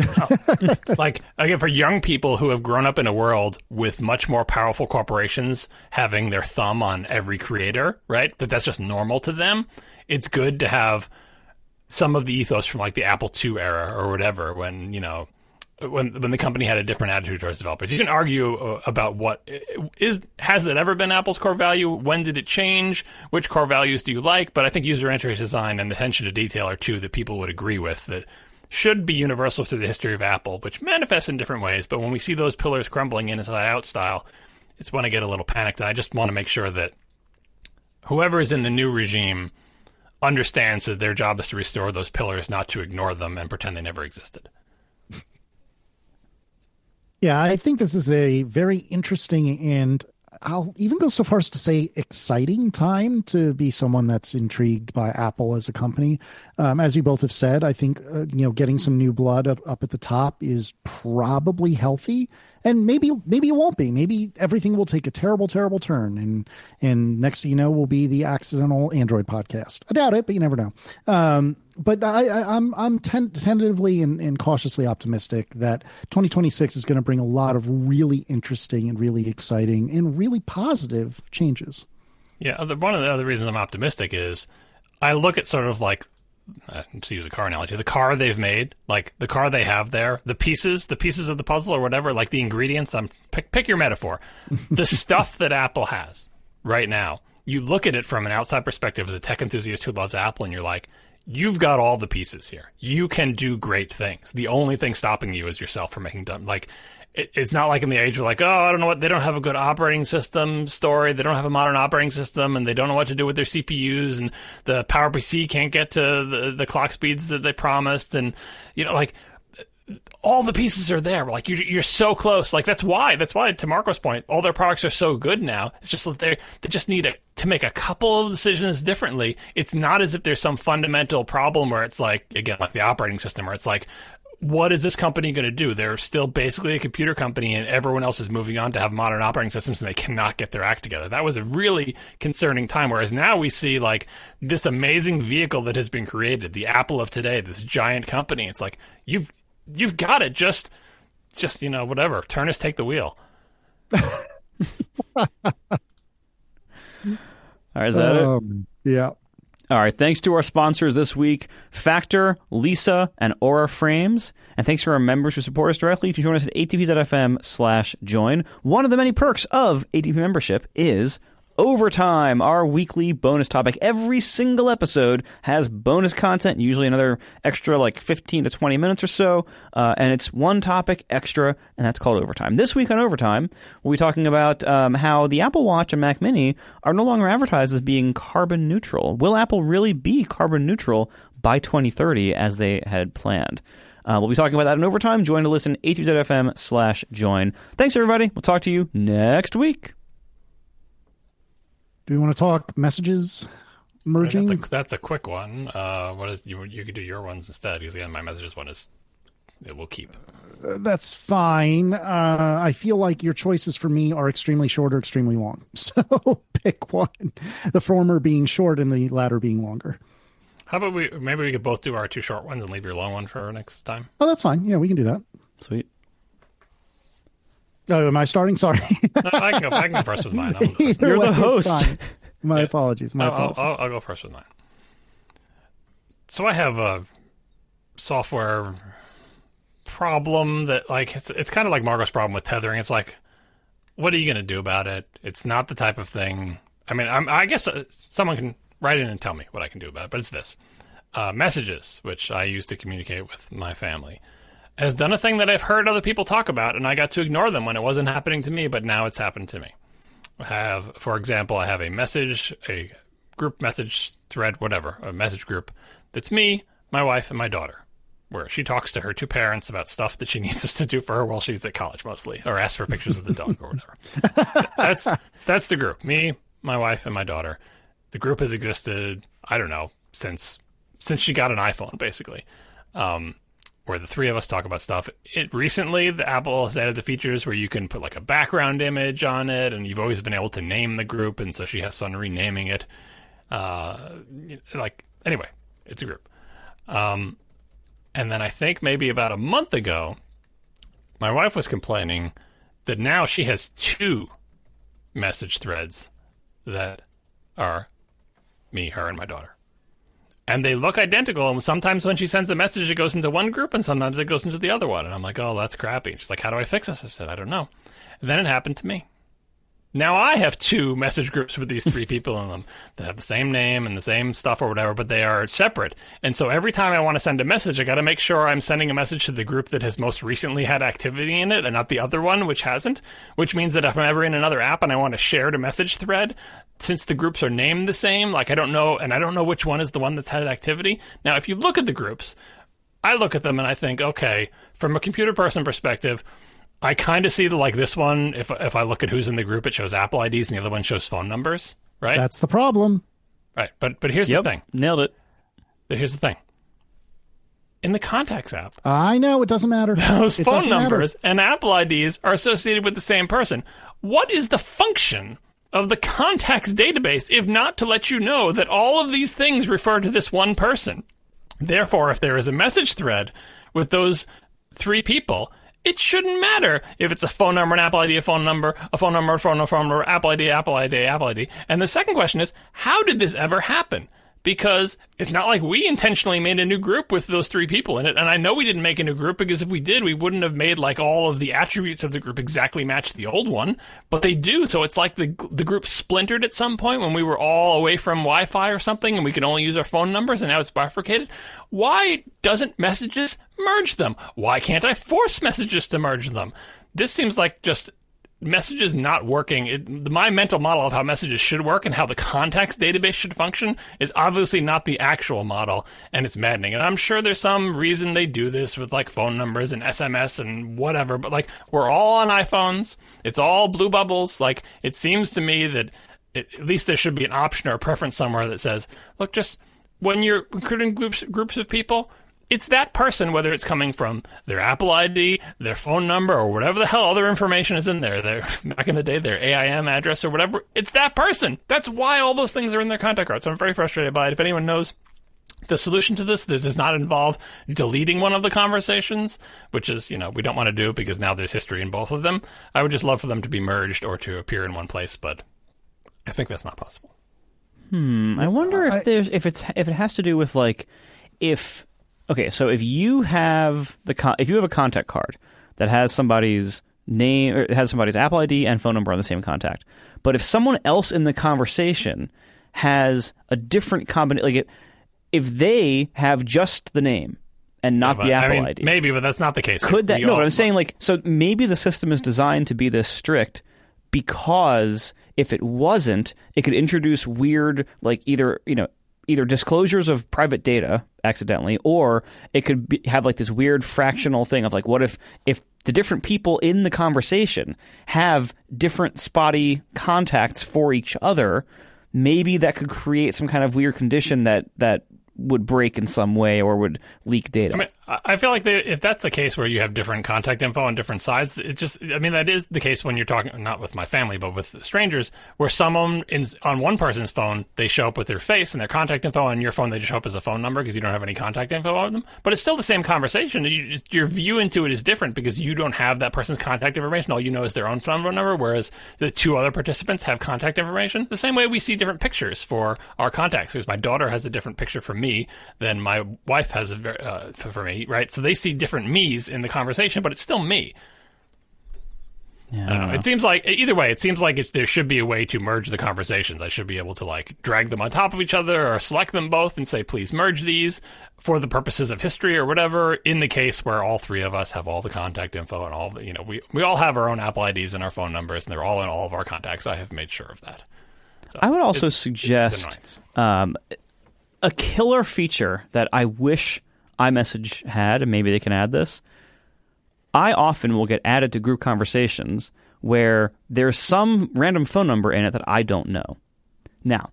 Speaker 4: uh, like, again, for young people who have grown up in a world with much more powerful corporations having their thumb on every creator, right, that that's just normal to them, it's good to have some of the ethos from like the Apple two era or whatever, when, you know, when when the company had a different attitude towards developers. You can argue uh, about what is has it ever been Apple's core value? When did it change? Which core values do you like? But I think user interface design and attention to detail are two that people would agree with that should be universal through the history of Apple, which manifests in different ways. But when we see those pillars crumbling in inside out style, it's when I get a little panicked. And I just want to make sure that whoever is in the new regime understands that their job is to restore those pillars, not to ignore them and pretend they never existed.
Speaker 3: Yeah, I think this is a very interesting and I'll even go so far as to say exciting time to be someone that's intrigued by Apple as a company. Um, as you both have said, I think, uh, you know, getting some new blood up, up at the top is probably healthy. And maybe maybe it won't be. Maybe everything will take a terrible, terrible turn. And and next thing you know, will be the accidental Android podcast. I doubt it, but you never know. Um, but I, I, I'm I'm ten- tentatively and, and cautiously optimistic that twenty twenty-six is going to bring a lot of really interesting and really exciting and really positive changes.
Speaker 4: Yeah, one of the other reasons I'm optimistic is I look at sort of like, Uh, to use a car analogy, the car they've made, like the car they have there, the pieces, the pieces of the puzzle or whatever, like the ingredients, I'm pick, pick your metaphor. The stuff that Apple has right now, you look at it from an outside perspective as a tech enthusiast who loves Apple, and you're like, you've got all the pieces here. You can do great things. The only thing stopping you is yourself from making dumb, like, it, it's not like in the age of like, oh, I don't know what, they don't have a good operating system story. They don't have a modern operating system, and they don't know what to do with their C P Us, and the PowerPC can't get to the, the clock speeds that they promised. And, you know, like, all the pieces are there. Like, you're, you're so close. Like, that's why, that's why, to Marco's point, all their products are so good now. It's just that they they just need a, to make a couple of decisions differently. It's not as if there's some fundamental problem where it's like, again, like the operating system, where it's like, what is this company going to do? They're still basically a computer company, and everyone else is moving on to have modern operating systems, and they cannot get their act together. That was a really concerning time, whereas now we see like this amazing vehicle that has been created, the Apple of today, this giant company. It's like, you've you've got it. Just, just you know, whatever. Turnus, take the wheel.
Speaker 2: All right, is that
Speaker 3: um,
Speaker 2: it?
Speaker 3: Yeah.
Speaker 2: All right, thanks to our sponsors this week, Factor, Lisa, and Aura Frames. And thanks to our members who support us directly. You can join us at atp.fm slash join. One of the many perks of A T P membership is Overtime, our weekly bonus topic. Every single episode has bonus content, usually another extra like fifteen to twenty minutes or so. Uh, and it's one topic extra, and that's called Overtime. This week on Overtime, we'll be talking about um, how the Apple Watch and Mac Mini are no longer advertised as being carbon neutral. Will Apple really be carbon neutral by twenty thirty as they had planned? Uh, we'll be talking about that in Overtime. Join to listen, atp.fm slash join. Thanks, everybody. We'll talk to you next week.
Speaker 3: Do we want to talk messages merging?
Speaker 4: That's a, that's a quick one. Uh, what is you? You could do your ones instead, because again, my messages one is it will keep.
Speaker 3: Uh, that's fine. Uh, I feel like your choices for me are extremely short or extremely long. So pick one. The former being short and the latter being longer.
Speaker 4: How about we? Maybe we could both do our two short ones and leave your long one for next time.
Speaker 3: Oh, that's fine. Yeah, we can do that.
Speaker 2: Sweet.
Speaker 3: Oh, am I starting? Sorry.
Speaker 4: No, I can go. I can go first with mine. I'll do it.
Speaker 2: You're
Speaker 3: way,
Speaker 2: the
Speaker 3: it's
Speaker 2: host.
Speaker 3: fine. My
Speaker 4: Yeah.
Speaker 3: apologies. My
Speaker 4: I'll,
Speaker 3: apologies.
Speaker 4: I'll, I'll go first with mine. So I have a software problem that, like, it's it's kind of like Margot's problem with tethering. It's like, what are you going to do about it? It's not the type of thing. I mean, I'm, I guess uh, someone can write in and tell me what I can do about it, but it's this. Uh, messages, which I use to communicate with my family, has done a thing that I've heard other people talk about, and I got to ignore them when it wasn't happening to me, but now it's happened to me. I have, for example, I have a message, a group message thread, whatever, a message group that's me, my wife, and my daughter, where she talks to her two parents about stuff that she needs us to do for her while she's at college mostly, or asks for pictures of the dog or whatever. That's that's the group, me, my wife, and my daughter. The group has existed, I don't know, since since she got an iPhone, basically. Um, where the three of us talk about stuff. It recently, the Apple has added the features where you can put like a background image on it, and you've always been able to name the group, and so she has fun renaming it. Uh, like anyway, it's a group. Um, and then I think maybe about a month ago, my wife was complaining that now she has two message threads that are me, her, and my daughter. and they look identical. And sometimes when she sends a message, it goes into one group, and sometimes it goes into the other one. And I'm like, oh, that's crappy. She's like, how do I fix this? I said, I don't know. And then it happened to me. Now I have two message groups with these three people in them that have the same name and the same stuff or whatever, but they are separate. And so every time I want to send a message, I got to make sure I'm sending a message to the group that has most recently had activity in it and not the other one, which hasn't, which means that if I'm ever in another app and I want to share a message thread, since the groups are named the same, like I don't know, and I don't know which one is the one that's had activity. Now, if you look at the groups, I look at them and I think, okay, from a computer person perspective, I kind of see the, like this one, if if I look at who's in the group, it shows Apple I Ds and the other one shows phone numbers, right?
Speaker 3: That's the problem.
Speaker 4: Right, but but here's
Speaker 2: Yep,
Speaker 4: the thing.
Speaker 2: nailed it.
Speaker 4: But here's the thing. In the Contacts app,
Speaker 3: I know, it doesn't matter.
Speaker 4: those
Speaker 3: It
Speaker 4: phone
Speaker 3: doesn't matter.
Speaker 4: numbers and Apple I Ds are associated with the same person. What is the function of the Contacts database if not to let you know that all of these things refer to this one person? Therefore, if there is a message thread with those three people, it shouldn't matter if it's a phone number, an Apple I D, a phone number, a phone number, a phone number, phone number, Apple I D, Apple I D, Apple I D. And the second question is, how did this ever happen? Because it's not like we intentionally made a new group with those three people in it. And I know we didn't make a new group because if we did, we wouldn't have made like all of the attributes of the group exactly match the old one. But they do. So it's like the the group splintered at some point when we were all away from Wi-Fi or something and we could only use our phone numbers and now it's bifurcated. Why doesn't messages merge them? Why can't I force messages to merge them? This seems like just messages not working. It, my mental model of how messages should work and how the contacts database should function is obviously not the actual model, and it's maddening. And I'm sure there's some reason they do this with like phone numbers and S M S and whatever, but like we're all on iPhones. It's all blue bubbles. Like it seems to me that it, at least there should be an option or a preference somewhere that says, look, just when you're recruiting groups groups of people, it's that person, whether it's coming from their Apple I D, their phone number, or whatever the hell other information is in there. Their, back in the day, their A I M address or whatever. It's that person. That's why all those things are in their contact card. So I'm very frustrated by it. If anyone knows the solution to this that does not involve deleting one of the conversations, which is, you know, we don't want to do it because now there's history in both of them, I would just love for them to be merged or to appear in one place, but I think that's not possible.
Speaker 2: Hmm. I wonder if
Speaker 3: I-
Speaker 2: there's if it's if it has to do with like if okay, so if you have the con- if you have a contact card that has somebody's name or it has somebody's Apple I D and phone number on the same contact, but if someone else in the conversation has a different combination, like if, if they have just the name and not
Speaker 4: But,
Speaker 2: the Apple
Speaker 4: I mean,
Speaker 2: I D,
Speaker 4: maybe, but that's not the case.
Speaker 2: could that
Speaker 4: We
Speaker 2: no?
Speaker 4: all-
Speaker 2: But I'm saying like so maybe the system is designed to be this strict because if it wasn't, it could introduce weird like either you know. either disclosures of private data accidentally, or it could be, have like this weird fractional thing of like, what if if the different people in the conversation have different spotty contacts for each other? Maybe that could create some kind of weird condition that that would break in some way or would leak data.
Speaker 4: I mean, I I feel like they, if that's the case where you have different contact info on different sides, it just, I mean, that is the case when you're talking, not with my family, but with strangers, where someone in, on one person's phone, they show up with their face and their contact info. On your phone, they just show up as a phone number because you don't have any contact info on them. But it's still the same conversation. You just, your view into it is different because you don't have that person's contact information. All you know is their own phone number, whereas the two other participants have contact information. The same way we see different pictures for our contacts, because my daughter has a different picture for me than my wife has a, ver- uh, for for me, right? So they see different me's in the conversation, but it's still me.
Speaker 2: Yeah,
Speaker 4: I don't know. It seems like either way, it seems like it, there should be a way to merge the conversations. I should be able to like drag them on top of each other or select them both and say, please merge these for the purposes of history or whatever. In the case where all three of us have all the contact info and all the, you know, we, we all have our own Apple I Ds and our phone numbers and they're all in all of our contacts. I have made sure of that. So
Speaker 2: I would also
Speaker 4: it's-
Speaker 2: suggest
Speaker 4: it's annoyance.
Speaker 2: um, a killer feature that I wish iMessage had, and maybe they can add this. I often will get added to group conversations where there's some random phone number in it that I don't know. Now,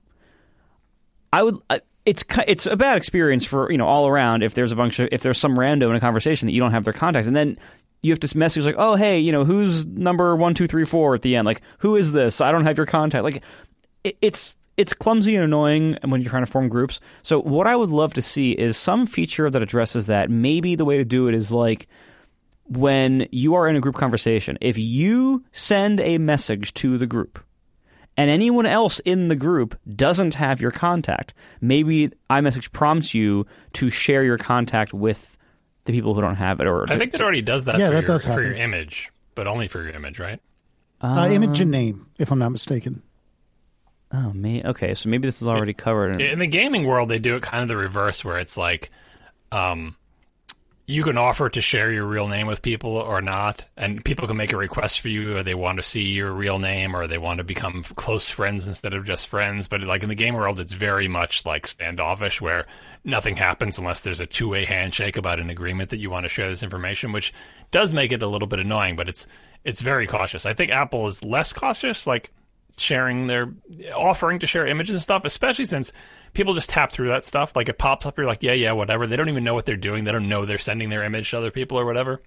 Speaker 2: I would uh, it's ki- it's a bad experience for, you know, all around if there's a bunch of if there's some rando in a conversation that you don't have their contact, and then you have to message like, oh hey, you know, who's number one two three four at the end? Like, who is this? I don't have your contact. Like, it, it's it's clumsy and annoying when you're trying to form groups. So what I would love to see is some feature that addresses that. Maybe the way to do it is like, when you are in a group conversation, if you send a message to the group and anyone else in the group doesn't have your contact, maybe iMessage prompts you to share your contact with the people who don't have it. Or
Speaker 4: I think it already does that
Speaker 3: Yeah,
Speaker 4: for,
Speaker 3: that
Speaker 4: your,
Speaker 3: does
Speaker 4: for
Speaker 3: happen.
Speaker 4: your image, but only for your image, right?
Speaker 3: Uh, image and name, if I'm not mistaken.
Speaker 2: Oh, me. Okay, so maybe this is already covered.
Speaker 4: In the gaming world, they do it kind of the reverse, where it's like, um, you can offer to share your real name with people or not, and people can make a request for you, or they want to see your real name, or they want to become close friends instead of just friends. But like in the game world, it's very much like standoffish, where nothing happens unless there's a two-way handshake about an agreement that you want to share this information, which does make it a little bit annoying, but it's it's very cautious. I think Apple is less cautious, like sharing their offering to share images and stuff, especially since people just tap through that stuff. Like it pops up, you're like, yeah, yeah, whatever. They don't even know what they're doing. They don't know they're sending their image to other people or whatever.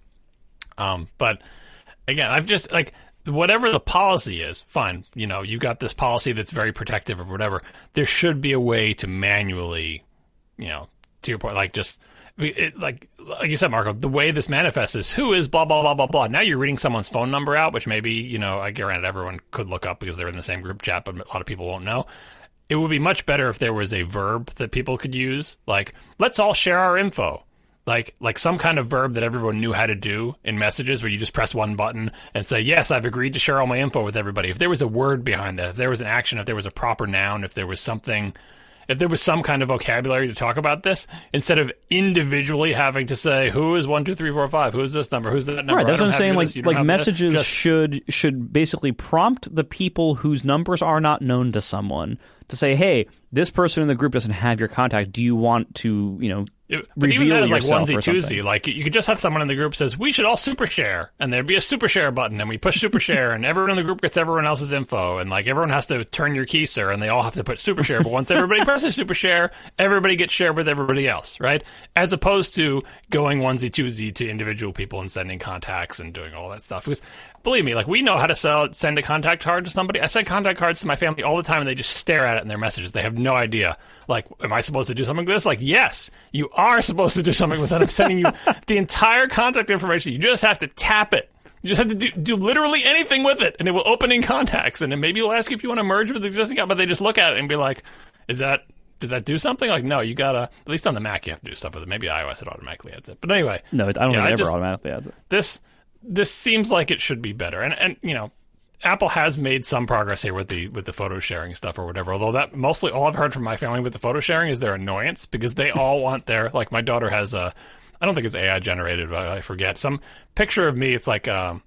Speaker 4: Um, but again, I've just like whatever the policy is, fine. You know, you got this policy that's very protective or whatever. There should be a way to manually, you know, to your point, like just it, like like you said, Marco, the way this manifests is who is blah blah blah blah blah. Now you're reading someone's phone number out, which maybe, you know, I guarantee everyone could look up because they're in the same group chat, but a lot of people won't know. It would be much better if there was a verb that people could use, like let's all share our info. Like like some kind of verb that everyone knew how to do in messages, where you just press one button and say, yes, I've agreed to share all my info with everybody. If there was a word behind that, if there was an action, if there was a proper noun, if there was something, if there was some kind of vocabulary to talk about this, instead of individually having to say, who is one, two, three, four, five, who's this number, who's that number?
Speaker 2: Right, that's
Speaker 4: I
Speaker 2: what I'm
Speaker 4: don't
Speaker 2: saying.
Speaker 4: have
Speaker 2: Like
Speaker 4: this, you don't
Speaker 2: like
Speaker 4: have that.
Speaker 2: messages
Speaker 4: Just-
Speaker 2: should should basically prompt the people whose numbers are not known to someone to say, hey, this person in the group doesn't have your contact. Do you want to, you know,
Speaker 4: It- but
Speaker 2: reveal
Speaker 4: even that is like
Speaker 2: yourself
Speaker 4: onesie
Speaker 2: or something?
Speaker 4: twosie. Like you could just have someone in the group says, we should all super share, and there'd be a super share button, and we push super share, and everyone in the group gets everyone else's info, and like everyone has to turn your key, sir, and they all have to put super share. But once everybody presses super share, everybody gets shared with everybody else, right? As opposed to going onesie twosie to individual people and sending contacts and doing all that stuff. Because believe me, like we know how to sell, send a contact card to somebody. I send contact cards to my family all the time, and they just stare at it in their messages. They have no idea. Like, am I supposed to do something with this? Like, yes, you are supposed to do something with it. I'm sending you the entire contact information. You just have to tap it. You just have to do, do literally anything with it, and it will open in contacts. And then maybe it'll ask you if you want to merge with the existing account, but they just look at it and be like, is that, did that do something? Like, no, you gotta, at least on the Mac, you have to do stuff with it. Maybe iOS, it automatically adds it. But anyway.
Speaker 2: No, I don't
Speaker 4: yeah,
Speaker 2: think
Speaker 4: I
Speaker 2: it ever
Speaker 4: just-
Speaker 2: automatically adds it.
Speaker 4: This, this seems like it should be better. And, and, you know, Apple has made some progress here with the with the photo sharing stuff or whatever. Although that mostly all I've heard from my family with the photo sharing is their annoyance, because they all want their, like my daughter has a, I don't think it's A I generated, but I forget, some picture of me. It's like um,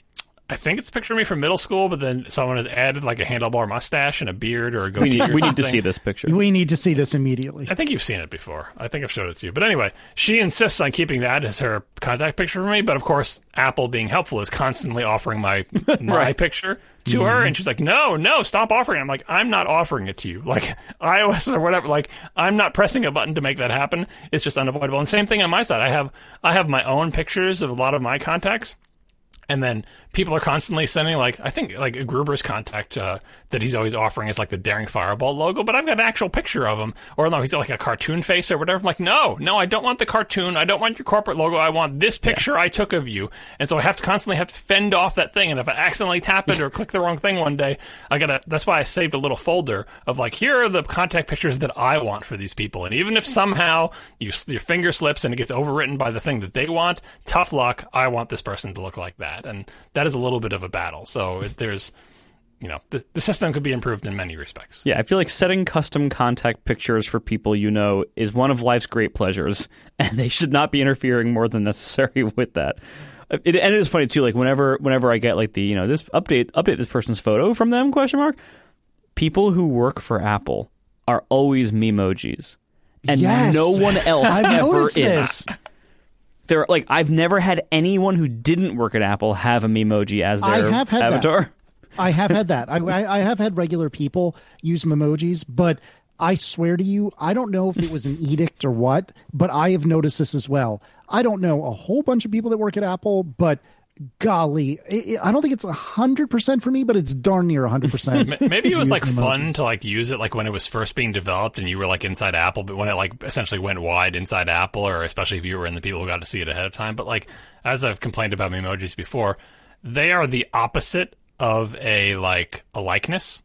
Speaker 4: I think it's a picture of me from middle school, but then someone has added like a handlebar mustache and a beard or a goatee.
Speaker 2: We need,
Speaker 4: or
Speaker 2: we need to
Speaker 4: something.
Speaker 2: see this picture.
Speaker 3: We need to see this immediately.
Speaker 4: I think you've seen it before. I think I've showed it to you. But anyway, she insists on keeping that as her contact picture for me. But of course, Apple, being helpful, is constantly offering my my
Speaker 2: Right.
Speaker 4: picture to her. And she's like, no, no, stop offering it. I'm like, I'm not offering it to you. Like iOS or whatever. Like, I'm not pressing a button to make that happen. It's just unavoidable. And same thing on my side. I have I have my own pictures of a lot of my contacts. And then people are constantly sending, like, I think, like, Gruber's contact uh, that he's always offering is, like, the Daring Fireball logo, but I've got an actual picture of him. Or, no, he's got, like, a cartoon face or whatever. I'm like, no, no, I don't want the cartoon. I don't want your corporate logo. I want this picture yeah. I took of you. And so I have to constantly have to fend off that thing. And if I accidentally tap it or click the wrong thing one day, I gotta, that's why I saved a little folder of, like, here are the contact pictures that I want for these people. And even if somehow you, your finger slips and it gets overwritten by the thing that they want, tough luck, I want this person to look like that. And that is a little bit of a battle. So it, there's, you know, the, the system could be improved in many respects.
Speaker 2: Yeah, I feel like setting custom contact pictures for people you know is one of life's great pleasures, and they should not be interfering more than necessary with that. It, and it is funny too. Like whenever, whenever I get like the, you know, this update, update this person's photo from them? Question mark. People who work for Apple are always memojis, and
Speaker 3: Yes.
Speaker 2: no one else
Speaker 3: I've
Speaker 2: ever
Speaker 3: noticed
Speaker 2: is.
Speaker 3: this.
Speaker 2: They're like, I've never had anyone who didn't work at Apple have a memoji as
Speaker 3: I
Speaker 2: their
Speaker 3: have had that.
Speaker 2: avatar.
Speaker 3: I have had that. I, I I have had regular people use memojis, but I swear to you, I don't know if it was an edict or what, but I have noticed this as well. I don't know a whole bunch of people that work at Apple, but golly, it, it, I don't think it's one hundred percent for me, but it's darn near one hundred percent.
Speaker 4: Maybe it was
Speaker 3: use
Speaker 4: like
Speaker 3: emoji.
Speaker 4: fun to like use it like when it was first being developed and you were like inside Apple, but when it like essentially went wide inside Apple, or especially if you were in the people who got to see it ahead of time. But like, as I've complained about emojis before, they are the opposite of a like a likeness.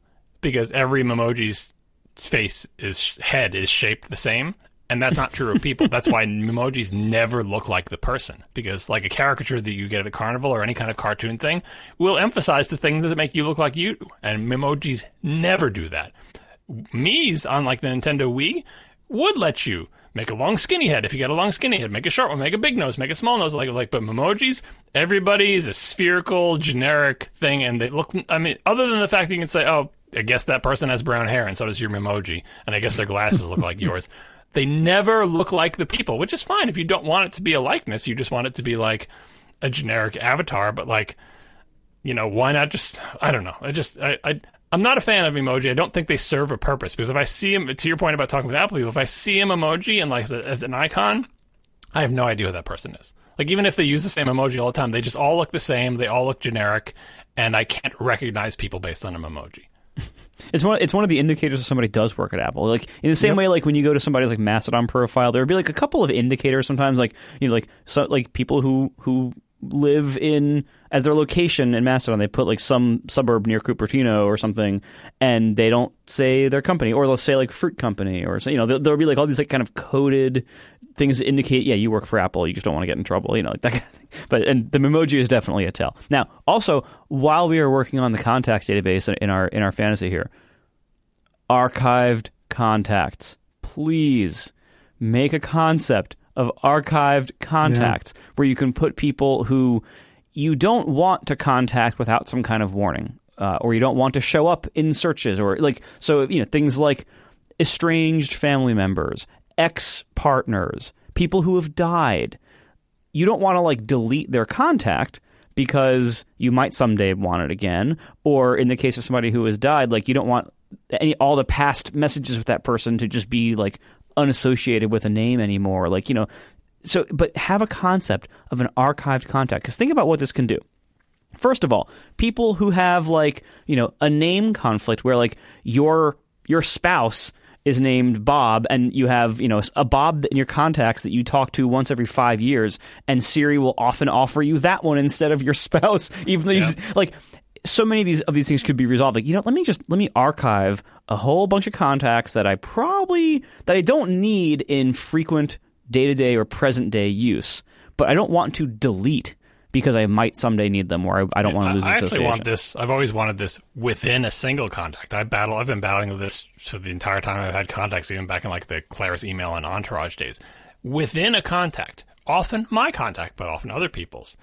Speaker 4: because every Memoji's face is head is shaped the same. And that's not true of people. That's why Memojis never look like the person. Because like a caricature that you get at a carnival or any kind of cartoon thing will emphasize the things that make you look like you. And Memojis never do that. Mii's, on like the Nintendo Wii, would let you make a long skinny head if you got a long skinny head, make a short one, make a big nose, make a small nose, like like. But Memojis, everybody is a spherical, generic thing, and they look. I mean, other than the fact that you can say, "Oh, I guess that person has brown hair, and so does your Memoji," and I guess their glasses look like yours. They never look like the people, which is fine if you don't want it to be a likeness. You just want it to be like a generic avatar. But like, you know, why not just? I don't know. I just I. I I'm not a fan of emoji. I don't think they serve a purpose, because if I see him, to your point about talking with Apple people, if I see him emoji and like as, a, as an icon, I have no idea who that person is. Like even if they use the same emoji all the time, they just all look the same. They all look generic, and I can't recognize people based on an emoji.
Speaker 2: It's one. It's one of the indicators if somebody does work at Apple. Like in the same yep. way, like when you go to somebody's like Mastodon profile, there would be like a couple of indicators sometimes. Like you know, like so, like people who who. live in as their location in Mastodon, they put like some suburb near Cupertino or something, and they don't say their company, or they'll say like fruit company, or you know there'll, there'll be like all these like kind of coded things that indicate yeah you work for Apple, you just don't want to get in trouble, you know, like that kind of thing. But and the Memoji is definitely a tell. Now, also while we are working on the contacts database in our in our fantasy here, archived contacts, please make a concept of archived contacts yeah. where you can put people who you don't want to contact without some kind of warning, uh, or you don't want to show up in searches, or like so you know things like estranged family members, ex-partners, people who have died. You don't want to like delete their contact because you might someday want it again, or in the case of somebody who has died, like you don't want any all the past messages with that person to just be like unassociated with a name anymore, like you know so but have a concept of an archived contact, because think about what this can do. First of all, people who have like you know a name conflict where like your your spouse is named Bob, and you have you know a Bob in your contacts that you talk to once every five years, and Siri will often offer you that one instead of your spouse, even though yeah. you like so many of these of these things could be resolved. Like, you know, let me just let me archive a whole bunch of contacts that I probably that I don't need in frequent day-to-day or present-day use, but I don't want to delete because I might someday need them, or I, I don't want to lose
Speaker 4: I
Speaker 2: association.
Speaker 4: I actually want this. I've always wanted this within a single contact. I battle. I've been battling with this for the entire time I've had contacts, even back in like the Claris email and Entourage days. Within a contact, often my contact, but often other people's.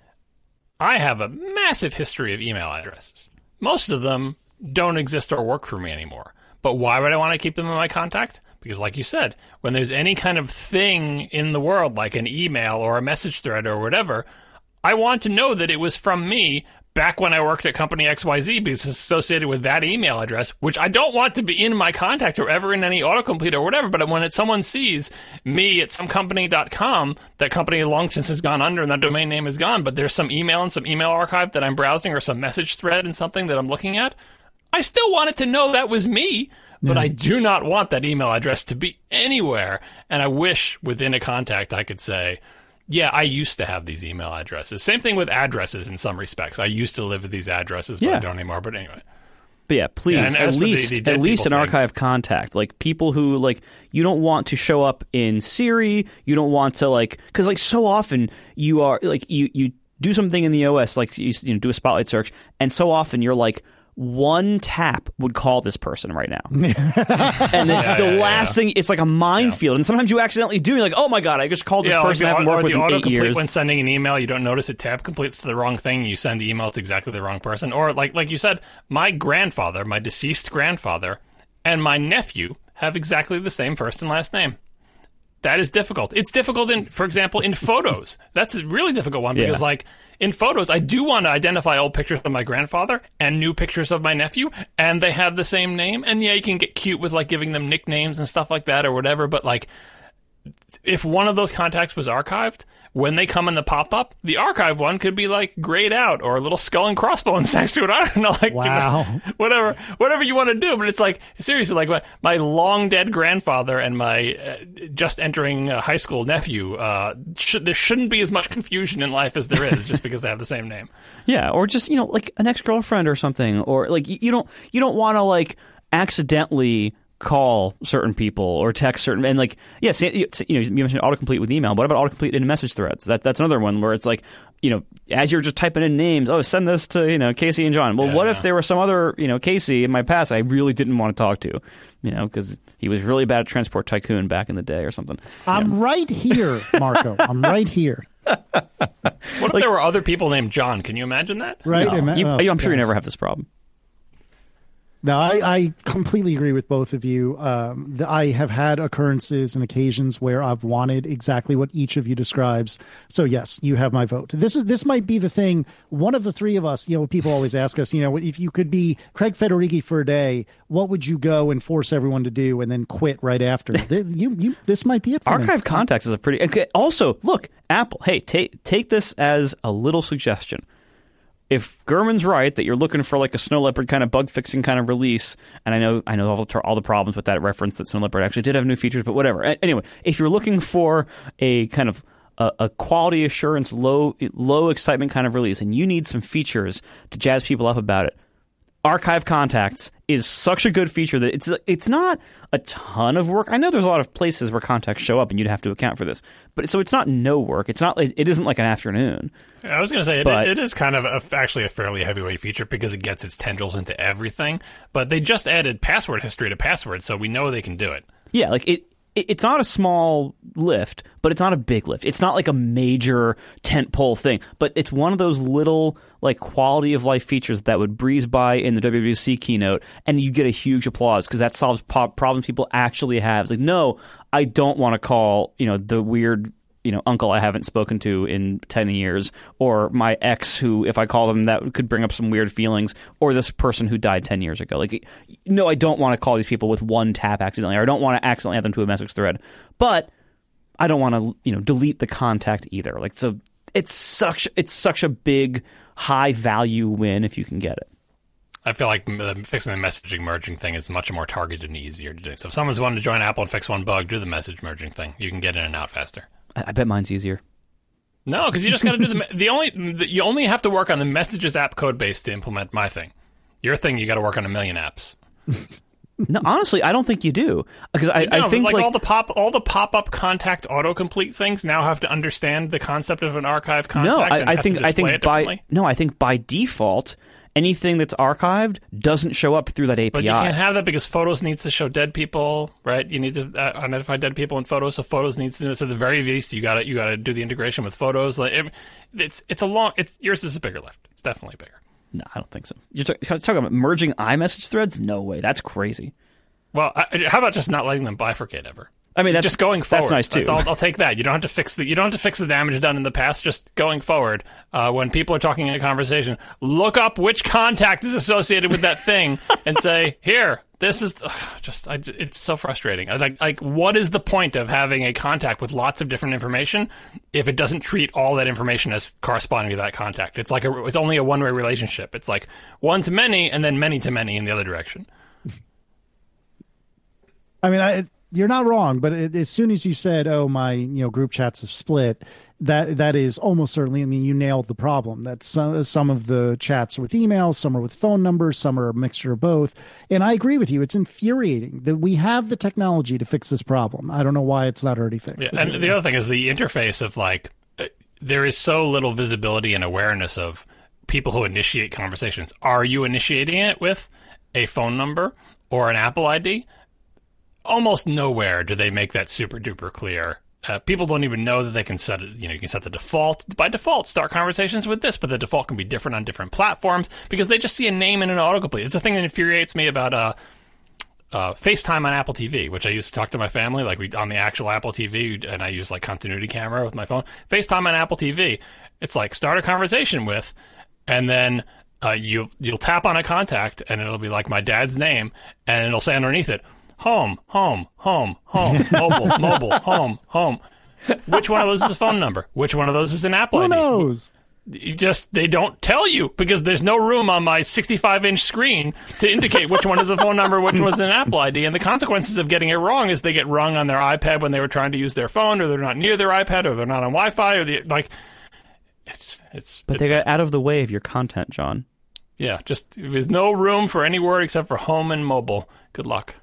Speaker 4: I have a massive history of email addresses. Most of them don't exist or work for me anymore. But why would I want to keep them in my contact? Because like you said, when there's any kind of thing in the world, like an email or a message thread or whatever, I want to know that it was from me back when I worked at company X Y Z, because it's associated with that email address, which I don't want to be in my contact or ever in any autocomplete or whatever. But when it, someone sees me at some company dot com, that company long since has gone under and that domain name is gone, but there's some email and some email archive that I'm browsing, or some message thread and something that I'm looking at, I still wanted to know that was me, but yeah. I do not want that email address to be anywhere. And I wish within a contact I could say, yeah, I used to have these email addresses. Same thing with addresses in some respects. I used to live with these addresses, but yeah. I don't anymore. But anyway.
Speaker 2: But yeah, please, yeah, at least the, the at least an thing. Archive contact. Like people who, like, you don't want to show up in Siri. You don't want to, like, because, like, so often you are, like, you, you do something in the O S, like, you, you know, do a Spotlight search, and so often you're like, one tap would call this person right now. And it's
Speaker 4: yeah,
Speaker 2: the
Speaker 4: yeah,
Speaker 2: last
Speaker 4: yeah.
Speaker 2: thing, it's like a minefield. Yeah. And sometimes you accidentally do, you're like, oh my God, I just called this
Speaker 4: yeah,
Speaker 2: person
Speaker 4: like
Speaker 2: I haven't worked with in eight years.
Speaker 4: When sending an email, you don't notice it tab completes to the wrong thing, you send the email to exactly the wrong person. Or like like you said, my grandfather, my deceased grandfather, and my nephew have exactly the same first and last name. That is difficult. It's difficult in, for example, in photos. That's a really difficult one because, yeah. like, in photos, I do want to identify old pictures of my grandfather and new pictures of my nephew, and they have the same name. And yeah, you can get cute with, like, giving them nicknames and stuff like that or whatever, but, like, if one of those contacts was archived, when they come in the pop-up, the archive one could be like grayed out or a little skull and crossbones next to it. I don't know, like
Speaker 3: wow.
Speaker 4: whatever, whatever you want to do. But it's like seriously, like my, my long dead grandfather and my uh, just entering uh, high school nephew. Uh, should, there shouldn't be as much confusion in life as there is just because they have the same name.
Speaker 2: Yeah, or just you know like an ex-girlfriend or something, or like you, you don't you don't want to like accidentally call certain people or text certain and like yes you know you mentioned autocomplete with email, but what about autocomplete in message threads? That that's another one where it's like you know as you're just typing in names, oh send this to you know Casey and John. Well,
Speaker 4: yeah,
Speaker 2: what
Speaker 4: yeah.
Speaker 2: if there was some other you know Casey in my past I really didn't want to talk to, you know because he was really bad at Transport Tycoon back in the day or something.
Speaker 3: I'm
Speaker 2: yeah.
Speaker 3: right here, Marco. I'm right here.
Speaker 4: What if
Speaker 2: like,
Speaker 4: there were other people named John? Can you imagine that?
Speaker 3: Right?
Speaker 2: No,
Speaker 3: Ima-
Speaker 2: you,
Speaker 3: oh,
Speaker 2: I'm sure you
Speaker 3: gosh.
Speaker 2: never have this problem.
Speaker 3: No, I, I completely agree with both of you. Um, the, I have had occurrences and occasions where I've wanted exactly what each of you describes. So yes, you have my vote. This is this might be the thing. One of the three of us, you know, people always ask us, you know, if you could be Craig Federighi for a day, what would you go and force everyone to do and then quit right after? you, you, this might be it for
Speaker 2: Archive
Speaker 3: me.
Speaker 2: contacts is a pretty. Okay, also, look, Apple. Hey, take take this as a little suggestion. If Gurman's right that you're looking for like a Snow Leopard kind of bug fixing kind of release, and I know I know all the, all the problems with that reference that Snow Leopard actually did have new features, but whatever. A- anyway, if you're looking for a kind of a, a quality assurance, low low excitement kind of release, and you need some features to jazz people up about it, Archive Contacts is such a good feature that it's it's not a ton of work. I know there's a lot of places where contacts show up and you'd have to account for this, but so it's not no work. It's not. It isn't like an afternoon.
Speaker 4: I was going to say it,
Speaker 2: But-
Speaker 4: it is kind of a, actually a fairly heavyweight feature because it gets its tendrils into everything. But they just added password history to passwords, so we know they can do it.
Speaker 2: Yeah, like it. it- It's not a small lift, but it's not a big lift. It's not like a major tentpole thing, but it's one of those little like quality of life features that would breeze by in the W W D C keynote, and you get a huge applause because that solves po- problems people actually have. It's like, no, I don't want to call you know the weird you know uncle I haven't spoken to in ten years, or my ex who, if I call them, that could bring up some weird feelings, or this person who died ten years ago. Like, no, I don't want to call these people with one tap accidentally, or I don't want to accidentally add them to a message thread, but I don't want to, you know, delete the contact either. Like, so it's such it's such a big, high value win if you can get it.
Speaker 4: I feel like the, fixing the messaging merging thing is much more targeted and easier to do. So if someone's wanting to join Apple and fix one bug, do the message merging thing. You can get in and out faster.
Speaker 2: I, I bet mine's easier.
Speaker 4: No, because you just got to do the the only the, you only have to work on the Messages app code base to implement my thing. Your thing, you got to work on a million apps.
Speaker 2: No, honestly, I don't think you do, because I,
Speaker 4: No,
Speaker 2: I think
Speaker 4: like,
Speaker 2: like
Speaker 4: all the pop all the pop up contact autocomplete things now have to understand the concept of an archive contact.
Speaker 2: no,
Speaker 4: and
Speaker 2: I, I
Speaker 4: have
Speaker 2: think
Speaker 4: to
Speaker 2: I
Speaker 4: display
Speaker 2: think
Speaker 4: it
Speaker 2: by
Speaker 4: differently.
Speaker 2: no, I think by default anything that's archived doesn't show up through that A P I.
Speaker 4: But you can't have that because Photos needs to show dead people, right? You need to uh, identify dead people in Photos, so Photos needs to. So at the very least, you got to you got to do the integration with Photos. Like it, it's it's a long. It's yours is a bigger lift. It's definitely bigger.
Speaker 2: No, I don't think so. You're talk- talking about merging iMessage threads? No way. That's crazy.
Speaker 4: Well, I, how about just not letting them bifurcate ever?
Speaker 2: I mean, that's
Speaker 4: just going forward.
Speaker 2: That's nice too.
Speaker 4: I'll, I'll take that. You don't have to fix the you don't have to fix the damage done in the past. Just going forward, uh, when people are talking in a conversation, look up which contact is associated with that thing and say, "Here, this is." Ugh, just, I, it's so frustrating. I was like, like, what is the point of having a contact with lots of different information if it doesn't treat all that information as corresponding to that contact? It's like a, it's only a one way relationship. It's like one to many and then many to many in the other direction.
Speaker 3: I mean, I, you're not wrong, but it, as soon as you said, "Oh, my, you know, group chats have split," that that is almost certainly. I mean, you nailed the problem. That some some of the chats are with emails, some are with phone numbers, some are a mixture of both. And I agree with you. It's infuriating that we have the technology to fix this problem. I don't know why it's not already fixed.
Speaker 4: Yeah, and the other thing is the interface of like uh, there is so little visibility and awareness of people who initiate conversations. Are you initiating it with a phone number or an Apple I D? Almost nowhere do they make that super duper clear. Uh, people don't even know that they can set it. You know, you can set the default by default. Start conversations with this, but the default can be different on different platforms because they just see a name in an autocomplete. It's the thing that infuriates me about uh, uh, FaceTime on Apple T V, which I used to talk to my family like we on the actual Apple T V, and I use like continuity camera with my phone. FaceTime on Apple T V, it's like start a conversation with, and then uh, you you'll tap on a contact, and it'll be like my dad's name, and it'll say underneath it, home, home, home, home, mobile, mobile, home, home. Which one of those is a phone number? Which one of those is an Apple
Speaker 3: Who
Speaker 4: I D?
Speaker 3: knows?
Speaker 4: You just they don't tell you because there's no room on my sixty-five inch screen to indicate which one is a phone number, which one is an Apple I D. And the consequences of getting it wrong is they get rung on their iPad when they were trying to use their phone, or they're not near their iPad, or they're not on Wi-Fi, or the like. It's it's.
Speaker 2: But
Speaker 4: it,
Speaker 2: they got out of the way of your content, John.
Speaker 4: Yeah, just there's no room for any word except for home and mobile. Good luck.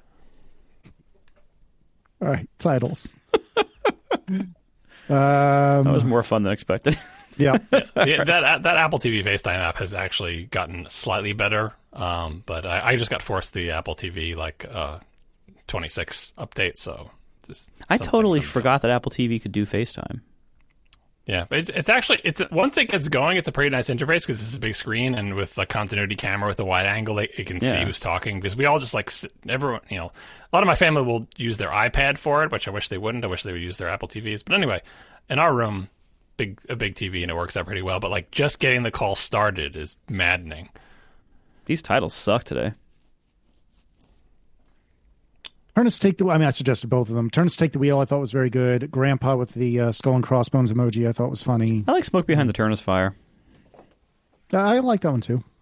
Speaker 3: All right, titles. um,
Speaker 2: That was more fun than expected.
Speaker 3: yeah.
Speaker 4: Yeah, that that Apple T V FaceTime app has actually gotten slightly better, um, but I, I just got forced the Apple T V like uh, twenty-six update, so just
Speaker 2: I
Speaker 4: some
Speaker 2: totally
Speaker 4: things I'm
Speaker 2: forgot that Apple T V could do FaceTime.
Speaker 4: Yeah, but it's it's actually it's once it gets going, it's a pretty nice interface because it's a big screen and with a continuity camera with a wide angle, it, it can see
Speaker 2: Yeah.
Speaker 4: who's talking. Because we all just like sit- everyone, you know, a lot of my family will use their iPad for it, which I wish they wouldn't. I wish they would use their Apple T Vs. But anyway, in our room, big a big T V and it works out pretty well. But like just getting the call started is maddening.
Speaker 2: These titles suck today.
Speaker 3: Turnus Take the I mean, I suggested both of them. Turnus Take the Wheel, I thought was very good. Grandpa with the uh, skull and crossbones emoji, I thought was funny.
Speaker 2: I like Smoke Behind the Turnus Fire.
Speaker 3: I like that one too.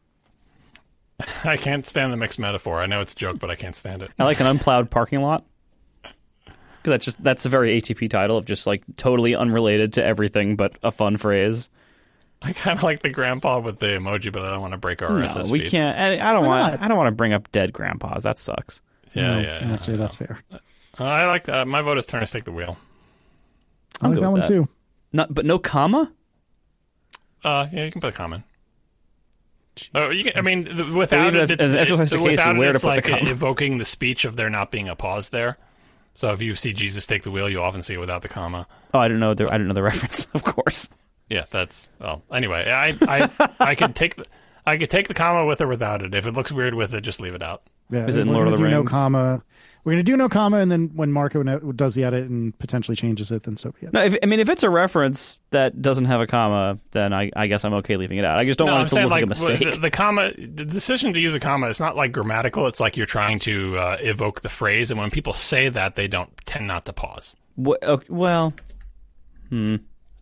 Speaker 4: I can't stand the mixed metaphor. I know it's a joke, but I can't stand it.
Speaker 2: I like An Unplowed Parking Lot. Because that's just that's a very A T P title of just like totally unrelated to everything but a fun phrase.
Speaker 4: I kind of like the grandpa with the emoji, but I don't want to break our R S S
Speaker 2: No, we
Speaker 4: feed.
Speaker 2: can't. I, I don't
Speaker 3: Why
Speaker 2: want.
Speaker 3: not?
Speaker 2: I don't want to bring up dead grandpas. That sucks.
Speaker 4: Yeah,
Speaker 3: No,
Speaker 4: yeah, yeah.
Speaker 3: Actually, that's fair.
Speaker 4: Uh, I like that. My vote is Turnus Take the Wheel.
Speaker 3: I
Speaker 2: I'm
Speaker 3: like
Speaker 2: good
Speaker 3: that
Speaker 2: with
Speaker 3: one
Speaker 2: that.
Speaker 3: too.
Speaker 2: Not, but no comma.
Speaker 4: Uh, yeah, you can put a comment. Oh, you can, I mean, the, without
Speaker 2: Leave it
Speaker 4: it,
Speaker 2: as an
Speaker 4: it's,
Speaker 2: exercise
Speaker 4: it,
Speaker 2: to case
Speaker 4: without
Speaker 2: of where
Speaker 4: it,
Speaker 2: to
Speaker 4: it's
Speaker 2: put the
Speaker 4: like
Speaker 2: comma.
Speaker 4: evoking the speech of there not being a pause there. So if you see Jesus take the wheel, you often see it without the comma.
Speaker 2: Oh, I didn't know. The, I didn't know the reference. Of course.
Speaker 4: Yeah, that's well. Anyway, I I I could take the I could take the comma with or without it. If it looks weird with it, just leave it out.
Speaker 3: Yeah,
Speaker 2: Is it in
Speaker 3: we're
Speaker 2: Lord of
Speaker 3: gonna
Speaker 2: the
Speaker 3: do No
Speaker 2: Rings?
Speaker 3: comma. We're going to do no comma, and then when Marco no- does the edit and potentially changes it, then so be it.
Speaker 2: No, if, I mean if it's a reference that doesn't have a comma, then I, I guess I'm okay leaving it out. I just don't
Speaker 4: No,
Speaker 2: want
Speaker 4: I'm
Speaker 2: it to
Speaker 4: saying
Speaker 2: look like,
Speaker 4: like
Speaker 2: a mistake.
Speaker 4: The, the comma, the decision to use a comma is not like grammatical. It's like you're trying to uh, evoke the phrase, and when people say that, they don't tend not to pause.
Speaker 2: Wh- okay, well, hmm.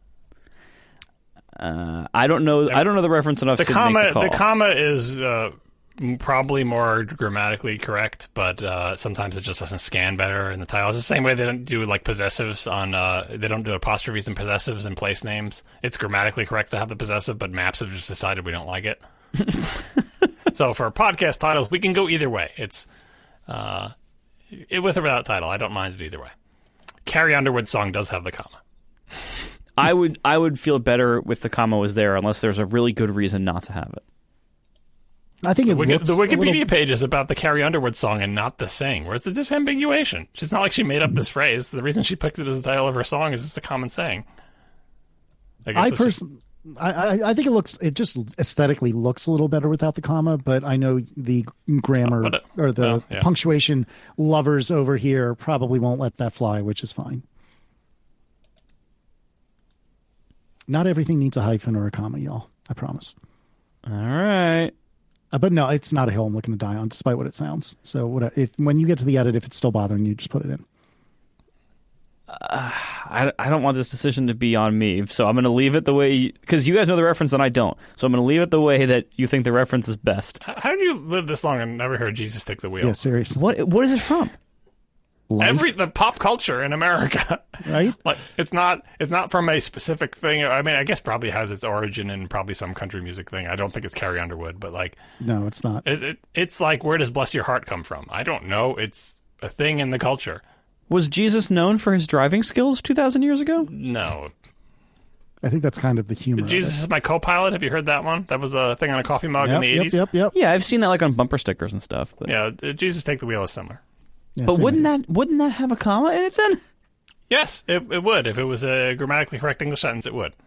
Speaker 2: Uh, I don't know. I don't know the reference enough
Speaker 4: The
Speaker 2: to
Speaker 4: comma,
Speaker 2: make the call.
Speaker 4: the comma is uh, m- probably more grammatically correct, but uh, sometimes it just doesn't scan better in the title. It's the same way they don't do like possessives on. Uh, they don't do apostrophes and possessives in place names. It's grammatically correct to have the possessive, but Maps have just decided we don't like it. So for podcast titles, we can go either way. It's uh, it, with or without title. I don't mind it either way. Carrie Underwood's song does have the comma.
Speaker 2: I would I would feel better if the comma was there, unless there's a really good reason not to have it.
Speaker 3: I think it
Speaker 4: Wiki,
Speaker 3: looks
Speaker 4: the
Speaker 3: a
Speaker 4: Wikipedia
Speaker 3: little-
Speaker 4: page is about the Carrie Underwood song and not the saying. Where's the disambiguation? It's not like she made up this phrase. The reason she picked it as the title of her song is it's a common saying. I, guess
Speaker 3: I
Speaker 4: it's just-
Speaker 3: personally, I, I I think it looks it just aesthetically looks a little better without the comma, but I know the grammar
Speaker 4: Oh, but it-
Speaker 3: or the
Speaker 4: well, yeah.
Speaker 3: punctuation lovers over here probably won't let that fly, which is fine. Not everything needs a hyphen or a comma, y'all. I promise.
Speaker 2: All right.
Speaker 3: Uh, but no, it's not a hill I'm looking to die on, despite what it sounds. So what if when you get to the edit, if it's still bothering you, just put it in.
Speaker 2: I, I don't want this decision to be on me, so I'm going to leave it the way because you guys know the reference and I don't. So I'm going to leave it the way that you think the reference is best.
Speaker 4: How how did you live this long and never heard Jesus take the wheel?
Speaker 3: Yeah, seriously.
Speaker 2: What what is it from?
Speaker 3: Life,
Speaker 4: Every the pop culture in America,
Speaker 3: right?
Speaker 4: like it's not it's not from a specific thing. I mean, I guess probably has its origin in probably some country music thing. I don't think it's Carrie Underwood, but like
Speaker 3: No, it's not.
Speaker 4: Is it, it's like, where does Bless Your Heart come from? I don't know. It's a thing in the culture.
Speaker 2: Was Jesus known for his driving skills two thousand years ago?
Speaker 4: No.
Speaker 3: I think that's kind of the humor. of
Speaker 4: Jesus
Speaker 3: it.
Speaker 4: is my co-pilot. Have you heard that one? That was a thing on a coffee mug in
Speaker 3: Yep,
Speaker 4: the
Speaker 3: yep,
Speaker 4: eighties.
Speaker 3: yep, yep.
Speaker 2: Yeah, I've seen that like on bumper stickers and stuff. But,
Speaker 4: Yeah, uh, Jesus Take the Wheel is similar.
Speaker 3: Yeah,
Speaker 2: but
Speaker 3: same
Speaker 2: wouldn't
Speaker 3: idea.
Speaker 2: that wouldn't that have a comma in it then?
Speaker 4: Yes, it, it would. If it was a grammatically correct English sentence, it would.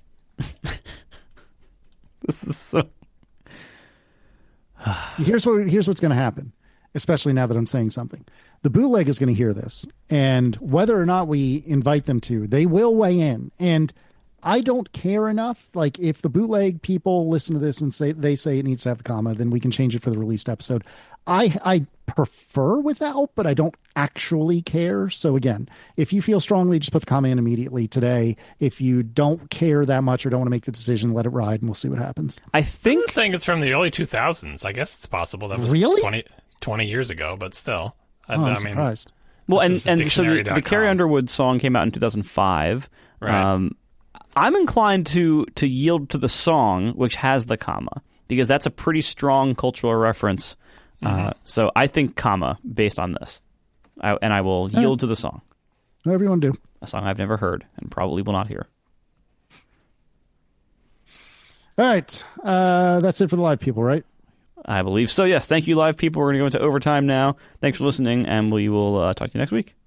Speaker 2: This is so.
Speaker 3: Here's what here's what's going to happen, especially now that I'm saying something. The bootleg is going to hear this, and whether or not we invite them to, they will weigh in. And I don't care enough. Like, if the bootleg people listen to this and say they say it needs to have the comma, then we can change it for the released episode. I I prefer without, but I don't actually care. So again, if you feel strongly, just put the comma in immediately today. If you don't care that much or don't want to make the decision, let it ride, and we'll see what happens.
Speaker 2: I think
Speaker 4: I'm saying it's from the early two thousands. I guess it's possible. That was
Speaker 3: Really?
Speaker 4: twenty, twenty years ago, but still. I,
Speaker 3: Oh, I'm
Speaker 4: I mean,
Speaker 3: surprised.
Speaker 2: well,
Speaker 4: this
Speaker 2: and
Speaker 4: is
Speaker 2: and so the,
Speaker 4: dictionary
Speaker 2: the
Speaker 4: dot
Speaker 2: Carrie
Speaker 4: com.
Speaker 2: Underwood song came out in two thousand five.
Speaker 4: Right.
Speaker 2: Um, I'm inclined to to yield to the song, which has the comma, because that's a pretty strong cultural reference.
Speaker 4: Mm-hmm.
Speaker 2: Uh, so I think comma based on this, I, and I will yield to the song,
Speaker 3: Whatever you want to do.
Speaker 2: a song I've never heard and probably will not hear.
Speaker 3: All right. Uh, that's it for the live people, right?
Speaker 2: I believe so. Yes, thank you, live people. We're going to go into overtime now. Thanks for listening, and we will uh, talk to you next week.